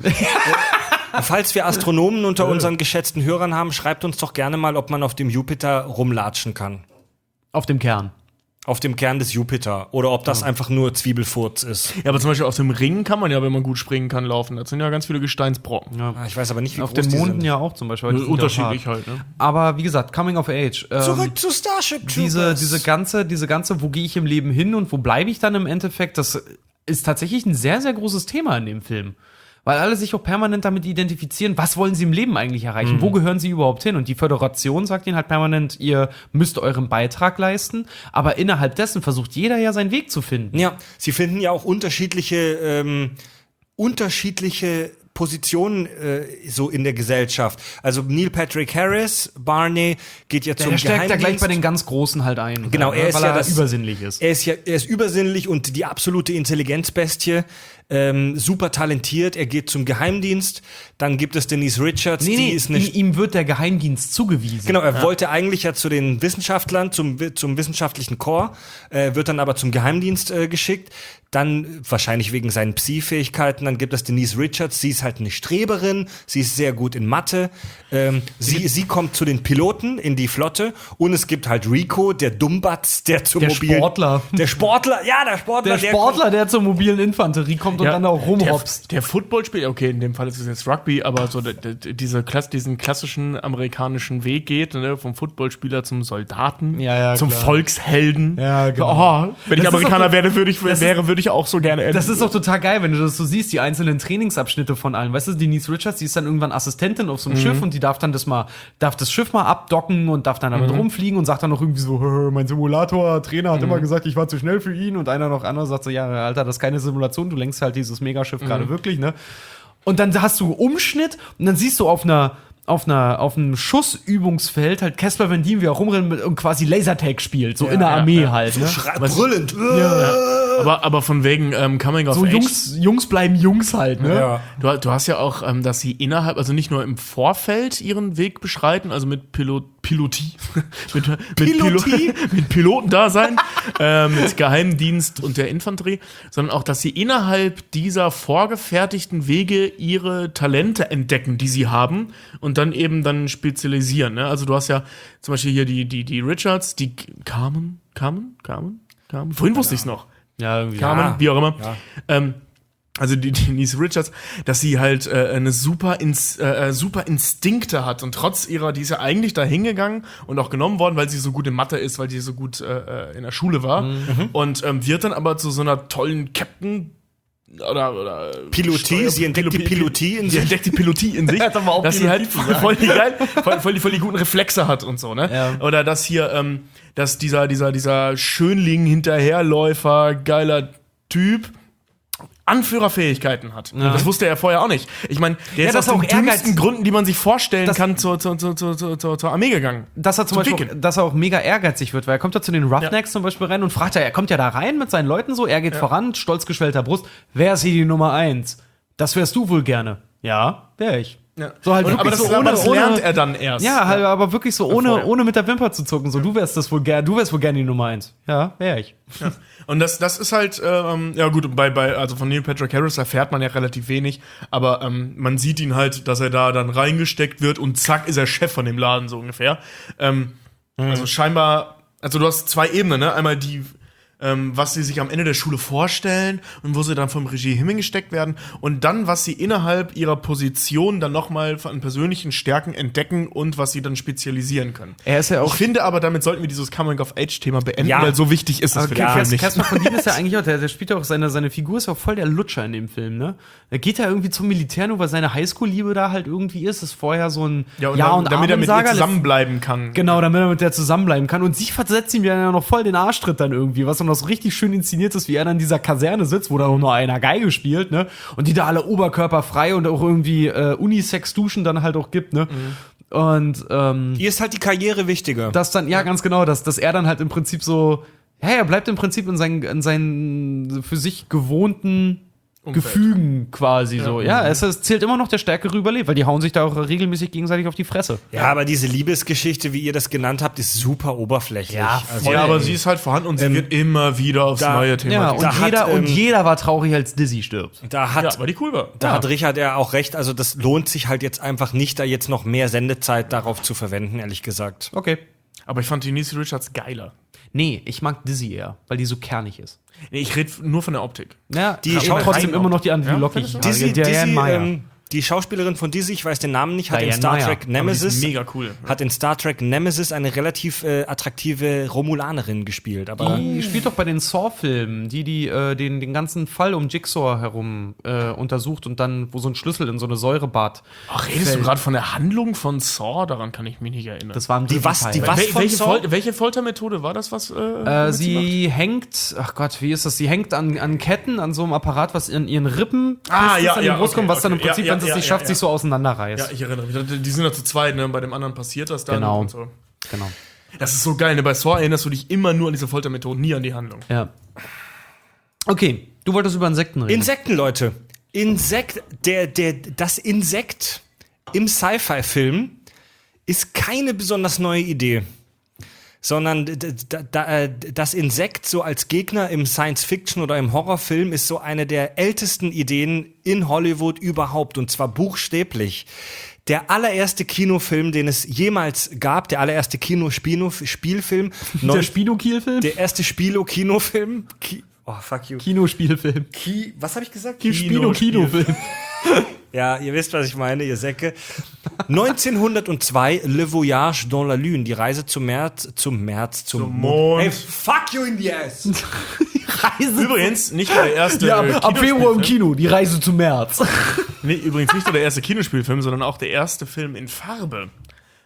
Falls wir Astronomen unter unseren geschätzten Hörern haben, schreibt uns doch gerne mal, ob man auf dem Jupiter rumlatschen kann. Auf dem Kern. Auf dem Kern des Jupiter. Oder ob das ja. einfach nur Zwiebelfurz ist. Ja, aber zum Beispiel auf dem Ring kann man ja, wenn man gut springen kann, laufen. Das sind ja ganz viele Gesteinsbrocken. Ja. Ich weiß aber nicht, wie auf groß den die Monden sind. ja auch zum Beispiel. Unterschiedlich halt, ne? Aber wie gesagt, Coming of Age. Ähm, Zurück zu Starship Troopers. Diese, diese ganze, diese ganze, wo gehe ich im Leben hin und wo bleibe ich dann im Endeffekt, das ist tatsächlich ein sehr, sehr großes Thema in dem Film. Weil alle sich auch permanent damit identifizieren, was wollen sie im Leben eigentlich erreichen? Mhm. Wo gehören sie überhaupt hin? Und die Föderation sagt ihnen halt permanent, ihr müsst euren Beitrag leisten. Aber innerhalb dessen versucht jeder ja seinen Weg zu finden. Ja, sie finden ja auch unterschiedliche, ähm, unterschiedliche Positionen äh, so in der Gesellschaft. Also Neil Patrick Harris, Barney, geht ja zum der steckt Geheimdienst. ja gleich bei den ganz Großen halt ein. Genau, er ist weil ja er das, übersinnlich ist. Er ist ja, er ist übersinnlich und die absolute Intelligenzbestie. Ähm, super talentiert, er geht zum Geheimdienst. Dann gibt es Denise Richards, nee, die nee, ist eine. Ihm wird der Geheimdienst zugewiesen. Genau, er ja. wollte eigentlich ja zu den Wissenschaftlern, zum, zum wissenschaftlichen Corps, äh, wird dann aber zum Geheimdienst äh, geschickt. Dann wahrscheinlich wegen seinen Psi-Fähigkeiten. Dann gibt es Denise Richards, sie ist halt eine Streberin, sie ist sehr gut in Mathe. Ähm, sie, sie kommt zu den Piloten in die Flotte. Und es gibt halt Rico, der Dummbatz, der zum der mobilen... Sportler. Der Sportler, ja, der Sportler. Der Sportler, der, der zur mobilen Infanterie kommt und ja, dann auch rumhopst. Der, der Footballspieler, okay, in dem Fall ist es jetzt Rugby, aber so der, der, diese Klasse, diesen klassischen amerikanischen Weg geht, ne, vom Footballspieler zum Soldaten, ja, ja, zum klar. Volkshelden. Ja, genau. Oh, wenn das ich Amerikaner auch, wäre, würde ich, wäre, würde ich auch so gerne enden. Das ist doch total geil, wenn du das so siehst, die einzelnen Trainingsabschnitte von allen. Weißt du, Denise Richards, die ist dann irgendwann Assistentin auf so einem mhm. Schiff und die darf dann das mal, darf das Schiff mal abdocken und darf dann damit mhm. rumfliegen und sagt dann noch irgendwie so, mein Simulator-Trainer hat mhm. immer gesagt, ich war zu schnell für ihn und einer noch andere sagt so, ja, Alter, das ist keine Simulation, du lenkst halt dieses Megaschiff mhm. gerade wirklich, ne? Und dann hast du Umschnitt und dann siehst du auf einer auf einer auf einem Schussübungsfeld halt Casper Van Dien wie auch rumrennt und quasi Lasertag spielt, so in der Armee ja. halt. Ne? Brüllend. Aber, aber von wegen ähm, Coming of So Age. Jungs, Jungs bleiben Jungs halt, ne? Ja. Du, du hast ja auch, ähm, dass sie innerhalb, also nicht nur im Vorfeld ihren Weg beschreiten, also mit Pilot, Pilotie, mit, mit, Pilotie? Pilo, mit Pilotendasein, äh, mit Geheimdienst und der Infanterie, sondern auch, dass sie innerhalb dieser vorgefertigten Wege ihre Talente entdecken, die sie haben und dann eben dann spezialisieren. Ne? Also du hast ja zum Beispiel hier die, die, die Richards, die Carmen, Carmen, Carmen, Carmen. Vorhin wusste ich es noch. Ja, irgendwie. Carmen, Ja. wie auch immer. Ja. Ähm, also die Denise Richards, dass sie halt äh, eine super, ins, äh, super Instinkte hat und trotz ihrer, die ist ja eigentlich da hingegangen und auch genommen worden, weil sie so gut in Mathe ist, weil sie so gut äh, in der Schule war Mhm. und ähm, wird dann aber zu so einer tollen Captain oder, oder Pilotie, Steuer- sie entdeckt die Pilotie in sie sich. entdeckt die Pilotie in sich, Hat aber auch dass sie halt Pilotie voll, voll, die geil, voll, voll, die, voll die guten Reflexe hat und so, ne? Ja. Oder dass hier, ähm, dass dieser, dieser, dieser Schönling, Hinterherläufer, geiler Typ Anführerfähigkeiten hat. Ja. Das wusste er vorher auch nicht. Ich meine, der Ja, ist das aus auch den dümmsten Ehrgeiz- Gründen, die man sich vorstellen Das- kann, zur, zur, zur, zur, zur, zur, zur Armee gegangen. Dass er zum Zum Beispiel, Dicken. auch, dass er auch mega ehrgeizig wird, weil er kommt ja zu den Roughnecks zum Beispiel rein und fragt ja, er kommt ja da rein mit seinen Leuten so, er geht voran, stolz geschwellter Brust, wer ist hier die Nummer eins? Das wärst du wohl gerne. Ja, wär ich. Ja. So halt Und, wirklich aber das, so aber ohne- das ohne- lernt er dann erst. Ja, halt, aber wirklich so ohne, vorher. ohne mit der Wimper zu zucken, so, du wärst das wohl gerne, du wärst wohl gerne die Nummer eins. Ja, wär ich. Und das, das ist halt, ähm, ja gut, bei, bei, also von Neil Patrick Harris erfährt man ja relativ wenig, aber ähm, man sieht ihn halt, dass er da dann reingesteckt wird und zack ist er Chef von dem Laden, so ungefähr. Ähm, Also scheinbar, also du hast zwei Ebenen, ne? Einmal die, ähm, was sie sich am Ende der Schule vorstellen und wo sie dann vom Regie hingesteckt werden und dann, was sie innerhalb ihrer Position dann nochmal an persönlichen Stärken entdecken und was sie dann spezialisieren können. Er ist ja auch- Ich finde aber, damit sollten wir dieses Coming-of-Age-Thema beenden, Ja. weil so wichtig ist es für den Okay, Film nicht. Casper von Dien ist ja eigentlich auch, der, der spielt ja auch, seine, seine Figur ist ja auch voll der Lutscher in dem Film, ne? Er geht ja irgendwie zum Militär, nur weil seine Highschool-Liebe da halt irgendwie ist, ist vorher so ein Ja, und, Ja- dann, und damit er mit ihr Amen-Sager. zusammenbleiben kann. Genau, damit er mit der zusammenbleiben kann. Und sie versetzt ihm ja noch voll den Arschtritt dann irgendwie, was dann noch so richtig schön inszeniert ist, wie er dann in dieser Kaserne sitzt, wo da auch nur einer Geige spielt, ne? Und die da alle oberkörperfrei und auch irgendwie äh, Unisex-Duschen dann halt auch gibt, ne? Und ähm, Hier ist halt die Karriere wichtiger. das dann, ja, ganz genau, dass, dass er dann halt im Prinzip so, ja, er bleibt im Prinzip in seinen, in seinen für sich gewohnten Umfeld. Gefügen quasi so. Ja, es, es zählt immer noch der Stärkere überlebt, weil die hauen sich da auch regelmäßig gegenseitig auf die Fresse. Ja, aber diese Liebesgeschichte, wie ihr das genannt habt, ist super oberflächlich. Ja, also, Ja, aber sie ist halt vorhanden und sie Ähm, wird immer wieder aufs da- neue Thema. Ja, und Da hat, jeder, und ähm, jeder war traurig, als Dizzy stirbt. da hat, ja, weil die cool war. da hat Richard ja auch recht. Also das lohnt sich halt jetzt einfach nicht, da jetzt noch mehr Sendezeit darauf zu verwenden, ehrlich gesagt. Okay. Aber ich fand die Denise Richards geiler. Nee, ich mag Dizzy eher, weil die so kernig ist. Nee, ich rede nur von der Optik. Ja, Die die schaut trotzdem rein immer noch die andere, Ja, die lockig. findest du? Dizzy, Diane Dizzy, Meyer. ähm, die Schauspielerin von Dizzy, ich weiß den Namen nicht, hat in Diane Star Meyer. Trek Aber die Nemesis ist mega cool. hat in Star Trek Nemesis eine relativ äh, attraktive Romulanerin gespielt. Aber Die spielt doch bei den Saw-Filmen, die, die äh, den, den ganzen Fall um Jigsaw herum äh, untersucht und dann, wo so ein Schlüssel in so eine Säurebad. Ach, redest du gerade von der Handlung von Saw? Daran kann ich mich nicht erinnern. Das war im Die dritten was- Teil. die was- Wel von welche, Saw? Fol welche Foltermethode war das, was äh, Äh, womit sie hängt, ach Gott, wie ist das? Sie hängt an, an Ketten, an so einem Apparat, was in ihren Rippen Ah, fest ja, ist, an ja, den Brust kommt, okay, was dann im okay. Prinzip, Ja, wenn es ja, nicht ja, schafft, ja. sich so auseinanderreißt. Ja, ich erinnere mich. Die die sind ja zu zweit, ne? Bei dem anderen passiert das dann. Genau. Und so. Genau. Das ist so geil, ne? Bei Saw erinnerst du dich immer nur an diese Foltermethoden, nie an die Handlung. Ja. Okay, du wolltest über Insekten reden. Insekten, Leute. Insekt, der, der, das Insekt im Sci-Fi-Film ist keine besonders neue Idee. Sondern d- d- da- äh, das Insekt so als Gegner im Science-Fiction oder im Horrorfilm ist so eine der ältesten Ideen in Hollywood überhaupt. Und zwar buchstäblich. Der allererste Kinofilm, den es jemals gab, der allererste Kino-Spielfilm. Der Spino-Kiel-Film? Der erste Spilo-Kinofilm. Ki oh, fuck you. Kinospielfilm. Ki was habe ich gesagt? Spino-Kinofilm. Ja, ihr wisst, was ich meine, ihr Säcke. neunzehnhundertzwei, Le Voyage dans la Lune, die Reise zum März, zum März, zum, Zum Mond. Hey, fuck you in the ass. Reise Übrigens, nicht nur der erste ja, äh, ab Februar im Kinospielfilm. Kino, die Reise zum März. Nee, übrigens nicht nur der erste Kinospielfilm, sondern auch der erste Film in Farbe.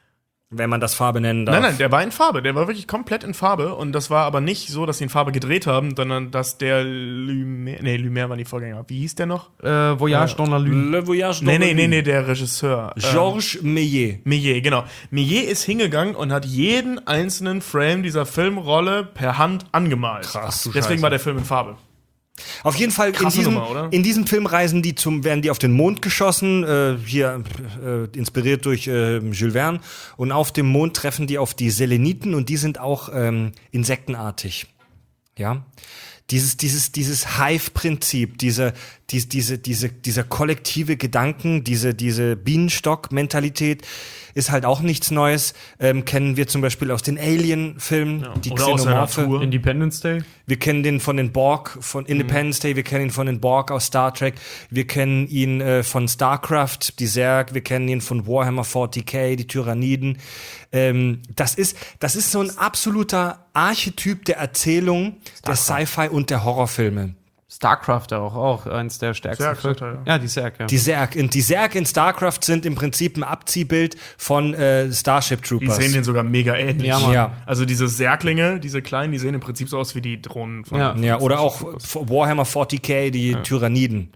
Wenn man das Farbe nennen darf. Nein, nein, der war in Farbe. Der war wirklich komplett in Farbe. Und das war aber nicht so, dass sie in Farbe gedreht haben, sondern dass der Lumière, nee, Lumière war die Vorgänger. Wie hieß der noch? Äh, Voyage dans la Lune. Le Voyage Nee, dans nee, la nee, Lune. nee, der Regisseur. Georges Méliès. Millet, genau. Millet ist hingegangen und hat jeden einzelnen Frame dieser Filmrolle per Hand angemalt. Krass, du Deswegen Scheiße. war der Film in Farbe. Auf jeden Fall in Krasse diesem, Nummer, oder? in diesem Film reisen die zum, werden die auf den Mond geschossen, äh, hier äh, inspiriert durch äh, Jules Verne. Und auf dem Mond treffen die auf die Seleniten und die sind auch ähm, insektenartig. Ja. Dieses, dieses, dieses Hive-Prinzip, diese, diese, diese, diese, dieser kollektive Gedanken, diese, diese Bienenstock-Mentalität ist halt auch nichts Neues. Ähm, kennen wir zum Beispiel aus den Alien-Filmen, Ja. die Oder aus der Xenomorphe. Natur. Independence Day. Wir kennen den von den Borg, von Independence Day, wir kennen ihn von den Borg aus Star Trek, wir kennen ihn äh, von StarCraft, die Zerg, wir kennen ihn von Warhammer vierzig K, die Tyranniden. Ähm, das ist, das ist so ein absoluter Archetyp der Erzählung der Sci-Fi und der Horrorfilme. StarCraft auch, auch eins der stärksten Zerg, Filme. sagt er, ja. Ja, die Zerg, ja. Die Zerg, in, die Zerg in StarCraft sind im Prinzip ein Abziehbild von äh, Starship Die Troopers. sehen den sogar mega ähnlich. Ja, Mann. Ja. Also diese Särklinge, diese kleinen, die sehen im Prinzip so aus wie die Drohnen von Ja. Ja, oder auch Warhammer vierzig K, die Tyranniden.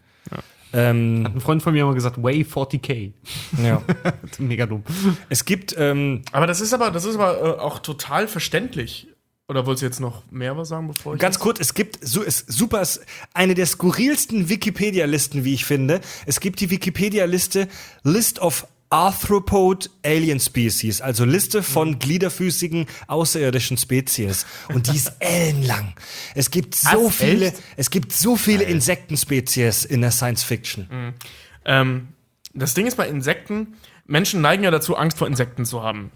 Ähm, Hat ein Freund von mir mal gesagt, Way vierzig K. ja. Mega dumm. Es gibt ähm, Aber das ist aber, das ist aber äh, auch total verständlich. Oder wolltest du jetzt noch mehr was sagen, bevor ich. Ganz kurz, es gibt so ist super ist eine der skurrilsten Wikipedia-Listen, wie ich finde. Es gibt die Wikipedia-Liste List of Arthropod Alien Species, also Liste von gliederfüßigen außerirdischen Spezies. Und die ist ellenlang. Es gibt so Was, viele, echt? es gibt so viele Insektenspezies in der Science Fiction. Ähm, das Ding ist bei Insekten, Menschen neigen ja dazu, Angst vor Insekten zu haben.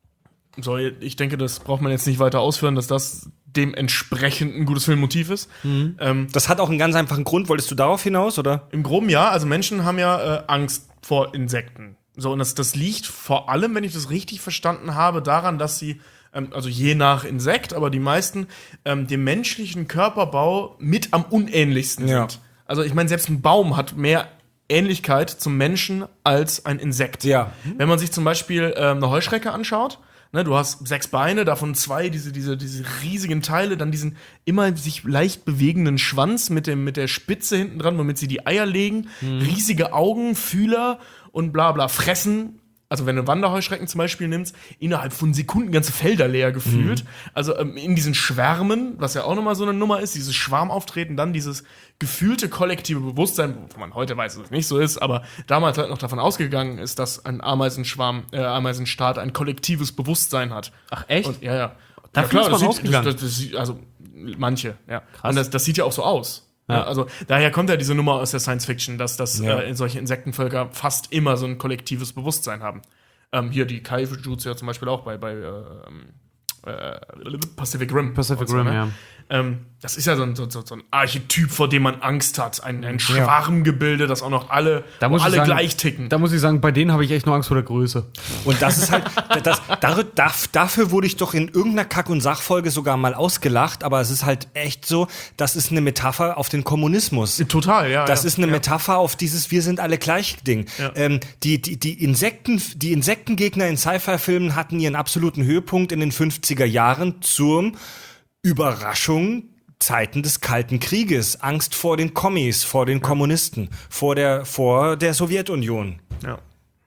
So, ich denke, das braucht man jetzt nicht weiter ausführen, dass das dementsprechend ein gutes Filmmotiv ist. Ähm, Das hat auch einen ganz einfachen Grund. Wolltest du darauf hinaus, oder? Im Groben ja, also Menschen haben ja äh, Angst vor Insekten. So, und das, das liegt vor allem, wenn ich das richtig verstanden habe, daran, dass sie, ähm, also je nach Insekt, aber die meisten ähm, dem menschlichen Körperbau mit am unähnlichsten Ja. sind. Also ich meine, selbst ein Baum hat mehr Ähnlichkeit zum Menschen als ein Insekt. Ja. Wenn man sich zum Beispiel ähm, eine Heuschrecke anschaut, ne, du hast sechs Beine, davon zwei diese, diese, diese riesigen Teile, dann diesen immer sich leicht bewegenden Schwanz mit, dem, mit der Spitze hinten dran, womit sie die Eier legen, riesige Augen, Fühler und bla bla, fressen. Also wenn du Wanderheuschrecken zum Beispiel nimmst, innerhalb von Sekunden ganze Felder leer gefühlt. Also ähm, in diesen Schwärmen, was ja auch nochmal so eine Nummer ist, dieses Schwarmauftreten, dann dieses gefühlte kollektive Bewusstsein, wo man heute weiß, dass es nicht so ist, aber damals halt noch davon ausgegangen ist, dass ein Ameisenschwarm, äh, Ameisenstaat ein kollektives Bewusstsein hat. Ach, echt? Und, ja, ja. Davon ist man das sieht, ausgegangen? Das, das sieht, also manche, ja. Krass. Und das, das sieht ja auch so aus. Ja. Also daher kommt ja diese Nummer aus der Science Fiction, dass, dass Ja. äh, solche Insektenvölker fast immer so ein kollektives Bewusstsein haben. Ähm, hier die Kaijus ja zum Beispiel auch bei, bei äh, äh, Pacific Rim. Pacific und so, Rim, ne? ja. Ähm, das ist ja so ein, so, so ein Archetyp, vor dem man Angst hat. Ein, ein Schwarmgebilde, das auch noch alle, Da wo muss ich alle sagen, gleich ticken. Da muss ich sagen, bei denen habe ich echt nur Angst vor der Größe. Und das ist halt, das, dar, darf, dafür wurde ich doch in irgendeiner Kack- und Sachfolge sogar mal ausgelacht, aber es ist halt echt so, das ist eine Metapher auf den Kommunismus. Total, ja. Das ja. ist eine ja. Metapher auf dieses Wir sind alle gleich Ding. Ja. Ähm, die, die, die, Insekten, die Insektengegner in Sci-Fi-Filmen hatten ihren absoluten Höhepunkt in den fünfziger Jahren zur Überraschung Zeiten des Kalten Krieges. Angst vor den Kommis, vor den Kommunisten, vor der, vor der Sowjetunion. Ja.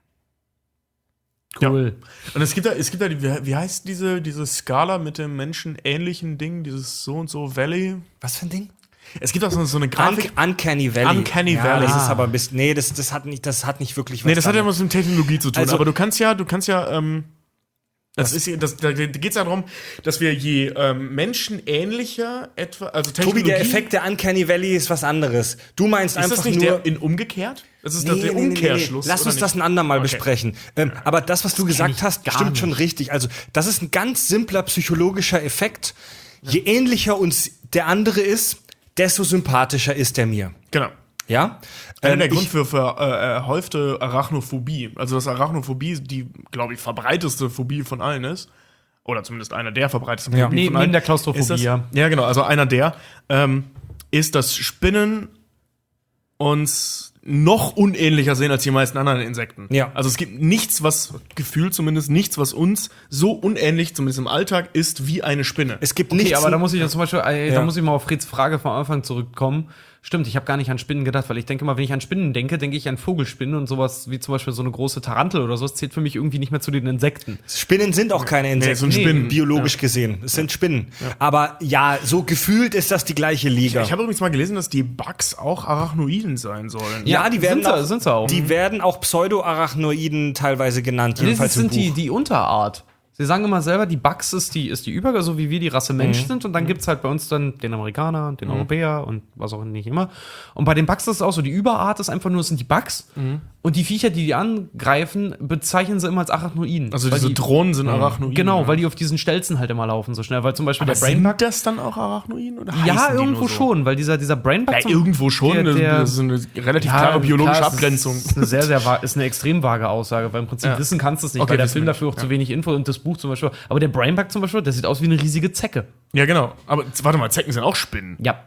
Cool. Und es gibt da, es gibt da die, wie wie heißt diese, diese Skala mit dem menschenähnlichen Ding, dieses so und so Valley? Was für ein Ding? Es gibt auch so, so eine Un Grafik. Uncanny Valley. Uncanny ja, Valley. Das ist aber ein bisschen, nee, das, das, hat nicht, das hat nicht wirklich was Nee, das hat ja damit. was mit Technologie zu tun. Also- aber du kannst ja, du kannst ja, ähm, das ist, das, da geht es ja darum, dass wir je ähm, menschenähnlicher etwa, also Technologie. Tobi, der Effekt der Uncanny Valley ist was anderes. Du meinst ist einfach das nicht nur der in umgekehrt? Das ist Nee, das der nee, nee, nee, Umkehrschluss. nee. Lass oder uns das nicht? ein andermal Okay. besprechen. Ähm, aber das, was du gesagt hast, stimmt schon richtig. Also, das ist ein ganz simpler psychologischer Effekt. Je ähnlicher uns der andere ist, desto sympathischer ist er mir. Genau. Ja? Einer Ähm, der ich- Grund für, für äh, erhäufte Arachnophobie. Also, dass Arachnophobie die, glaube ich, verbreiteste Phobie von allen ist. Oder zumindest einer der verbreitesten Ja. Phobien Nee, von allen. neben der Klaustrophobie, Ist das, ja. Ja, genau. Also, einer der ähm, ist, dass Spinnen uns noch unähnlicher sehen als die meisten anderen Insekten. Ja. Also es gibt nichts, was, gefühlt zumindest, nichts, was uns so unähnlich, zumindest im Alltag, ist wie eine Spinne. Es gibt Okay, nichts. aber da muss ich ja zum Beispiel, äh, Ja. da muss ich mal auf Freds Frage vom Anfang zurückkommen. Stimmt, ich habe gar nicht an Spinnen gedacht, weil ich denke mal, wenn ich an Spinnen denke, denke ich an Vogelspinnen und sowas wie zum Beispiel so eine große Tarantel oder so. Das zählt für mich irgendwie nicht mehr zu den Insekten. Spinnen sind auch keine Insekten, es sind Spinnen. biologisch gesehen. Es sind Spinnen. Aber ja, so gefühlt ist das die gleiche Liga. Ich habe übrigens mal gelesen, dass die Bugs auch Arachnoiden sein sollen. ja, die werden sind sie- auch, sind sie auch. Die werden auch Pseudo-Arachnoiden teilweise genannt. Das Jedenfalls im sind die, Buch. die Unterart. Sie sagen immer selber, die Bugs ist die, ist die Über, so wie wir die Rasse Mensch sind. Und dann gibt's halt bei uns dann den Amerikaner, den Europäer und was auch nicht immer. Und bei den Bugs ist es auch so, die Überart ist einfach nur, es sind die Bugs. Und die Viecher, die die angreifen, bezeichnen sie immer als Arachnoiden. Also Weil diese die, Drohnen sind Arachnoiden. Genau, ja. weil die auf diesen Stelzen halt immer laufen so schnell. Weil zum Beispiel Aber der Brainbug. sind das dann auch Arachnoiden? Oder Ja, heißen die irgendwo nur so? schon, weil dieser, dieser Brainbug. Ja, zum- irgendwo schon. der- der- das ist eine relativ Ja, klare biologische klar, es Abgrenzung. Ist, ist eine sehr, sehr, va- ist eine extrem vage Aussage, weil im Prinzip Ja. wissen kannst du es nicht, Okay, weil der wissen Film wir dafür auch nicht, zu ja. wenig Info und das Buch zum Beispiel. Aber der Brainbug zum Beispiel, der sieht aus wie eine riesige Zecke. Ja, genau. Aber z- warte mal, Zecken sind auch Spinnen. Ja.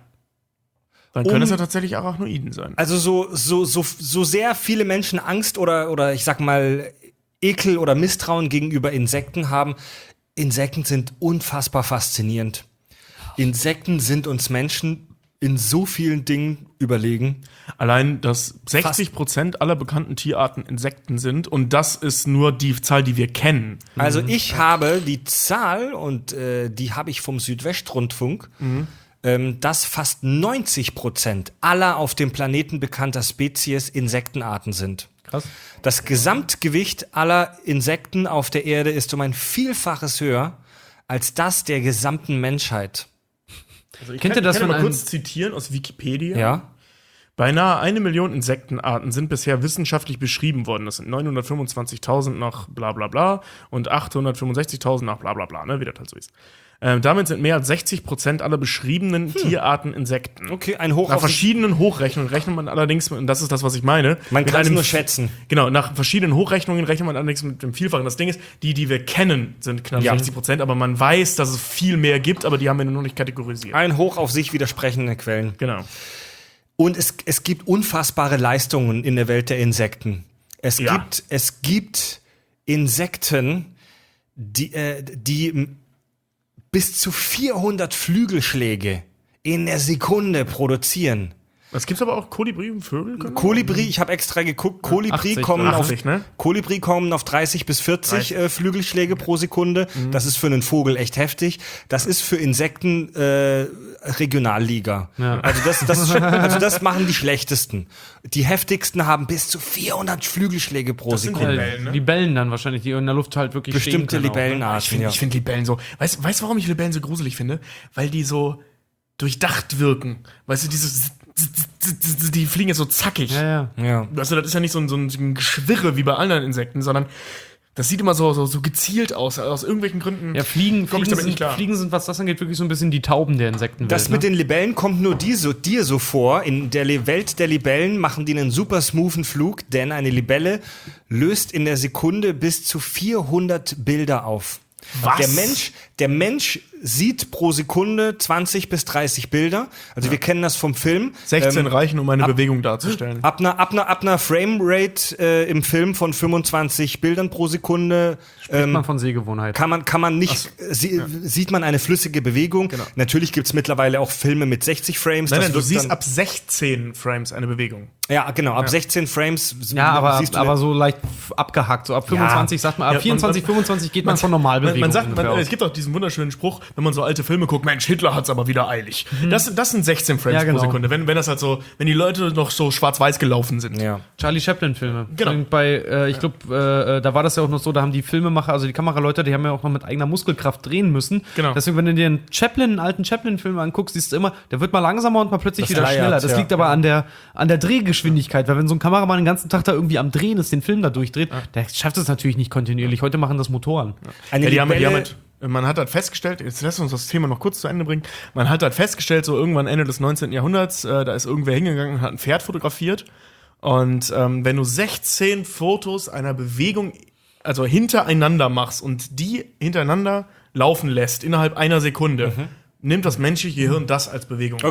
Dann können Um- es ja tatsächlich Arachnoiden sein. Also so, so, so, so sehr viele Menschen Angst oder, oder ich sag mal Ekel oder Misstrauen gegenüber Insekten haben, Insekten sind unfassbar faszinierend. Insekten sind uns Menschen in so vielen Dingen überlegen. Allein, dass sechzig Prozent aller bekannten Tierarten Insekten sind und das ist nur die Zahl, die wir kennen. Also ich habe die Zahl, und äh, die habe ich vom Südwestrundfunk, ähm, dass fast neunzig Prozent aller auf dem Planeten bekannter Spezies Insektenarten sind. Krass. Das Gesamtgewicht aller Insekten auf der Erde ist um ein Vielfaches höher als das der gesamten Menschheit. Also ich Kennt kann, ihr das ich kann von mal kurz einem- zitieren aus Wikipedia? Ja? Beinahe eine Million Insektenarten sind bisher wissenschaftlich beschrieben worden. Das sind neunhundertfünfundzwanzigtausend nach bla bla bla und achthundertfünfundsechzigtausend nach bla bla bla, ne, wie das halt so ist. Ähm, damit sind mehr als sechzig Prozent aller beschriebenen Tierarten Insekten. Okay, ein Hoch Nach auf verschiedenen Hochrechnungen rechnet man allerdings, und das ist das, was ich meine. Man mit kann es einem- nur schätzen. Genau, nach verschiedenen Hochrechnungen rechnet man allerdings mit dem Vielfachen. Das Ding ist, die, die wir kennen, sind knapp Ja. sechzig Prozent, aber man weiß, dass es viel mehr gibt, aber die haben wir noch nicht kategorisiert. Ein Hoch auf sich widersprechende Quellen. Genau. Und es, es gibt unfassbare Leistungen in der Welt der Insekten. Es Ja. gibt, es gibt Insekten, die, äh, die m- bis zu vierhundert Flügelschläge in der Sekunde produzieren. Es gibt aber auch Kolibri und Vögel. können- Kolibri, ich habe extra geguckt, Kolibri achtzig, kommen achtzig, auf ne? Kolibri kommen auf dreißig bis vierzig äh, Flügelschläge pro Sekunde. Mhm. Das ist für einen Vogel echt heftig. Das ist für Insekten äh, Regionalliga. Also das, das ist schon, also das machen die schlechtesten. Die heftigsten haben bis zu vierhundert Flügelschläge pro sind Sekunde. Libellen, ne? Libellen dann wahrscheinlich, die in der Luft halt wirklich Bestimmte stehen können auch, ne? Ich Libellenarten. finde Ja. ich find Libellen so. Weißt weißt du, warum ich Libellen so gruselig finde? Weil die so durchdacht wirken. Weißt du, diese. Die fliegen jetzt so zackig. Ja, ja. Ja. Also, das ist ja nicht so ein, so ein Geschwirre wie bei anderen Insekten, sondern das sieht immer so, so, so gezielt aus. Aus irgendwelchen Gründen. Ja, Fliegen, komm ich Fliegen, damit nicht sind, klar. Fliegen sind, was das angeht, wirklich so ein bisschen die Tauben der Insektenwelt. Das mit ne? den Libellen kommt nur dir so, dir so vor. In der Le- Welt der Libellen machen die einen super smoothen Flug, denn eine Libelle löst in der Sekunde bis zu vierhundert Bilder auf. Was? Der Mensch, der Mensch sieht pro Sekunde zwanzig bis dreißig Bilder. Also wir kennen das vom Film. sechzehn Ähm, reichen, um eine Bewegung darzustellen. Ab einer, ab einer, ab einer Framerate äh, im Film von fünfundzwanzig Bildern pro Sekunde Spricht man von Sehgewohnheit. kann man, kann man nicht, sie, sieht man eine flüssige Bewegung. Natürlich gibt's mittlerweile auch Filme mit sechzig Frames. Nein, das nein, du wirkt siehst dann- ab sechzehn Frames eine Bewegung. Ja, genau, ab sechzehn Frames Ja, aber, siehst du aber eine- so leicht f- abgehackt. So ab fünfundzwanzig sagt man, ab Ja, man- vierundzwanzig, man- fünfundzwanzig geht man von Normalbewegung. Man, man sagt, ungefähr man, aus. es gibt auch diesen wunderschönen Spruch, wenn man so alte Filme guckt, Mensch, Hitler hat's aber wieder eilig. Das, das sind sechzehn Frames Ja, genau. pro Sekunde. Wenn, wenn das halt so, wenn die Leute noch so schwarz-weiß gelaufen sind. Ja. Charlie Chaplin-Filme. Genau. Und Bei, äh, ich glaube, äh, da war das ja auch noch so, da haben die Filmemacher, also die Kameraleute, die haben ja auch noch mit eigener Muskelkraft drehen müssen. Genau. Deswegen, wenn du dir einen Chaplin, einen alten Chaplin-Film anguckst, siehst du immer, der wird mal langsamer und mal plötzlich Das wieder leiert, schneller. Das ja. liegt aber an der, an der Drehgeschwindigkeit, weil wenn so ein Kameramann den ganzen Tag da irgendwie am Drehen ist, den Film da durchdreht, der schafft es natürlich nicht kontinuierlich. Heute machen das Motoren. Eine Ja, die haben, die Libelle- haben halt, man hat halt festgestellt, jetzt lass uns das Thema noch kurz zu Ende bringen, man hat halt festgestellt, so irgendwann Ende des neunzehnten Jahrhunderts, äh, da ist irgendwer hingegangen und hat ein Pferd fotografiert und ähm, wenn du sechzehn Fotos einer Bewegung, also hintereinander machst und die hintereinander laufen lässt, innerhalb einer Sekunde, nimmt das menschliche Gehirn das als Bewegung wahr. Okay.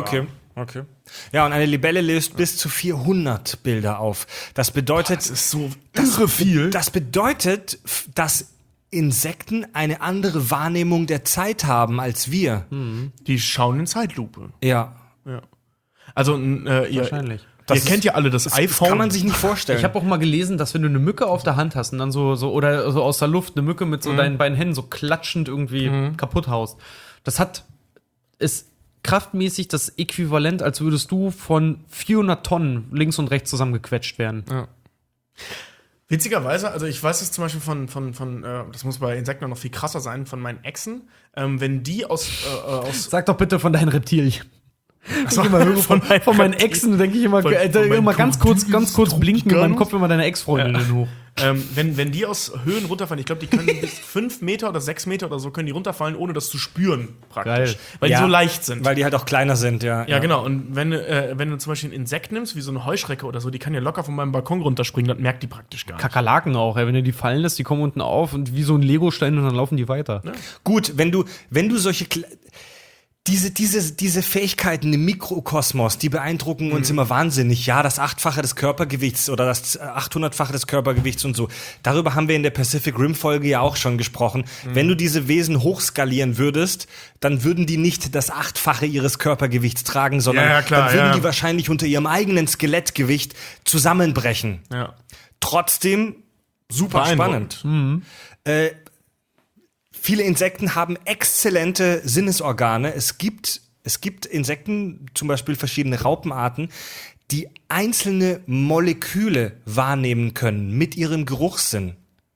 Okay. Ja, und eine Libelle löst bis zu vierhundert Bilder auf. Das bedeutet, Das ist so irre viel. das bedeutet, f- dass Insekten eine andere Wahrnehmung der Zeit haben als wir. Die schauen in Zeitlupe. Ja. Also, äh, ihr, Wahrscheinlich. ihr ist- kennt ja alle das, Das iPhone. kann man sich nicht vorstellen. Ich habe auch mal gelesen, dass wenn du eine Mücke auf der Hand hast und dann so, so oder so aus der Luft eine Mücke mit so deinen beiden Händen so klatschend irgendwie kaputt haust, das hat ist kraftmäßig das Äquivalent, als würdest du von vierhundert Tonnen links und rechts zusammengequetscht werden. Witzigerweise, also ich weiß es zum Beispiel von, von, von äh, das muss bei Insekten noch viel krasser sein, von meinen Exen, ähm, wenn die aus, äh, aus Sag doch bitte von deinen Reptilien. Achso, Ich immer höre von, von meinen Exen denke ich immer, Von- äh, von meinen immer ganz kurz, ganz kurz blinken in meinem Tropikern. Kopf immer deine Ex-Freundinnen hoch. ähm, wenn, wenn die aus Höhen runterfallen, ich glaube, die können bis fünf Meter oder sechs Meter oder so können die runterfallen, ohne das zu spüren, praktisch. Geil. Weil Ja, die so leicht sind. Weil die halt auch kleiner sind, ja. ja, genau. Und wenn, äh, wenn du zum Beispiel ein Insekt nimmst, wie so eine Heuschrecke oder so, die kann ja locker von meinem Balkon runterspringen, das merkt die praktisch gar nicht. Kakerlaken auch, ey. Wenn du die fallen lässt, die kommen unten auf und wie so ein Lego-Stein und dann laufen die weiter. Gut, wenn du, wenn du solche Kle diese, diese, diese Fähigkeiten im Mikrokosmos, die beeindrucken uns immer wahnsinnig. Ja, das achtfache des Körpergewichts oder das achthundertfache des Körpergewichts und so. Darüber haben wir in der Pacific Rim Folge ja auch schon gesprochen. Wenn du diese Wesen hochskalieren würdest, dann würden die nicht das achtfache ihres Körpergewichts tragen, sondern Ja, ja, klar, dann würden ja. die wahrscheinlich unter ihrem eigenen Skelettgewicht zusammenbrechen. Ja. Trotzdem super spannend. Beeindruckend. Äh, viele Insekten haben exzellente Sinnesorgane. Es gibt, es gibt Insekten, zum Beispiel verschiedene Raupenarten, die einzelne Moleküle wahrnehmen können mit ihrem Geruchssinn.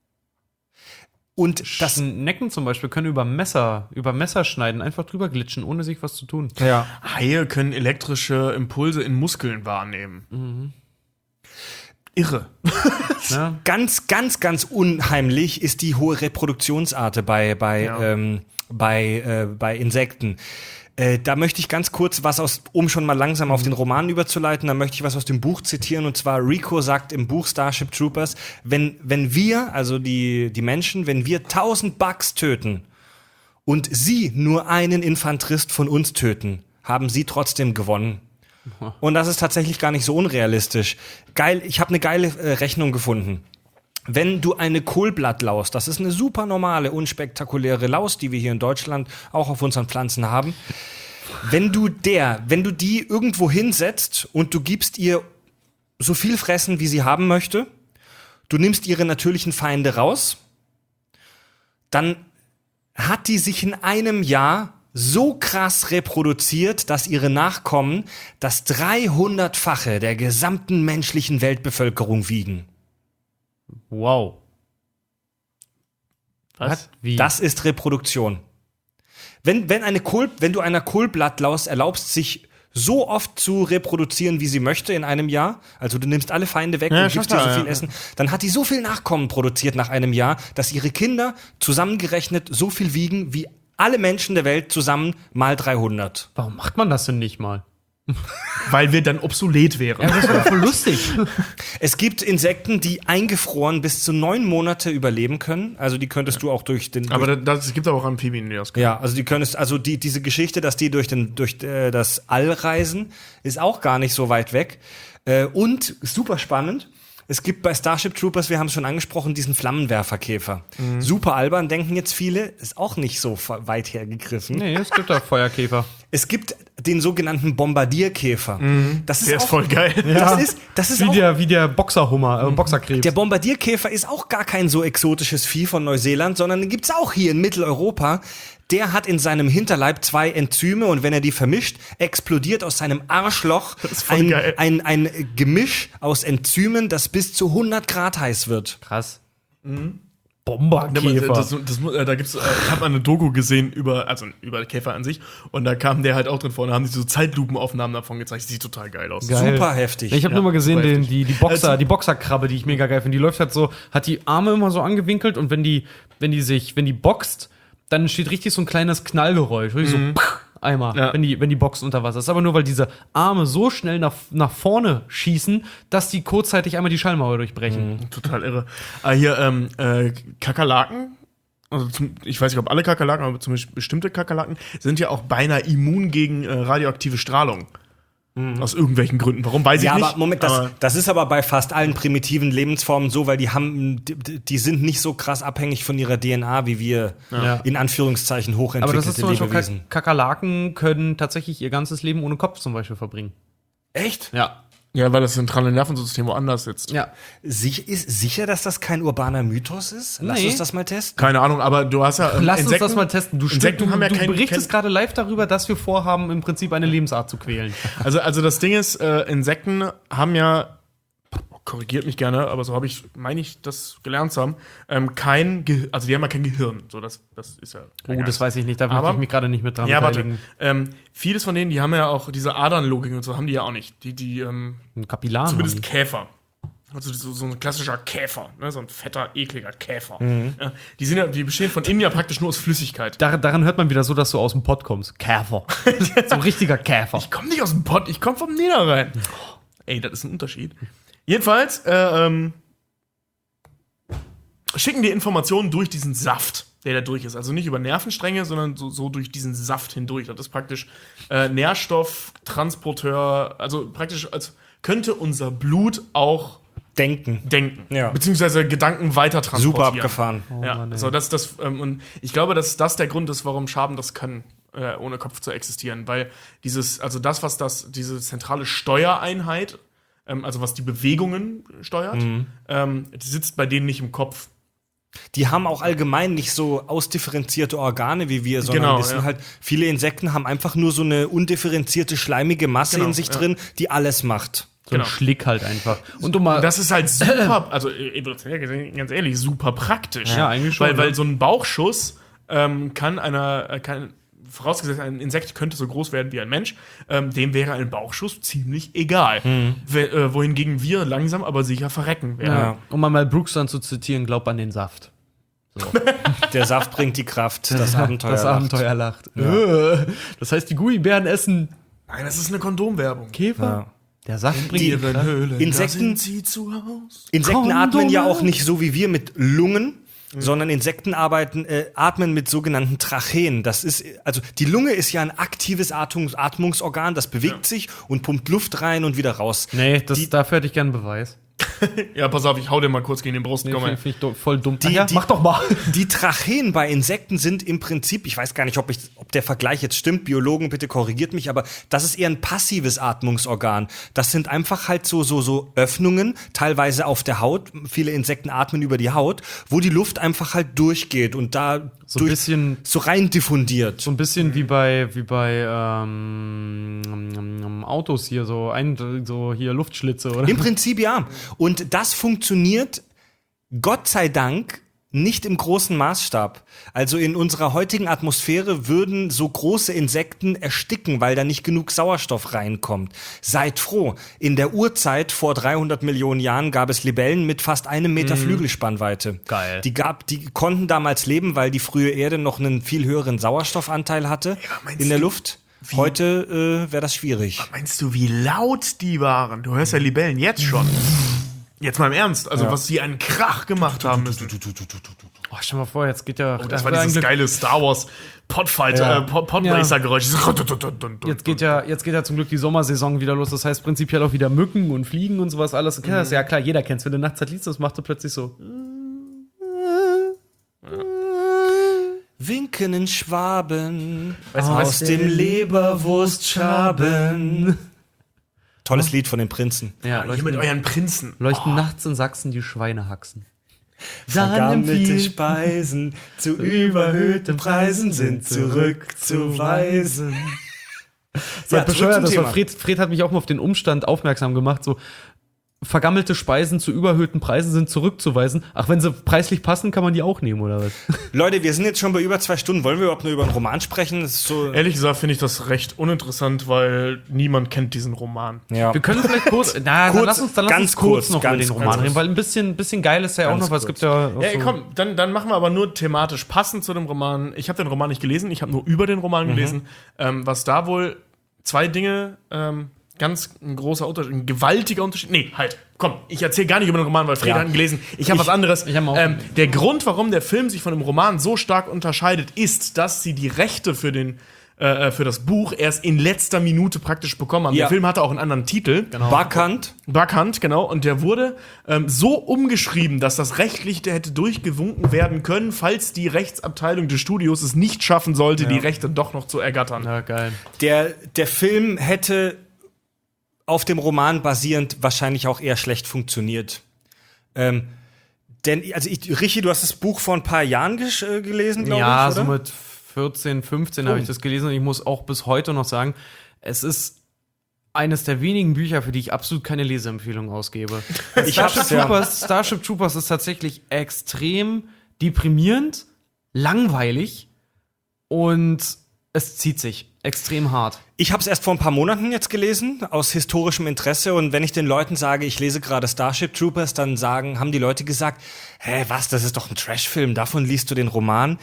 Und das, Schnecken zum Beispiel können über Messer, über Messer schneiden, einfach drüber glitschen, ohne sich was zu tun. ja. Haie können elektrische Impulse in Muskeln wahrnehmen. Irre. Ne? Ganz, ganz, ganz unheimlich ist die hohe Reproduktionsrate bei, bei, Ja. ähm, bei, äh, bei Insekten. Äh, da möchte ich ganz kurz was aus, um schon mal langsam auf den Roman überzuleiten, da möchte ich was aus dem Buch zitieren, und zwar Rico sagt im Buch Starship Troopers, wenn, wenn wir, also die, die Menschen, wenn wir tausend Bugs töten und sie nur einen Infanterist von uns töten, haben sie trotzdem gewonnen. Und das ist tatsächlich gar nicht so unrealistisch. Geil, ich habe eine geile äh, Rechnung gefunden. Wenn du eine Kohlblattlaus, das ist eine super normale, unspektakuläre Laus, die wir hier in Deutschland auch auf unseren Pflanzen haben. Wenn du der, wenn du die irgendwo hinsetzt und du gibst ihr so viel fressen, wie sie haben möchte, du nimmst ihre natürlichen Feinde raus, dann hat die sich in einem Jahr so krass reproduziert, dass ihre Nachkommen das dreihundertfache der gesamten menschlichen Weltbevölkerung wiegen. Wow. Was? Wie? Das ist Reproduktion. Wenn, wenn, eine Kohl, wenn du einer Kohlblattlaus erlaubst, sich so oft zu reproduzieren, wie sie möchte in einem Jahr, also du nimmst alle Feinde weg Ja, und gibst ihr schon so klar, viel ja. Essen, dann hat die so viel Nachkommen produziert nach einem Jahr, dass ihre Kinder zusammengerechnet so viel wiegen wie alle Menschen der Welt zusammen mal dreihundert. Warum macht man das denn nicht mal? Weil wir dann obsolet wären. Das wäre voll lustig. Es gibt Insekten, die eingefroren bis zu neun Monate überleben können. Also die könntest du auch durch den. Aber durch, das, das gibt aber auch Amphibien, die das können. ja, also die könntest, also die diese Geschichte, dass die durch den durch äh, das All reisen, ist auch gar nicht so weit weg. Äh, und super spannend. Es gibt bei Starship Troopers, wir haben es schon angesprochen, diesen Flammenwerferkäfer. Super albern, denken jetzt viele, ist auch nicht so weit hergegriffen. Nee, es gibt da Feuerkäfer. Es gibt den sogenannten Bombardierkäfer. Das ist Der ist auch, voll geil. Das ist, das ist Wie auch der, wie der Boxerhummer, äh, Boxerkrebs. Der Bombardierkäfer ist auch gar kein so exotisches Vieh von Neuseeland, sondern den gibt's auch hier in Mitteleuropa. Der hat in seinem Hinterleib zwei Enzyme und wenn er die vermischt, explodiert aus seinem Arschloch ist voll ein, geil. ein, ein Gemisch aus Enzymen, das bis zu hundert Grad heiß wird. Krass. Mhm. Bomberkäfer. Das, das, das, äh, da gibt's, äh, ich habe mal eine Doku gesehen über, also über Käfer an sich, und da kam der halt auch drin vor, und da haben die so Zeitlupenaufnahmen davon gezeigt. Sieht total geil aus. Geil. Super heftig. Ich habe Ja, nur mal gesehen, super den, heftig. die, die, Boxer, Also- die Boxerkrabbe, die ich mega geil finde. Die läuft halt so, hat die Arme immer so angewinkelt und wenn die, wenn die sich, wenn die boxt, dann steht richtig so ein kleines Knallgeräusch. Richtig so pff, einmal, Ja. wenn die, wenn die boxt unter Wasser. Das ist aber nur, weil diese Arme so schnell nach, nach vorne schießen, dass die kurzzeitig einmal die Schallmauer durchbrechen. Total irre. Ah, hier, ähm, äh, Kakerlaken, also zum, ich weiß nicht, ob alle Kakerlaken, aber zumindest bestimmte Kakerlaken, sind ja auch beinahe immun gegen äh, radioaktive Strahlung. Mhm. Aus irgendwelchen Gründen. Warum, weiß ich ja, nicht. aber Moment, das, aber das ist aber bei fast allen primitiven Lebensformen so, weil die haben, die, die sind nicht so krass abhängig von ihrer D N A, wie wir Ja. in Anführungszeichen Aber hochentwickelte das ist zum Beispiel, Lebewesen. Ka- Kakerlaken können tatsächlich ihr ganzes Leben ohne Kopf zum Beispiel verbringen. Echt? Ja. ja, weil das zentrale Nervensystem woanders sitzt. Ja. Sich, ist sicher, dass das kein urbaner Mythos ist? Lass Nee. uns das mal testen. Keine Ahnung, aber du hast ja. ähm, Lass Insekten, uns das mal testen. Du, Insekten du, haben ja du kein, berichtest kein gerade live darüber, dass wir vorhaben, im Prinzip eine Lebensart zu quälen. Also, also das Ding ist, äh, Insekten haben ja, korrigiert mich gerne, aber so habe ich, meine ich, das gelernt zu haben, ähm, kein Gehirn, also die haben ja kein Gehirn. So, das, das ist ja. Oh, das weiß ich nicht. Da Aber- möchte ich mich gerade nicht mit dran Ja, warte. beteiligen. Ähm, vieles von denen, die haben ja auch diese Adernlogik und so, haben die ja auch nicht. Die, die, ähm, Ein Kapillar. zumindest Käfer. Also so, so ein klassischer Käfer, ne? So ein fetter, ekliger Käfer. Ja, die, sind ja, die bestehen von innen ja praktisch nur aus Flüssigkeit. Dar daran hört man wieder so, dass du aus dem Pott kommst. Käfer. So ein richtiger Käfer. Ich komme nicht aus dem Pott, ich komme vom Niederrhein. Ey, das ist ein Unterschied. Jedenfalls äh, ähm, schicken die Informationen durch diesen Saft, der da durch ist. Also nicht über Nervenstränge, sondern so, so durch diesen Saft hindurch. Das ist praktisch äh, Nährstofftransporteur, also praktisch als könnte unser Blut auch Denken. denken, Ja. beziehungsweise Gedanken weiter transportieren. Super abgefahren. Ja, Mann, ey. so das, das, ähm, und ich glaube, dass das der Grund ist, warum Schaben das können, äh, ohne Kopf zu existieren, weil dieses, also das, was das, diese zentrale Steuereinheit, ähm, also was die Bewegungen steuert, ähm, die sitzt bei denen nicht im Kopf. Die haben auch allgemein nicht so ausdifferenzierte Organe wie wir, sondern Genau, das sind ja. halt, viele Insekten haben einfach nur so eine undifferenzierte, schleimige Masse Genau, in sich ja. drin, die alles macht. So ein Genau. Schlick halt einfach. Und du mal. Und das ist halt super, also äh, ganz ehrlich, super praktisch. Ja, eigentlich schon, Weil, weil ja. so ein Bauchschuss ähm, kann einer, äh, kann, vorausgesetzt, ein Insekt könnte so groß werden wie ein Mensch, ähm, dem wäre ein Bauchschuss ziemlich egal. We äh, wohingegen wir langsam aber sicher verrecken werden. ja. Um mal Mel Brooks dann zu zitieren, glaub an den Saft. Der Saft bringt die Kraft, das Abenteuer. Das lacht. Abenteuer lacht. Äh, Das heißt, die Gummibären essen Nein, das ist eine Kondomwerbung. Käfer. Ja. Der Saft bringt Die- die Kraft. Höhlen, Insekten- da sind sie zu Haus. Insekten Kondome. atmen ja auch nicht so wie wir mit Lungen, sondern Insekten arbeiten, äh, atmen mit sogenannten Tracheen. Das ist, also die Lunge ist ja ein aktives Atmungs Atmungsorgan, das bewegt sich und pumpt Luft rein und wieder raus. Nee, das, Die- dafür hätte ich gern einen Beweis. Ja, pass auf, ich hau dir mal kurz gegen den Brust. Nee, komm finde mal. find ich do- voll dumm. Die- Ach ja, die- mach doch mal. Die Tracheen bei Insekten sind im Prinzip, ich weiß gar nicht, ob, ich, ob der Vergleich jetzt stimmt, Biologen, bitte korrigiert mich, aber das ist eher ein passives Atmungsorgan. Das sind einfach halt so, so, so Öffnungen, teilweise auf der Haut, viele Insekten atmen über die Haut, wo die Luft einfach halt durchgeht und da So ein durch, bisschen- so rein diffundiert. So ein bisschen wie bei, wie bei ähm, Autos hier, so, ein, so hier Luftschlitze, oder? Im Prinzip ja. Und das funktioniert, Gott sei Dank, nicht im großen Maßstab. Also in unserer heutigen Atmosphäre würden so große Insekten ersticken, weil da nicht genug Sauerstoff reinkommt. Seid froh. In der Urzeit vor dreihundert Millionen Jahren gab es Libellen mit fast einem Meter Flügelspannweite. Geil. Die gab, die konnten damals leben, weil die frühe Erde noch einen viel höheren Sauerstoffanteil hatte meinst in der du, Luft. Heute äh, wäre das schwierig. Meinst du, wie laut die waren? Du hörst ja Libellen jetzt schon. Jetzt mal im Ernst, also was die einen Krach gemacht haben müssen. Oh, stell mal vor, jetzt geht ja. Oh, das war dieses geile Star Wars Podfight, Ja. äh, Pod- Podracer-Geräusch. Jetzt geht ja, jetzt geht ja zum Glück die Sommersaison wieder los. Das heißt prinzipiell auch wieder Mücken und Fliegen und sowas alles. Mhm. Ja klar, jeder kennt's. Wenn du nachts halt liest, das macht du plötzlich so. Winken in Schwaben Weißt du, aus was- dem Leberwurstschaben. Tolles Lied von den Prinzen. Ja, Hier mit euren Prinzen. leuchten nachts in Sachsen die Schweinehaxen. Vergammelte Speisen zu überhöhten Preisen sind zurückzuweisen. Ja, Ja, zurück bescheuert, zum das war Thema. Fred, Fred hat mich auch mal auf den Umstand aufmerksam gemacht, so vergammelte Speisen zu überhöhten Preisen sind zurückzuweisen. Ach, wenn sie preislich passen, kann man die auch nehmen, oder was? Leute, wir sind jetzt schon bei über zwei Stunden. Wollen wir überhaupt nur über einen Roman sprechen? Das ist so Ehrlich gesagt finde ich das recht uninteressant, weil niemand kennt diesen Roman. ja. Wir können vielleicht kurz, na, Kurz, dann lass uns, dann lass ganz uns kurz, kurz, noch ganz über den kurz. Roman reden, weil ein bisschen, bisschen geil ist ja auch Ganz noch, weil es kurz. gibt ja auch Ja, so komm, dann, dann machen wir aber nur thematisch passend zu dem Roman. Ich habe den Roman nicht gelesen, ich habe nur über den Roman gelesen. Ähm, was da wohl zwei Dinge, ähm, ganz ein großer Unterschied, ein gewaltiger Unterschied. Nee, halt, komm, ich erzähle gar nicht über den Roman, weil Fred Ja. hat ihn gelesen. Ich habe was anderes. ich hab auch- ähm, der Grund, warum der Film sich von dem Roman so stark unterscheidet, ist, dass sie die Rechte für den äh, für das Buch erst in letzter Minute praktisch bekommen haben. Ja. Der Film hatte auch einen anderen Titel. Genau. Buckhant. Buckhant, genau. Und der wurde ähm, so umgeschrieben, dass das rechtlich hätte durchgewunken werden können, falls die Rechtsabteilung des Studios es nicht schaffen sollte, Ja. die Rechte doch noch zu ergattern. Ja, geil. Der, der Film hätte auf dem Roman basierend wahrscheinlich auch eher schlecht funktioniert. Ähm, denn, also ich, Richie, du hast das Buch vor ein paar Jahren gesch- äh, gelesen, glaube Ja, ich, so oder? mit vierzehn, fünfzehn habe ich das gelesen und ich muss auch bis heute noch sagen, es ist eines der wenigen Bücher, für die ich absolut keine Leseempfehlung ausgebe. Ich Starship hab's, ja. Troopers, Starship Troopers ist tatsächlich extrem deprimierend, langweilig und es zieht sich extrem hart. Ich habe es erst vor ein paar Monaten jetzt gelesen, aus historischem Interesse. Und wenn ich den Leuten sage, ich lese gerade Starship Troopers, dann sagen, haben die Leute gesagt, hä, was, das ist doch ein Trashfilm, davon liest du den Roman.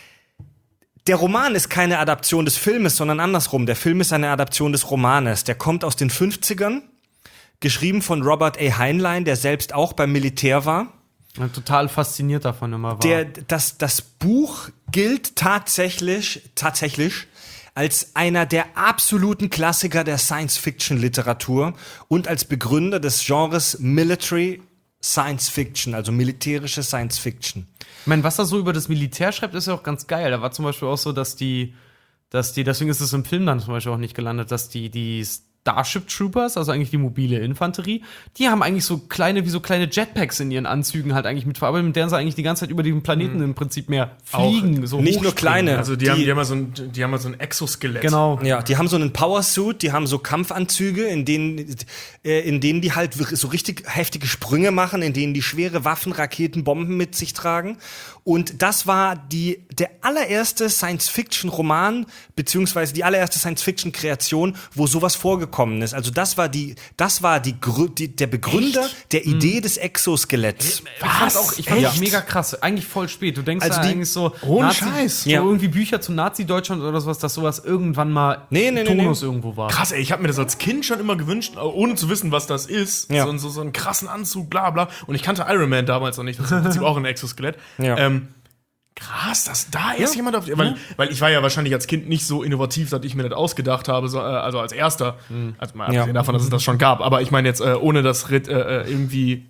Der Roman ist keine Adaption des Filmes, sondern andersrum. Der Film ist eine Adaption des Romanes. Der kommt aus den fünfzigern, geschrieben von Robert A. Heinlein, der selbst auch beim Militär war. Und total fasziniert davon immer war. Der, das, das Buch gilt tatsächlich, tatsächlich als einer der absoluten Klassiker der Science-Fiction-Literatur und als Begründer des Genres Military Science-Fiction, also militärische Science-Fiction. Ich meine, was er so über das Militär schreibt, ist ja auch ganz geil. Da war zum Beispiel auch so, dass die, dass die, deswegen ist es im Film dann zum Beispiel auch nicht gelandet, dass die, die Starship Troopers, also eigentlich die mobile Infanterie, die haben eigentlich so kleine, wie so kleine Jetpacks in ihren Anzügen halt eigentlich mitverarbeitet, mit deren sie eigentlich die ganze Zeit über den Planeten im Prinzip mehr fliegen. So nicht nur hochspringen. kleine. Also die, Die- haben, die haben ja so ein, die haben ja so ein Exoskelett. Genau. Ja, die haben so einen Powersuit, die haben so Kampfanzüge, in denen, äh, in denen die halt wirklich so richtig heftige Sprünge machen, in denen die schwere Waffen, Raketen, Bomben mit sich tragen. Und das war die, der allererste Science-Fiction-Roman, beziehungsweise die allererste Science-Fiction-Kreation, wo sowas vorgekommen ist. Also das war die, das war die, Grü- die der Begründer der Idee des Exoskeletts. Ich fand's auch, ich fand's auch Echt? mega krass. Eigentlich voll spät. Du denkst Also ja die- eigentlich so, ohne Nazi, Scheiß. so Ja. irgendwie Bücher zu Nazi-Deutschland oder sowas, dass sowas irgendwann mal Nee, nee, nee, Tonus nee. irgendwo war. Krass, ey, ich habe mir das als Kind schon immer gewünscht, ohne zu wissen, was das ist. Ja. So, so, so einen krassen Anzug, bla bla. Und ich kannte Iron Man damals noch nicht. Das ist im Prinzip auch ein Exoskelett. Ja. Ähm, krass, dass da erst jemand auf. Weil, weil ich war ja wahrscheinlich als Kind nicht so innovativ, dass ich mir das ausgedacht habe, so, äh, also als erster. Also mal abgesehen Ja. davon, dass es das schon gab. Aber ich meine jetzt, äh, ohne das re- äh, irgendwie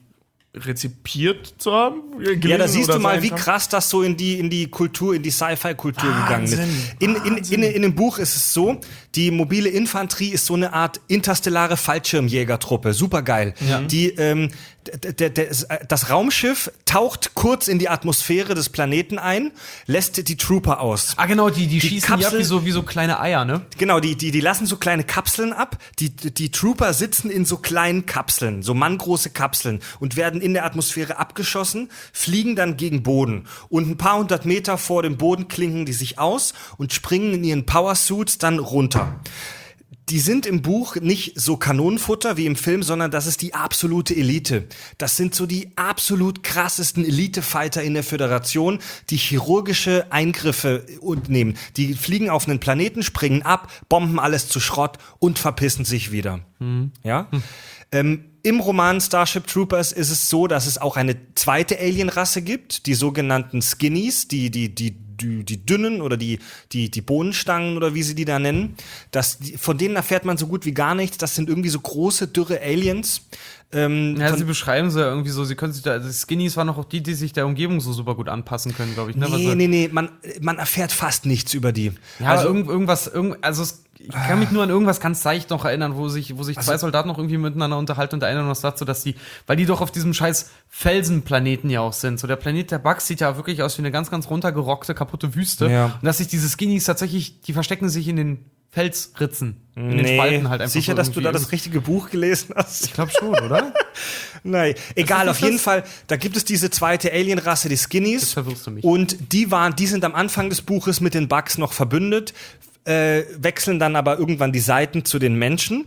rezipiert zu haben. äh, Ja, da gelesen siehst oder du mal, sein wie kann. krass das so in die, in die Kultur, in die Sci-Fi-Kultur gegangen ist. Wahnsinn, In, in, in, in dem Buch ist es so, die mobile Infanterie ist so eine Art interstellare Fallschirmjägertruppe. Supergeil. Die, ähm, d- d- d- das Raumschiff taucht kurz in die Atmosphäre des Planeten ein, lässt die Trooper aus. Ah, genau, die, die, schießen die ab Kapsel- wie so, wie so kleine Eier, ne? Genau, die, die, die lassen so kleine Kapseln ab. Die, die Trooper sitzen in so kleinen Kapseln, so manngroße Kapseln und werden in der Atmosphäre abgeschossen, fliegen dann gegen Boden. Und ein paar hundert Meter vor dem Boden klinken die sich aus und springen in ihren Powersuits dann runter. Die sind im Buch nicht so Kanonenfutter wie im Film, sondern das ist die absolute Elite. Das sind so die absolut krassesten Elite-Fighter in der Föderation, die chirurgische Eingriffe nehmen. Die fliegen auf einen Planeten, springen ab, bomben alles zu Schrott und verpissen sich wieder. Ja? Ähm, Im Roman Starship Troopers ist es so, dass es auch eine zweite Alienrasse gibt, die sogenannten Skinnies, die, die, die, die, die Dünnen oder die, die, die Bohnenstangen oder wie sie die da nennen. Das, die, von denen erfährt man so gut wie gar nichts. Das sind irgendwie so große, dürre Aliens. Ähm, Ja, von- sie beschreiben sie ja irgendwie so, sie können sich da, also Skinnies waren noch auch die, die sich der Umgebung so super gut anpassen können, glaube ich. Ne? Was nee, sie- nee, nee, man, man erfährt fast nichts über die. Ja, also, aber irgend, irgendwas, irgend, also es, ich kann mich nur an irgendwas ganz leicht noch erinnern, wo sich, wo sich zwei Soldaten noch irgendwie miteinander unterhalten und der eine noch sagt so, dass die, weil die doch auf diesem scheiß Felsenplaneten ja auch sind. So der Planet der Bugs sieht ja wirklich aus wie eine ganz, ganz runtergerockte, kaputte Wüste. Ja. Und dass sich diese Skinnies tatsächlich, die verstecken sich in den Felsritzen, in den nee, Spalten halt einfach. sicher, so dass du irgendwie. da das richtige Buch gelesen hast? Ich glaube schon, oder? Nein, egal, ist auf jeden das- Fall, da gibt es diese zweite Alienrasse, die Skinnies. Jetzt verwirrst du mich. Und die waren, die sind am Anfang des Buches mit den Bugs noch verbündet, äh, wechseln dann aber irgendwann die Seiten zu den Menschen.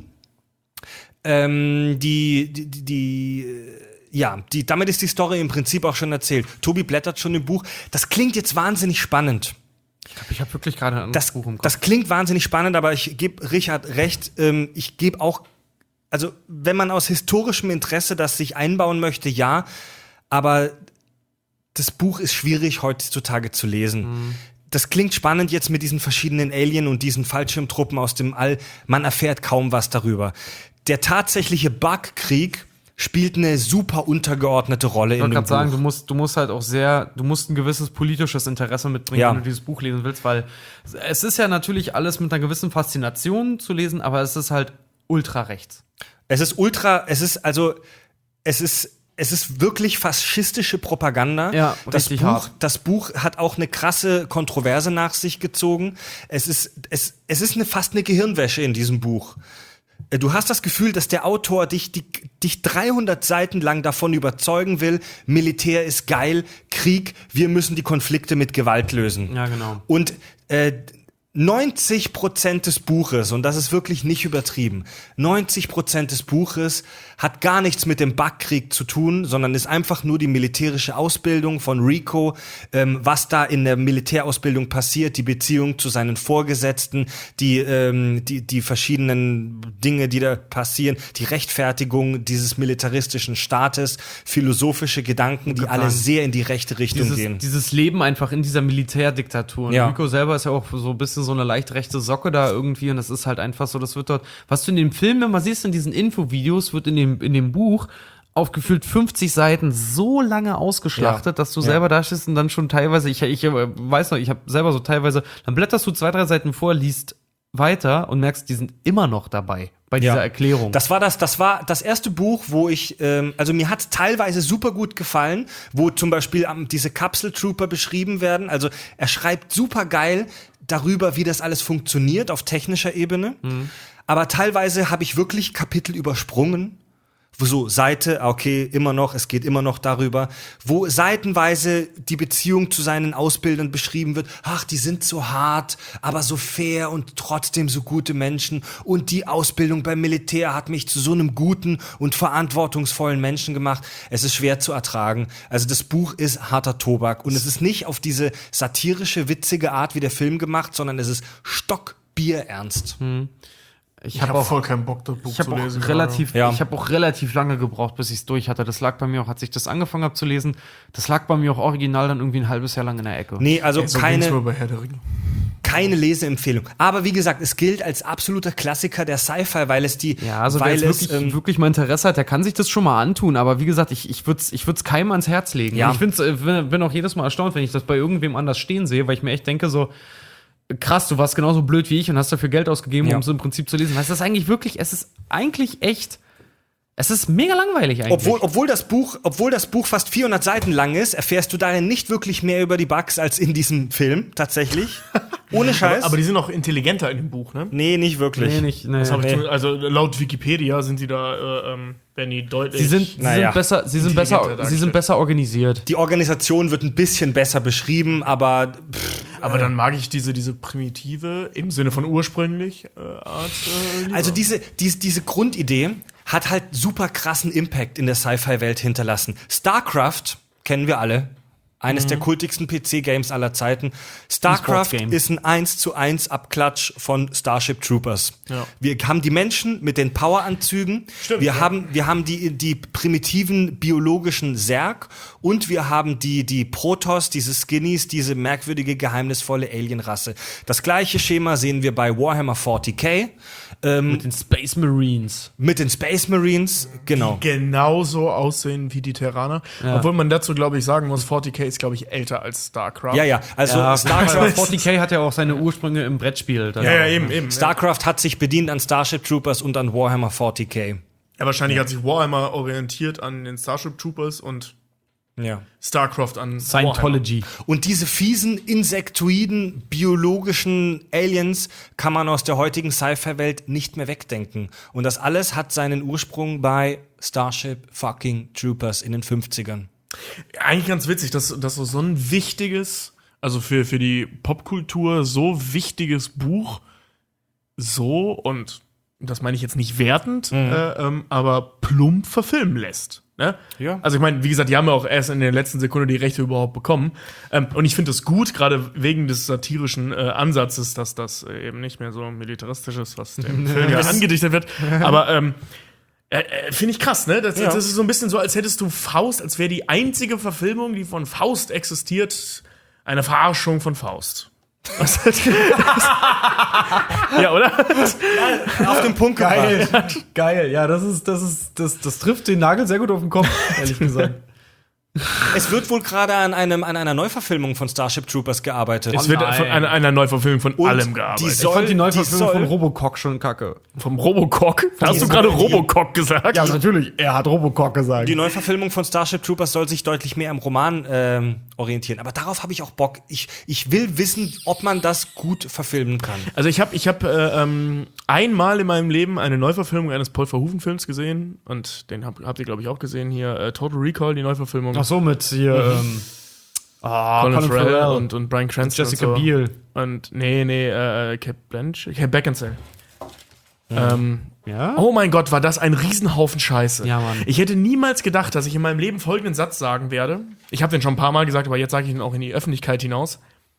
Ähm, die, die, die, die äh, ja, die, damit ist die Story im Prinzip auch schon erzählt. Tobi blättert schon im Buch. Das klingt jetzt wahnsinnig spannend. Ich glaube, ich habe wirklich gerade ein anderes Das, Buch im Kopf. das klingt wahnsinnig spannend, aber ich gebe Richard recht. Ähm, ich gebe auch, also wenn man aus historischem Interesse das sich einbauen möchte, ja, aber das Buch ist schwierig heutzutage zu lesen. das klingt spannend jetzt mit diesen verschiedenen Alien und diesen Fallschirmtruppen aus dem All. Man erfährt kaum was darüber. Der tatsächliche Bugkrieg spielt eine super untergeordnete Rolle Ich in wollte dem gerade sagen, Buch. du musst, du musst halt auch sehr, du musst ein gewisses politisches Interesse mitbringen, Ja. wenn du dieses Buch lesen willst, weil es ist ja natürlich alles mit einer gewissen Faszination zu lesen, aber es ist halt ultra rechts. Es ist ultra, es ist also, es ist, es ist wirklich faschistische Propaganda. Ja, das richtig Buch, hart. das Buch hat auch eine krasse Kontroverse nach sich gezogen. Es ist, es, es ist eine, fast eine Gehirnwäsche in diesem Buch. Du hast das Gefühl, dass der Autor dich, die, dich dreihundert Seiten lang davon überzeugen will, Militär ist geil, Krieg, wir müssen die Konflikte mit Gewalt lösen. Ja, genau. Und äh, neunzig Prozent des Buches, und das ist wirklich nicht übertrieben, neunzig Prozent des Buches hat gar nichts mit dem Bugkrieg zu tun, sondern ist einfach nur die militärische Ausbildung von Rico, ähm, was da in der Militärausbildung passiert, die Beziehung zu seinen Vorgesetzten, die, ähm, die, die verschiedenen Dinge, die da passieren, die Rechtfertigung dieses militaristischen Staates, philosophische Gedanken, die alle sehr in die rechte Richtung Dieses, gehen. dieses Leben einfach in dieser Militärdiktatur. Und Ja. Rico selber ist ja auch so ein bisschen so eine leicht rechte Socke da irgendwie und das ist halt einfach so, das wird dort, was du in dem Film immer siehst, in diesen Infovideos, wird in dem, in dem Buch auf gefühlt fünfzig Seiten so lange ausgeschlachtet, Ja. dass du Ja. selber da stehst und dann schon teilweise, ich, ich weiß noch, ich habe selber so teilweise, dann blätterst du zwei, drei Seiten vor, liest weiter und merkst, die sind immer noch dabei bei dieser Ja. Erklärung. Das war das, das war das erste Buch, wo ich, ähm, also mir hat teilweise super gut gefallen, wo zum Beispiel ähm, diese Kapseltrooper beschrieben werden. Also er schreibt super geil darüber, wie das alles funktioniert auf technischer Ebene. Mhm. Aber teilweise habe ich wirklich Kapitel übersprungen. Wo so Seite, okay, immer noch, es geht immer noch darüber, wo seitenweise die Beziehung zu seinen Ausbildern beschrieben wird. Ach, die sind so hart, aber so fair und trotzdem so gute Menschen. Und die Ausbildung beim Militär hat mich zu so einem guten und verantwortungsvollen Menschen gemacht. Es ist schwer zu ertragen. Also das Buch ist harter Tobak. Und es ist nicht auf diese satirische, witzige Art wie der Film gemacht, sondern es ist stockbierernst. Hm. Ich habe auch voll keinen Bock, das Buch Ich habe zu lesen. auch relativ, Ja. ich habe auch relativ lange gebraucht, bis ich es durch hatte. Das lag bei mir auch, als ich das angefangen habe zu lesen, das lag bei mir auch original dann irgendwie ein halbes Jahr lang in der Ecke. Nee, also So ging's mir keine, bei Herr der Ringe. keine Leseempfehlung. Aber wie gesagt, es gilt als absoluter Klassiker der Sci-Fi, weil es die, Ja, also wer weil jetzt es, wirklich, ähm, wirklich mal Interesse hat, der kann sich das schon mal antun. Aber wie gesagt, ich, ich würde es ich würd's keinem ans Herz legen. Ja. Und ich find's, äh, bin, bin auch jedes Mal erstaunt, wenn ich das bei irgendwem anders stehen sehe, weil ich mir echt denke so, krass, du warst genauso blöd wie ich und hast dafür Geld ausgegeben, Ja. um es im Prinzip zu lesen. Das ist eigentlich wirklich, es ist eigentlich echt, es ist mega langweilig eigentlich. Obwohl, obwohl, das Buch, obwohl das Buch fast vierhundert Seiten lang ist, erfährst du darin nicht wirklich mehr über die Bugs als in diesem Film, tatsächlich. Ohne Scheiß. Aber, aber die sind auch intelligenter in dem Buch, ne? nee, nicht wirklich. nee, nicht, nee. Das hab ich Nee. zum- also laut Wikipedia sind die da, äh, ähm, werden die deutlich. Sie sind, sie Naja. sind besser, sie sind Intelligenter besser, sie dargestellt. sind besser organisiert. Die Organisation wird ein bisschen besser beschrieben, aber pff, aber dann mag ich diese, diese primitive, im Sinne von ursprünglich, äh, Art. Äh, lieber. also diese, diese, diese Grundidee hat halt super krassen Impact in der Sci-Fi-Welt hinterlassen. StarCraft kennen wir alle. Eines der kultigsten P C-Games aller Zeiten. StarCraft E-Sports-Game. ist ein eins zu eins Abklatsch von Starship Troopers. Ja. Wir haben die Menschen mit den Poweranzügen. Stimmt, wir ja. haben, wir haben die, die primitiven biologischen Zerg und wir haben die, die Protoss, diese Skinnies, diese merkwürdige, geheimnisvolle Alienrasse. Das gleiche Schema sehen wir bei Warhammer vierzig K. Mit den Space Marines. Mit den Space Marines, genau. genauso aussehen wie die Terraner. Obwohl man dazu, glaube ich, sagen muss, vierzig K ist, glaube ich, älter als StarCraft. Ja, ja, also Ja, StarCraft, vierzig K hat ja auch seine Ursprünge im Brettspiel. Dann Ja, ja, eben, eben. StarCraft hat sich bedient an Starship Troopers und an Warhammer vierzig K. Ja, wahrscheinlich hat sich Warhammer orientiert an den Starship Troopers und Ja. StarCraft an Scientology. Und diese fiesen, insektoiden, biologischen Aliens kann man aus der heutigen Sci-Fi-Welt nicht mehr wegdenken. Und das alles hat seinen Ursprung bei Starship fucking Troopers in den fünfzigern. Warhammer. Eigentlich ganz witzig, dass, dass so ein wichtiges, also für, für die Popkultur so wichtiges Buch so, und das meine ich jetzt nicht wertend, äh, ähm, aber plump verfilmen lässt. Ne? Ja. Also ich meine, wie gesagt, die haben ja auch erst in der letzten Sekunde die Rechte überhaupt bekommen. Ähm, und ich finde es gut, gerade wegen des satirischen äh, Ansatzes, dass das äh, eben nicht mehr so militaristisch ist, was dem Film ja angedichtet wird. Aber ähm, äh, äh, finde ich krass, ne? Das, Ja. das ist so ein bisschen so, als hättest du Faust, als wäre die einzige Verfilmung, die von Faust existiert, eine Verarschung von Faust. Ja, oder? Auf den Punkt Geil, gebracht. geil. Ja, das ist, das ist, das, das trifft den Nagel sehr gut auf den Kopf, ehrlich gesagt. Es wird wohl gerade an, einem, an einer Neuverfilmung von Starship Troopers gearbeitet. Es wird nein. von einer, einer Neuverfilmung von Und allem die gearbeitet. soll- Ich fand die Neuverfilmung soll- von Robocock schon kacke. Vom Robocock? Hast du soll- gerade die- Robocock gesagt? Ja, natürlich. Er hat Robocock gesagt. Die Neuverfilmung von Starship Troopers soll sich deutlich mehr am Roman ähm, orientieren. Aber darauf habe ich auch Bock. Ich, ich will wissen, ob man das gut verfilmen kann. Also ich habe ich hab, äh, ähm, einmal in meinem Leben eine Neuverfilmung eines Paul Verhoeven-Films gesehen. Und den hab, habt ihr, glaube ich, auch gesehen hier. Äh, Total Recall, die Neuverfilmung. Ach so, mit hier, ähm, ah, Colin Colin Farrell Farrell und, und Bryan Cranston Jessica und so. Biel. Und nee, nee, äh, Kate Blanchett, Kate Beckinsale. Ähm, Ja? oh mein Gott, war das ein Riesenhaufen Scheiße. Ja, Mann. Ich hätte niemals gedacht, dass ich in meinem Leben folgenden Satz sagen werde. Ich habe den schon ein paar Mal gesagt, aber jetzt sage ich ihn auch in die Öffentlichkeit hinaus.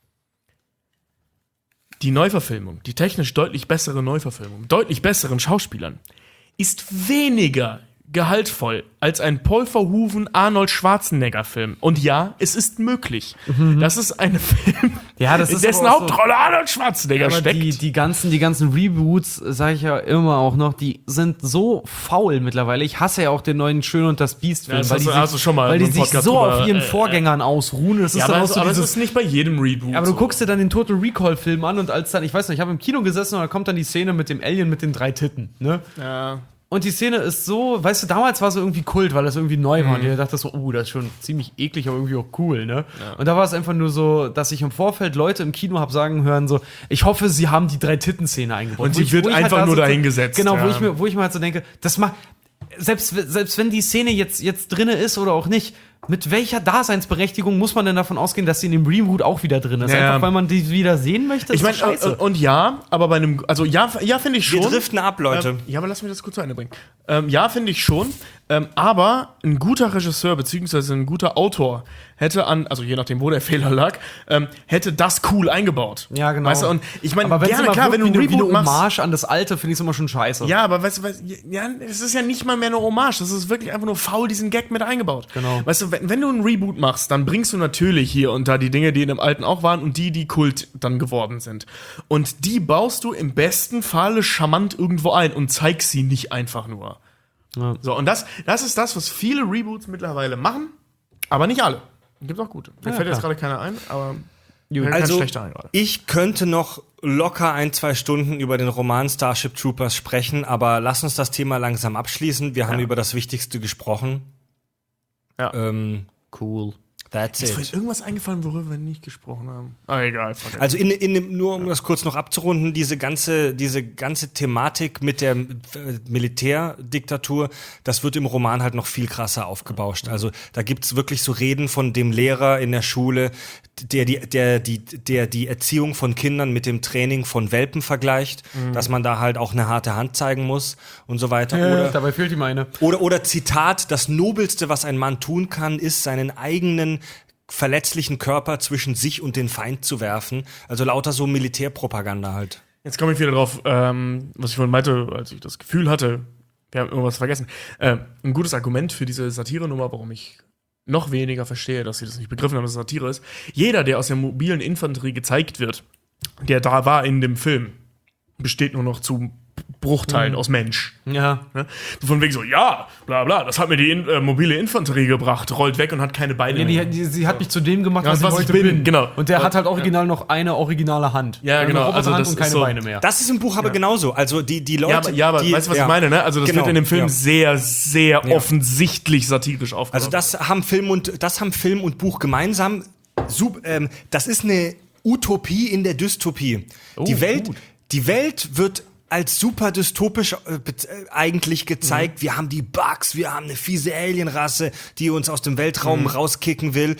Die Neuverfilmung, die technisch deutlich bessere Neuverfilmung, deutlich besseren Schauspielern, ist weniger gehaltvoll als ein Paul Verhoeven Arnold Schwarzenegger Film. Und ja, es ist möglich. Das ist ein Film, Ja, das in ist dessen aber auch so- Hauptrolle Arnold Schwarzenegger Aber steckt. die, die ganzen, die ganzen Reboots, sage ich ja immer auch noch, die sind so faul mittlerweile. Ich hasse ja auch den neuen Schön und das Biest-Film, Ja, das weil, hast die du- hast du sich, schon mal weil die im sich Podcast so drüber, auf ihren äh, Vorgängern ausruhen. Das ist ja, dann aber, auch es, so aber es dieses, ist nicht bei jedem Reboot. aber du so. guckst dir dann den Total Recall-Film an und als dann, ich weiß nicht, ich habe im Kino gesessen und da kommt dann die Szene mit dem Alien mit den drei Titten, ne? Ja. Und die Szene ist so, weißt du, damals war es irgendwie Kult, weil das irgendwie neu war. Und ihr dachte so, oh, das ist schon ziemlich eklig, aber irgendwie auch cool, ne? Und da war es einfach nur so, dass ich im Vorfeld Leute im Kino hab sagen hören, so, ich hoffe, sie haben die Drei-Titten-Szene eingebaut. Und Wo die ich- wird wo ich halt einfach da nur sitze- dahingesetzt, Genau, wo ja. ich mir, wo ich mir halt so denke, das macht, selbst, selbst wenn die Szene jetzt, jetzt drinne ist oder auch nicht, mit welcher Daseinsberechtigung muss man denn davon ausgehen, dass sie in dem Reboot auch wieder drin ist? Ja, ja. Einfach, weil man die wieder sehen möchte? Ich Ist meine, doch scheiße. und, und ja, aber bei einem, also ja, ja finde ich Wir schon. driften ab, Leute. Ähm, ja, aber lass mich das kurz zu Ende bringen. Ähm, ja, finde ich schon. Ähm, aber ein guter Regisseur beziehungsweise ein guter Autor hätte an, also je nachdem, wo der Fehler lag, ähm, hätte das cool eingebaut. Ja, genau. Weißt du, und ich meine, aber wenn's gerne, immer klar, wenn du ein wirkt wie Reboot eine machst. Hommage an das Alte, finde ich es immer schon scheiße. Ja, aber weißt du, weißt, ja, es ist ja nicht mal mehr eine Hommage. Das ist wirklich einfach nur faul, diesen Gag mit eingebaut. Genau. Weißt du, wenn, wenn du ein Reboot machst, dann bringst du natürlich hier und da die Dinge, die in dem Alten auch waren und die, die Kult dann geworden sind. Und die baust du im besten Falle charmant irgendwo ein und zeigst sie nicht einfach nur. Ja. So, und das, das ist das, was viele Reboots mittlerweile machen, aber nicht alle. Gibt auch gute. Mir Ja, fällt jetzt klar. gerade keiner ein, aber mir Also, kein schlechter ein gerade. ich könnte noch locker ein, zwei Stunden über den Roman Starship Troopers sprechen, aber lass uns das Thema langsam abschließen. Wir haben Ja. über das Wichtigste gesprochen. Ja. Ähm, Cool. that's Ist it. vielleicht irgendwas eingefallen, worüber wir nicht gesprochen haben? Ah, egal. fuck it. Also in, in dem, nur um das kurz noch abzurunden, diese ganze, diese ganze Thematik mit der äh, Militärdiktatur, das wird im Roman halt noch viel krasser aufgebauscht. Also da gibt's wirklich so Reden von dem Lehrer in der Schule, der die, der, die, der die Erziehung von Kindern mit dem Training von Welpen vergleicht, dass man da halt auch eine harte Hand zeigen muss und so weiter. Oder, Dabei fehlt ihm eine. oder, oder Zitat, das Nobelste, was ein Mann tun kann, ist, seinen eigenen verletzlichen Körper zwischen sich und den Feind zu werfen. Also lauter so Militärpropaganda halt. Jetzt komme ich wieder drauf, ähm, was ich vorhin meinte, als ich das Gefühl hatte, wir haben irgendwas vergessen. Äh, ein gutes Argument für diese Satire-Nummer, warum ich noch weniger verstehe, dass sie das nicht begriffen haben, dass es Satire ist. Jeder, der aus der mobilen Infanterie gezeigt wird, der da war in dem Film, besteht nur noch zu Bruchteilen Mhm. aus Mensch. Ja. Ne? Von wegen so, ja, bla bla, das hat mir die in, äh, mobile Infanterie gebracht, rollt weg und hat keine Beine Nee, mehr. die, die, sie hat mich zu dem gemacht, Ja, was, was ich ich heute bin, bin. genau. Und der Ja. hat halt original noch eine originale Hand. Ja, Eine genau. Also Roboterhand das und ist keine so- Beine mehr. Das ist im Buch aber genauso. Also die, die Leute, Ja, aber, ja, aber die, weißt du, was ja. ich meine, ne? Also das Genau, wird in dem Film ja. sehr, sehr Ja. offensichtlich satirisch aufgebaut. Also das haben Film und das haben Film und Buch gemeinsam. Sub, ähm, das ist eine Utopie in der Dystopie. die Welt, gut. die Welt wird als super dystopisch äh, be- äh, eigentlich gezeigt. Wir haben die Bugs, wir haben eine fiese Alienrasse, die uns aus dem Weltraum rauskicken will.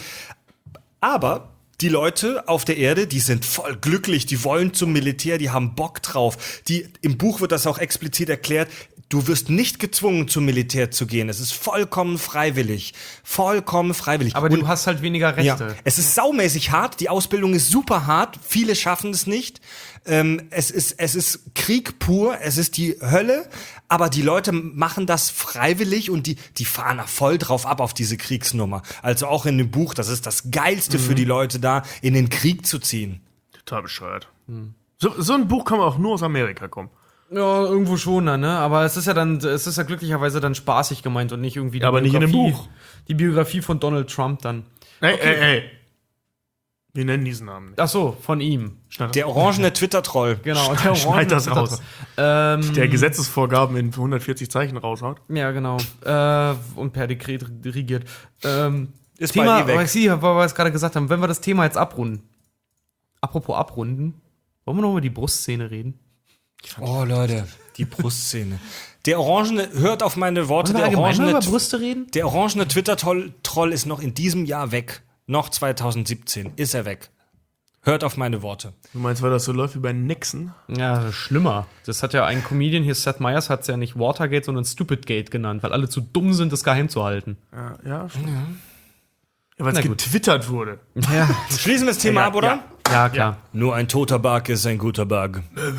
Aber die Leute auf der Erde, die sind voll glücklich, die wollen zum Militär, die haben Bock drauf. Die, im Buch wird das auch explizit erklärt. Du wirst nicht gezwungen, zum Militär zu gehen. Es ist vollkommen freiwillig. Vollkommen freiwillig. Aber Und- du hast halt weniger ja, Rechte. es ist saumäßig hart, die Ausbildung ist super hart, viele schaffen es nicht. Ähm, es ist, es ist Krieg pur, es ist die Hölle, aber die Leute machen das freiwillig und die, die fahren da voll drauf ab auf diese Kriegsnummer. Also auch in dem Buch, das ist das Geilste für die Leute da, in den Krieg zu ziehen. Total bescheuert. Hm. So, so ein Buch kann auch nur aus Amerika kommen. Ja, irgendwo schon, dann, ne? Aber es ist ja dann, es ist ja glücklicherweise dann spaßig gemeint und nicht irgendwie die Aber nicht in einem Buch. Die Biografie von Donald Trump dann. Ey, okay. ey, ey. Wir nennen diesen Namen nicht. Ach so, von ihm. Der orangene Twitter-Troll. Genau, der Schneid das raus. Ähm, Der Gesetzesvorgaben in hundertvierzig Zeichen raushaut. Ja, genau. Äh, und per Dekret regiert. Ähm, Ist Thema, bald eh weg. was Sie, weil wir es gerade gesagt haben, wenn wir das Thema jetzt abrunden. Apropos abrunden, wollen wir noch über die Brustszene reden? Oh, Leute, die Brustszene. Der orangene, hört auf meine Worte, Wollen wir der allgemein orangene, mal über Brüste reden? der orangene Twitter-Troll ist noch in diesem Jahr weg. Noch zwanzig siebzehn ist er weg. Hört auf meine Worte. Du meinst, weil das so läuft wie bei Nixon? Ja, schlimmer. Das hat ja ein Comedian hier, Seth Meyers, hat es ja nicht Watergate, sondern Stupidgate genannt, weil alle zu dumm sind, das geheim zu halten. Ja, ja, schon. Ja. Ja, weil es Na gut. getwittert wurde. Ja, Schließen wir das Thema Ja, ab, oder? ja. ja klar. Nur ein toter Bug ist ein guter Bug.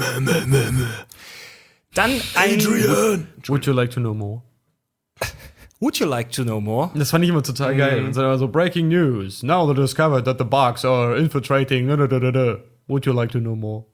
Dann ein... Would you like to know more? Would you like to know more? Das fand ich immer total geil. Und dann so, Breaking News. Now they discovered that the bugs are infiltrating. Da, da, da, da, da. Would you like to know more?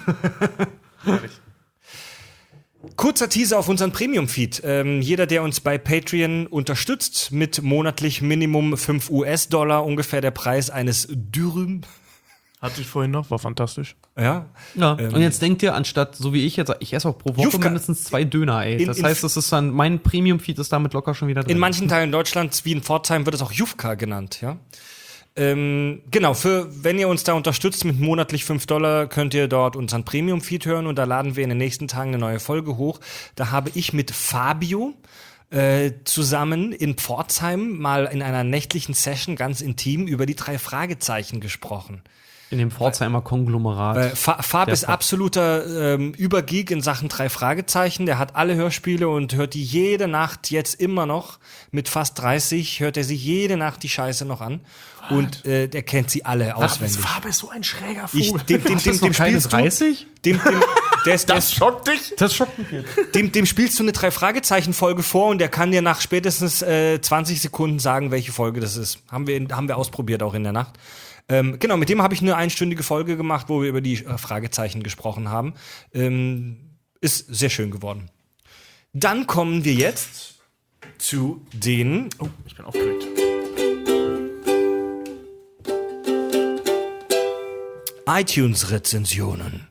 Kurzer Teaser auf unseren Premium-Feed. Ähm, jeder, der uns bei Patreon unterstützt, mit monatlich Minimum fünf US-Dollar, ungefähr der Preis eines Dürüm. Hatte ich vorhin noch, war fantastisch. Ja. Ja. Ähm, Und jetzt denkt ihr, anstatt, so wie ich jetzt, ich esse auch pro Woche Jufka- mindestens zwei Döner, ey. In- Das in- heißt, das ist dann, mein Premium-Feed ist damit locker schon wieder drin. In manchen Teilen Deutschlands, wie in Pforzheim, wird es auch Jufka genannt, ja. Ähm, genau, für, wenn ihr uns da unterstützt mit monatlich fünf Dollar, könnt ihr dort unseren Premium-Feed hören und da laden wir in den nächsten Tagen eine neue Folge hoch. Da habe ich mit Fabio äh, zusammen in Pforzheim mal in einer nächtlichen Session ganz intim über die drei Fragezeichen gesprochen. In dem Pforzheimer Konglomerat. Äh, Fa- Fab Der ist Fa- absoluter ähm, Übergeek in Sachen drei Fragezeichen. Der hat alle Hörspiele und hört die jede Nacht jetzt immer noch. Mit fast dreißig hört er sich jede Nacht die Scheiße noch an. Und äh, der kennt sie alle auswendig. Farbe ist so ein schräger Vogel. Ich, dem, dem, dem, dem keine spielst du, dreißig? dem, dem, der ist, der Das ist, schockt dich? Das schockt mich jetzt. dem, dem spielst du eine Drei-Fragezeichen-Folge vor und der kann dir nach spätestens äh, zwanzig Sekunden sagen, welche Folge das ist. Haben wir, haben wir ausprobiert auch in der Nacht. Ähm, genau, mit dem habe ich eine einstündige Folge gemacht, wo wir über die äh, Fragezeichen gesprochen haben. Ähm, ist sehr schön geworden. Dann kommen wir jetzt zu den Oh, ich bin aufgeregt. iTunes-Rezensionen.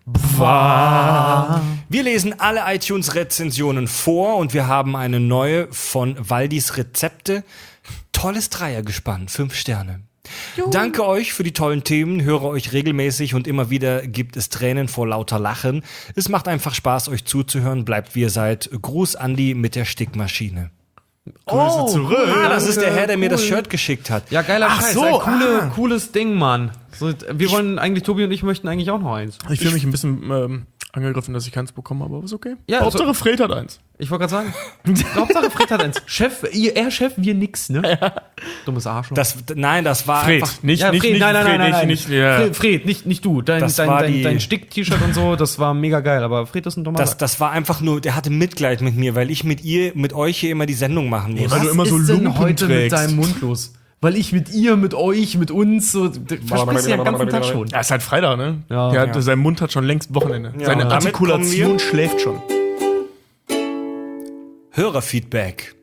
Wir lesen alle iTunes-Rezensionen vor und wir haben eine neue von Waldis Rezepte. Tolles Dreiergespann, fünf Sterne. Danke euch für die tollen Themen, höre euch regelmäßig und immer wieder gibt es Tränen vor lauter Lachen. Es macht einfach Spaß, euch zuzuhören, bleibt wie ihr seid. Gruß Andi mit der Stickmaschine. Grüße zurück. Ah, das ist der Herr, der mir das cool. Shirt geschickt hat. Ja, geiler Ach Scheiß. so, ein coole, ah. cooles Ding, Mann. So, wir wollen eigentlich, Tobi und ich möchten eigentlich auch noch eins. Ich fühle mich ein bisschen ähm, angegriffen, dass ich keins bekommen habe, aber ist okay. Ja, Hauptsache also- Fred hat eins. Ich wollte gerade sagen. Hauptsache Fred hat eins. Chef, ihr, er Chef, wir nix, ne? Dummes Arschloch. Das, nein, das war Fred, einfach... nicht, ja, nicht, Fred, nicht, nein, nein, Fred, nein, nein, nicht, nein. nicht, ja. Fred, Fred, nicht, nicht du. Dein, Das dein, war dein, die- dein Stick-T-Shirt und so, das war mega geil, aber Fred ist ein dummer Das, Sack. das war einfach nur, der hatte Mitleid mit mir, weil ich mit ihr, mit euch hier immer die Sendung machen muss. weil du immer so ist denn Lumpen heute trägst? mit deinem Mund los? Weil ich mit ihr, mit euch, mit uns, so, du versprichst ja den ganzen Tag schon. Ja, ist halt Freitag, ne? Ja. Der, Ja. Sein Mund hat schon längst Wochenende. Ja. Seine Und damit Artikulation kommen wir- schläft schon. Hörerfeedback.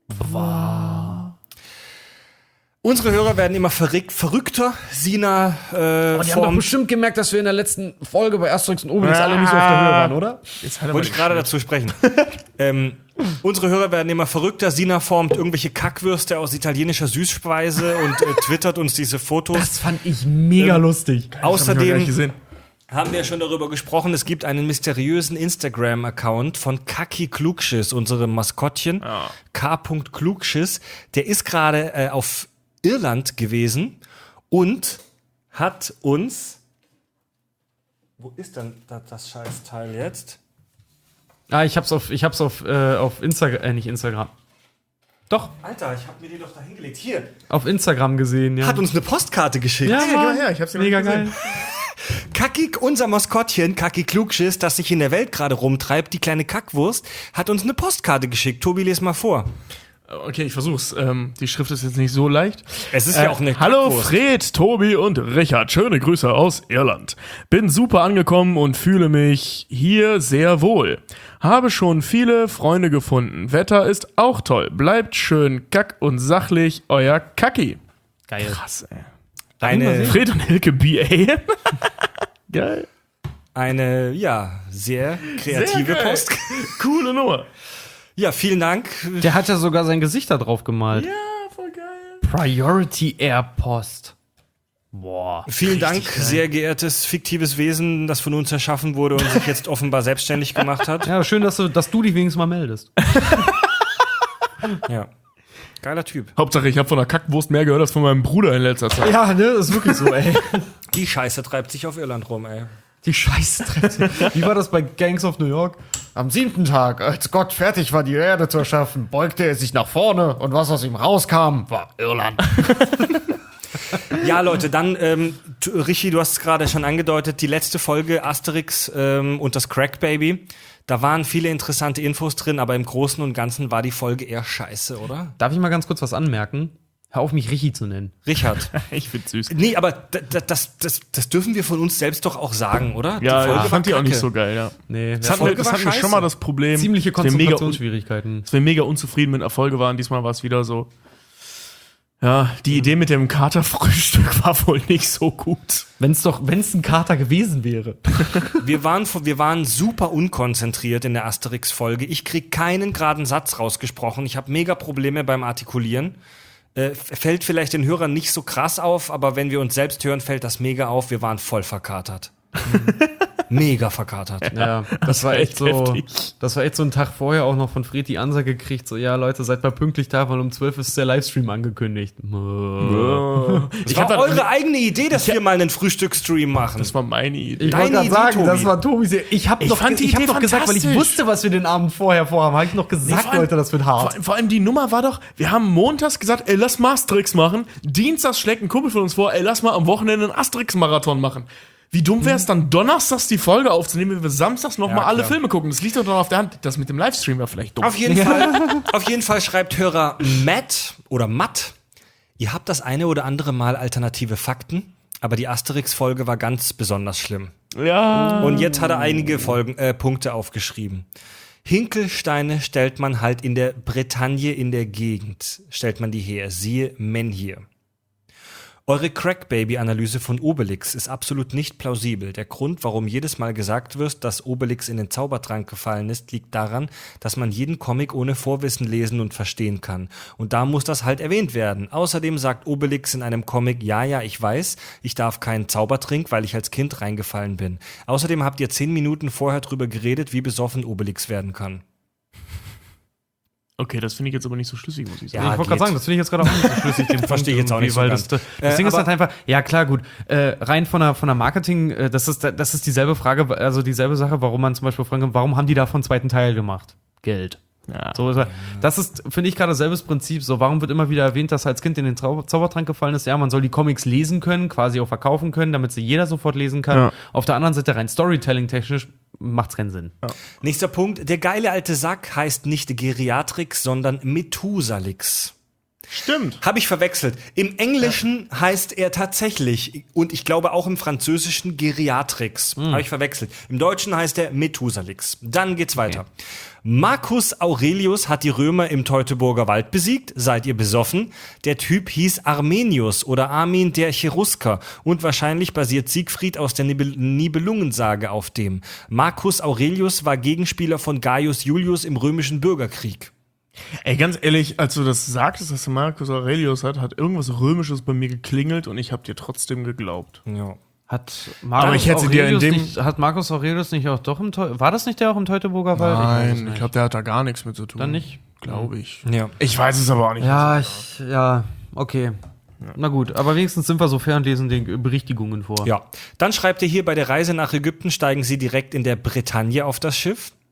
Unsere Hörer werden immer verrückt, verrückter. Sina äh, Die haben doch formt, bestimmt gemerkt, dass wir in der letzten Folge bei Asterix und Obelix alle nicht so auf Ah. der Höhe waren, oder? Jetzt hat er wollte ich gerade dazu sprechen. ähm, unsere Hörer werden immer verrückter. Sina formt irgendwelche Kackwürste aus italienischer Süßspeise und äh, twittert uns diese Fotos. Das fand ich mega lustig. Außerdem gesehen. haben wir schon darüber gesprochen, es gibt einen mysteriösen Instagram-Account von Kaki Klugschiss, unserem Maskottchen. K. Klugschiss. Der ist gerade äh, auf Irland gewesen und hat uns... Wo ist denn das, das Scheißteil jetzt? Ah, ich hab's auf, ich hab's auf, äh, auf Instagram, äh, nicht Instagram. Doch, Alter, ich hab mir die doch da hingelegt. Hier. auf Instagram gesehen, ja. Hat uns eine Postkarte geschickt. ja, geh Mann. mal her, ich hab's ja noch mega nicht gesehen. geil. Kaki, unser Maskottchen, Kaki Klugschiss, das sich in der Welt gerade rumtreibt, die kleine Kackwurst, hat uns eine Postkarte geschickt. Tobi, les mal vor. Okay, ich versuch's. Ähm, die Schrift ist jetzt nicht so leicht. Es ist ja auch eine Hallo Kackwurst. Fred, Tobi und Richard. Schöne Grüße aus Irland. Bin super angekommen und fühle mich hier sehr wohl. Habe schon viele Freunde gefunden. Wetter ist auch toll. Bleibt schön kack und sachlich, euer Kacki. Geil. Krass, ey. Eine, Fred und Hilke B A. Geil. eine, ja, sehr kreative Sehr geil. Post. Coole Nummer. Ja, vielen Dank. Der hat ja sogar sein Gesicht da drauf gemalt. Ja, voll geil. Priority Air Post. Boah. Vielen Dank, sehr geehrtes fiktives Wesen, das von uns erschaffen wurde und sich jetzt offenbar selbstständig gemacht hat. Ja, schön, dass du, dass du dich wenigstens mal meldest. Ja. Geiler Typ. Hauptsache, ich habe von der Kackwurst mehr gehört als von meinem Bruder in letzter Zeit. Ja, ne, das ist wirklich so, ey. Die Scheiße treibt sich auf Irland rum, ey. Die Scheiße. Wie war das bei Gangs of New York? Am siebten Tag, als Gott fertig war, die Erde zu erschaffen, beugte er sich nach vorne und was aus ihm rauskam, war Irland. Ja, Leute, dann, ähm, t- Richie, du hast es gerade schon angedeutet, die letzte Folge Asterix ähm, und das Crack Baby. Da waren viele interessante Infos drin, aber im Großen und Ganzen war die Folge eher scheiße, oder? Darf ich mal ganz kurz was anmerken? Hör auf, mich Richie zu nennen. Richard. Ich find's süß. Nee, aber d- d- das, das, das dürfen wir von uns selbst doch auch sagen, oder? Ja, die Folge ich fand die war auch nicht kacke. so geil, ja. Nee, Das ja, hatten wir, das war hatten wir schon scheiße. mal das Problem. ziemliche dass wir mega, un- Konzentrationsschwierigkeiten. dass wir mega unzufrieden mit Erfolge waren. Diesmal war es wieder so. Ja, die Idee mit dem Katerfrühstück war wohl nicht so gut. Wenn's doch, wenn's ein Kater gewesen wäre. Wir waren, wir waren super unkonzentriert in der Asterix-Folge. Ich krieg keinen geraden Satz rausgesprochen. Ich habe mega Probleme beim Artikulieren. Äh, fällt vielleicht den Hörern nicht so krass auf, aber wenn wir uns selbst hören, fällt das mega auf. Wir waren voll verkatert. Mega verkatert. Ja, das war echt so, heftig. das war echt so ein Tag vorher auch noch von Fred die Ansage gekriegt, so, ja, Leute, seid mal pünktlich da, weil um zwölf ist der Livestream angekündigt. Das Ich war hab eure da, eigene Idee, dass wir mal einen Frühstücksstream machen. das war meine Idee. Ich wollte Deine gerade Idee, sagen, Tobi. das war Tobis Idee. Ich habe Ich noch, fand die ich hab Idee noch gesagt, weil ich fantastisch. wusste, was wir den Abend vorher vorhaben, habe ich noch gesagt, vor allem- Leute, das wird hart. Vor, vor allem die Nummer war doch, wir haben montags gesagt, ey, lass mal Asterix machen. Dienstags schlägt ein Kumpel von uns vor, ey, lass mal am Wochenende einen Asterix-Marathon machen. Wie dumm wäre es dann, donnerstags die Folge aufzunehmen, wenn wir samstags noch Ja, mal alle klar. Filme gucken? Das liegt doch dann auf der Hand. Das mit dem Livestream war vielleicht dumm. Auf jeden Fall, auf jeden Fall schreibt Hörer Matt oder Matt, ihr habt das eine oder andere Mal alternative Fakten, aber die Asterix-Folge war ganz besonders schlimm. Ja. Und jetzt hat er einige Folgen, äh, Punkte aufgeschrieben. Hinkelsteine stellt man halt in der Bretagne in der Gegend, stellt man die her, siehe Menhir. Eure Crack-Baby-Analyse von Obelix ist absolut nicht plausibel. Der Grund, warum jedes Mal gesagt wird, dass Obelix in den Zaubertrank gefallen ist, liegt daran, dass man jeden Comic ohne Vorwissen lesen und verstehen kann. Und da muss das halt erwähnt werden. Außerdem sagt Obelix in einem Comic, ja, ja, ich weiß, ich darf keinen Zaubertrink, weil ich als Kind reingefallen bin. Außerdem habt ihr zehn Minuten vorher drüber geredet, wie besoffen Obelix werden kann. Okay, das finde ich jetzt aber nicht so schlüssig, muss ich sagen. Ja, ich wollte gerade geht. sagen, das finde ich jetzt gerade auch nicht so schlüssig. Den Verstehe ich Punkt jetzt auch nicht irgendwie, so weil ganz. Das, das Äh, Ding ist aber- halt einfach, ja klar, gut, äh, rein von der, von der Marketing, äh, das ist, das ist dieselbe Frage, also dieselbe Sache, warum man zum Beispiel fragen kann, warum haben die davon einen zweiten Teil gemacht? Geld. Ja. So ist er. Das ist, finde ich, gerade selbes Prinzip. So, warum wird immer wieder erwähnt, dass er als Kind in den Zau Zaubertrank gefallen ist? Ja, man soll die Comics lesen können, quasi auch verkaufen können, damit sie jeder sofort lesen kann. Ja. Auf der anderen Seite rein Storytelling-technisch macht's keinen Sinn. Nächster Punkt. Der geile alte Sack heißt nicht Geriatrix, sondern Methusalix. Stimmt. Habe ich verwechselt. Im Englischen heißt er tatsächlich, und ich glaube auch im Französischen, Geriatrix. Habe ich verwechselt. Im Deutschen heißt er Methusalix. Dann geht's weiter. Marcus Aurelius hat die Römer im Teutoburger Wald besiegt. Seid ihr besoffen? Der Typ hieß Armenius oder Armin der Cherusker. Und wahrscheinlich basiert Siegfried aus der Nibel Nibelungensage auf dem. Marcus Aurelius war Gegenspieler von Gaius Julius im römischen Bürgerkrieg. Ey, ganz ehrlich, als du das sagtest, dass der Marcus Aurelius hat, hat irgendwas Römisches bei mir geklingelt und ich habe dir trotzdem geglaubt. Ja. Hat Marcus, Aber ich hätte dir in Aurelius dem- nicht, hat Marcus Aurelius nicht auch doch im Teu War das nicht der auch im Teutoburger Wald? Ich weiß es Nein, nicht. ich glaube, der hat da gar nichts mit zu tun. Dann nicht? Glaube ich. Ja. Ich weiß es aber auch nicht. Ja, ich, ja, okay. Na gut, aber wenigstens sind wir so fair und lesen den Berichtigungen vor. Ja, dann schreibt er hier, bei der Reise nach Ägypten steigen sie direkt in der Bretagne auf das Schiff.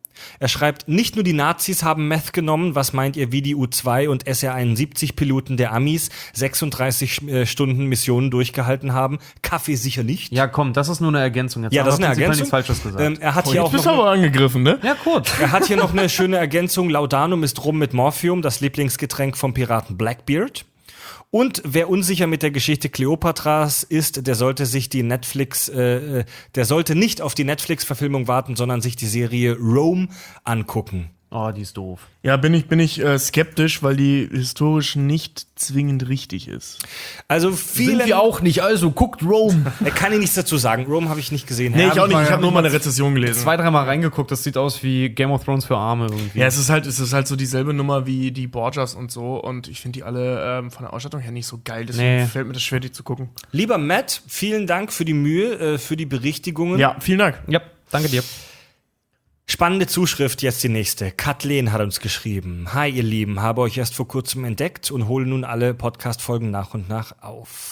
Er schreibt, nicht nur die Nazis haben Meth genommen, was meint ihr, wie die U zwei und S R einundsiebzig Piloten der Amis sechsunddreißig äh, Stunden Missionen durchgehalten haben. Kaffee sicher nicht. Ja, komm, das ist nur eine Ergänzung. Jetzt Ja, das ist eine haben wir prinzipiell Ergänzung. nichts Falsches gesagt. Ähm, er hat Oh, hier jetzt auch bist noch du aber angegriffen, ne? ja, kurz. Er hat hier noch eine schöne Ergänzung. Laudanum ist Rum mit Morphium, das Lieblingsgetränk vom Piraten Blackbeard. Und wer unsicher mit der Geschichte Kleopatras ist, der sollte sich die Netflix, äh, der sollte nicht auf die Netflix-Verfilmung warten, sondern sich die Serie Rome angucken. Oh, die ist doof. Ja, bin ich, bin ich äh, skeptisch, weil die historisch nicht zwingend richtig ist. Also viele. auch nicht, also guckt Rome. Er kann Ihnen nichts dazu sagen. Rome habe ich nicht gesehen. Nee, Ja, ich auch nicht. mal- Ich habe nur mal eine Rezession gelesen. Zwei, dreimal reingeguckt, das sieht aus wie Game of Thrones für Arme irgendwie. Ja, es ist halt, es ist halt so dieselbe Nummer wie die Borgias und so. Und ich finde die alle ähm, von der Ausstattung her nicht so geil. Deswegen Nee. fällt mir das schwer, die zu gucken. Lieber Matt, vielen Dank für die Mühe, äh, für die Berichtigungen. Ja, vielen Dank. Ja, danke dir. Spannende Zuschrift, jetzt die nächste. Kathleen hat uns geschrieben. Hi ihr Lieben, habe euch erst vor kurzem entdeckt und hole nun alle Podcast-Folgen nach und nach auf.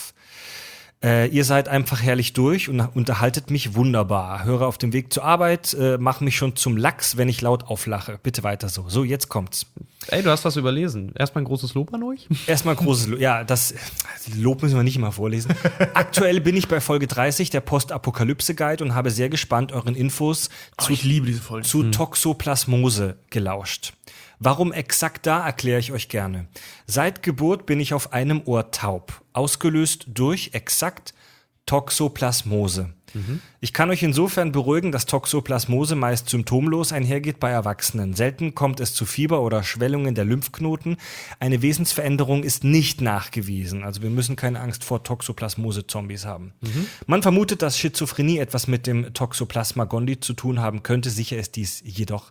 Äh, ihr seid einfach herrlich durch und unterhaltet mich wunderbar. Höre auf dem Weg zur Arbeit, äh, mach mich schon zum Lachs, wenn ich laut auflache. Bitte weiter so. So, jetzt kommt's. Ey, du hast was überlesen. Erstmal ein großes Lob an euch. Erstmal großes Lob. Ja, das Lob müssen wir nicht immer vorlesen. Aktuell bin ich bei Folge dreißig der Postapokalypse-Guide und habe sehr gespannt euren Infos Zu, ich liebe diese Folge. zu Toxoplasmose gelauscht. Warum exakt da, erkläre ich euch gerne. Seit Geburt bin ich auf einem Ohr taub, ausgelöst durch exakt Toxoplasmose. Mhm. Ich kann euch insofern beruhigen, dass Toxoplasmose meist symptomlos einhergeht bei Erwachsenen. Selten kommt es zu Fieber oder Schwellungen der Lymphknoten. Eine Wesensveränderung ist nicht nachgewiesen. Also wir müssen keine Angst vor Toxoplasmose-Zombies haben. Mhm. Man vermutet, dass Schizophrenie etwas mit dem Toxoplasma gondii zu tun haben könnte. Sicher ist dies jedoch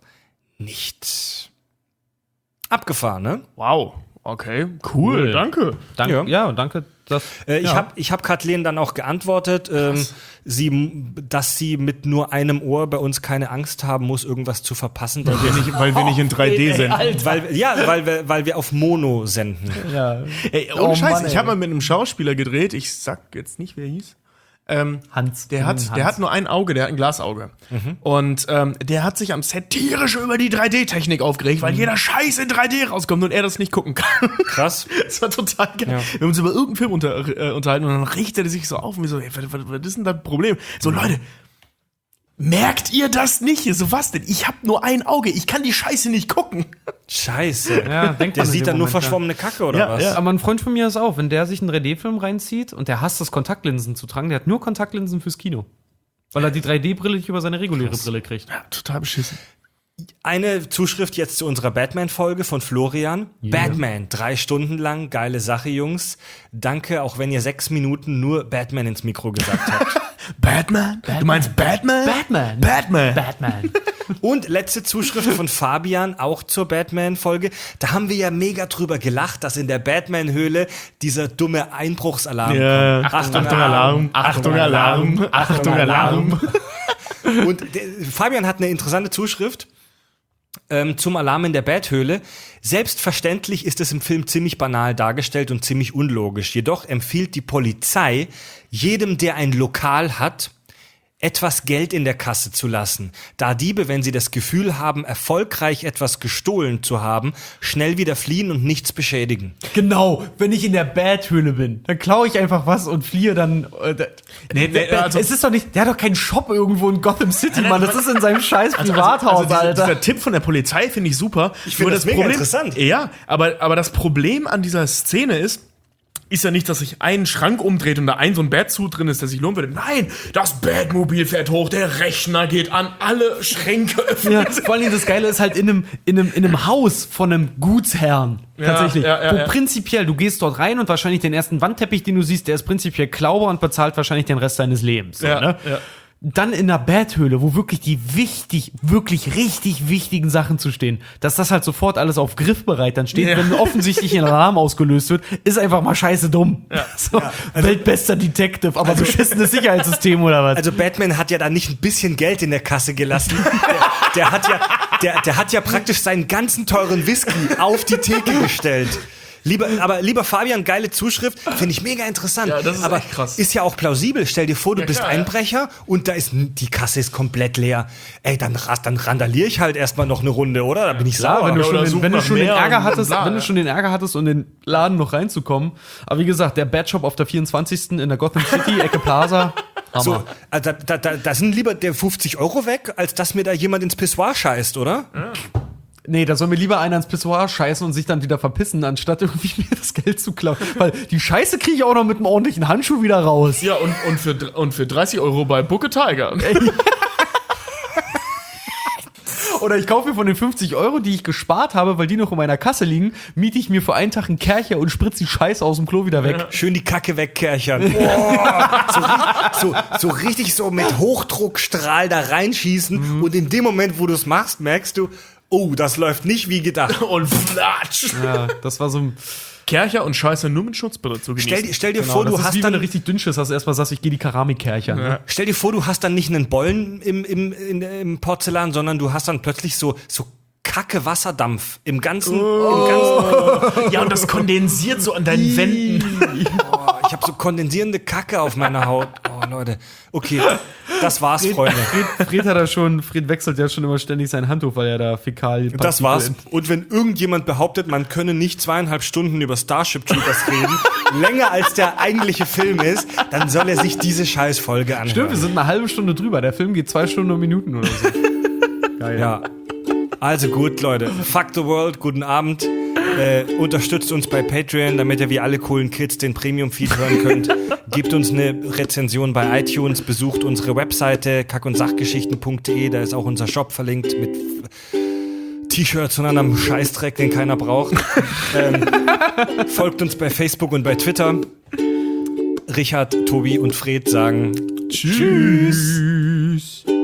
nicht. Abgefahren, ne? Wow. Okay, cool, Cool. danke. Danke. Ja. Ja, danke. Dass, Äh, ich ja. habe ich hab Kathleen dann auch geantwortet, ähm, sie, dass sie mit nur einem Ohr bei uns keine Angst haben muss, irgendwas zu verpassen. Weil wir nicht, Weil wir nicht in drei D sind. weil, ja, weil wir, weil wir auf Mono senden. Ey, ohne Oh Scheiß, Mann, ich ey. habe mal mit einem Schauspieler gedreht, ich sag jetzt nicht, wer er hieß. Ähm, Hans. der hat, Hans. der hat nur ein Auge, der hat ein Glasauge. Und ähm, der hat sich am Set tierisch über die drei D-Technik aufgeregt, weil jeder Scheiß in drei D rauskommt und er das nicht gucken kann. Krass. Das war total geil. Ja. Wir haben uns über irgendeinen Film unter, äh, unterhalten und dann richtet er sich so auf und wir so, ey, was, was, was ist denn das Problem? So, Leute, merkt ihr das nicht? So, was denn? Ich hab nur ein Auge, ich kann die Scheiße nicht gucken. Scheiße. Ja, denkt Der man in sieht dem dann nur Moment, ja. verschwommene Kacke oder Ja, was? ja. Aber ein Freund von mir ist auch, wenn der sich einen drei D-Film reinzieht und der hasst es, Kontaktlinsen zu tragen, der hat nur Kontaktlinsen fürs Kino. Weil er die drei D-Brille nicht über seine reguläre Brille kriegt. Ja, total beschissen. Eine Zuschrift jetzt zu unserer Batman-Folge von Florian. Batman, drei Stunden lang, geile Sache, Jungs. Danke, auch wenn ihr sechs Minuten nur Batman ins Mikro gesagt habt. Batman? Du meinst Batman? Batman. Batman. Batman. Und letzte Zuschrift von Fabian, auch zur Batman-Folge. Da haben wir ja mega drüber gelacht, dass in der Batman-Höhle dieser dumme Einbruchsalarm Ja. kommt. Achtung, Alarm. Achtung, Alarm. Achtung, Alarm. Und der, Fabian hat eine interessante Zuschrift ähm, zum Alarm in der Bathöhle. Selbstverständlich ist es im Film ziemlich banal dargestellt und ziemlich unlogisch. Jedoch empfiehlt die Polizei jedem, der ein Lokal hat, etwas Geld in der Kasse zu lassen, da Diebe, wenn sie das Gefühl haben, erfolgreich etwas gestohlen zu haben, schnell wieder fliehen und nichts beschädigen. Genau, wenn ich in der Bathöhle bin, dann klaue ich einfach was und fliehe dann. Äh, da- Nee, nee, also- es ist doch nicht, der hat doch keinen Shop irgendwo in Gotham City, Mann. Das ist in seinem scheiß Also, Privathaus, also dieser, Alter. dieser Tipp von der Polizei finde ich super. Ich finde das mega interessant. Ja, aber, aber das Problem an dieser Szene ist, ist ja nicht, dass sich ein Schrank umdreht und da ein so ein Batsuit drin ist, der sich lohnen würde. Nein, das Batmobil fährt hoch, der Rechner geht an, alle Schränke öffnen. Ja, vor allem das Geile ist halt in einem, in einem, in einem Haus von einem Gutsherrn. Ja, Tatsächlich. ja, ja, wo ja. prinzipiell, du gehst dort rein und wahrscheinlich den ersten Wandteppich, den du siehst, der ist prinzipiell Klauber und bezahlt wahrscheinlich den Rest deines Lebens. So, Ja, ne? ja. Dann in der Bathöhle, wo wirklich die wichtig, wirklich richtig wichtigen Sachen zu stehen, dass das halt sofort alles auf griffbereit dann steht, Ja. wenn offensichtlich ein Alarm ausgelöst wird, ist einfach mal scheiße dumm. So, weltbester Detective, aber beschissenes Sicherheitssystem oder was? Also Batman hat ja da nicht ein bisschen Geld in der Kasse gelassen. Der, der hat ja, der, der hat ja praktisch seinen ganzen teuren Whisky auf die Theke gestellt. Lieber, aber lieber Fabian, geile Zuschrift, finde ich mega interessant. Ja, das ist aber echt krass. Ist ja auch plausibel. Stell dir vor, du Ja, bist klar, ja. Einbrecher und da ist die Kasse ist komplett leer. Ey, dann, ras- dann randaliere ich halt erstmal noch eine Runde, oder? Da bin ich Klar, sauer. wenn du Ja, schon, oder den, suchen wenn du nach schon den mehr Ärger und hattest, bla, wenn du ja. schon den Ärger hattest, um in den Laden noch reinzukommen. Aber wie gesagt, der Bad Shop auf der vierundzwanzigsten in der Gotham City, Ecke Plaza. Hammer. So, äh, da, da, da, da sind lieber der fünfzig Euro weg, als dass mir da jemand ins Pissoir scheißt, oder? Nee, da soll mir lieber einer ins Pissoir scheißen und sich dann wieder verpissen, anstatt irgendwie mir das Geld zu klauen. Weil die Scheiße kriege ich auch noch mit einem ordentlichen Handschuh wieder raus. Ja, und, und, für, und für dreißig Euro bei Booker Tiger. Oder ich kaufe mir von den fünfzig Euro, die ich gespart habe, weil die noch in meiner Kasse liegen, miete ich mir für einen Tag einen Kercher und spritze die Scheiße aus dem Klo wieder weg. Schön die Kacke wegkerchern. Boah, so, ri- so, so richtig so mit Hochdruckstrahl da reinschießen und in dem Moment, wo du es machst, merkst du, oh, das läuft nicht wie gedacht. Und flatsch. Ja, das war so ein... Kercher und Scheiße nur mit Schutzbrille zu genießen. Stell, dir- stell dir Genau, vor, das du ist hast wie wenn dann du richtig dünn bist, hast du erstmal sagst, ich gehe die Keramikkercher. Ne? Stell dir vor, du hast dann nicht einen Bollen im, im, in, im Porzellan, sondern du hast dann plötzlich so, so Kacke Wasserdampf im ganzen, im ganzen Ja, und das kondensiert so an deinen Wänden. oh, ich habe so kondensierende Kacke auf meiner Haut. Oh, Leute. Okay, das war's, Freunde. Fred, Fred hat da schon, Fred wechselt ja schon immer ständig sein Handtuch, weil er da Fäkalien. Das war's. Und wenn irgendjemand behauptet, man könne nicht zweieinhalb Stunden über Starship Troopers reden, länger als der eigentliche Film ist, dann soll er sich diese Scheißfolge anhören. Stimmt, wir sind eine halbe Stunde drüber. Der Film geht zwei Stunden und Minuten oder so. Geil. Ja. Also gut, Leute. Fuck the world, guten Abend. Äh, unterstützt uns bei Patreon, damit ihr wie alle coolen Kids den Premium-Feed hören könnt. Gebt uns eine Rezension bei iTunes, besucht unsere Webseite kack und sachgeschichten punkt de, da ist auch unser Shop verlinkt mit T-Shirts und anderem Scheißdreck, den keiner braucht. ähm, folgt uns bei Facebook und bei Twitter. Richard, Tobi und Fred sagen Tschüss. Tschüss.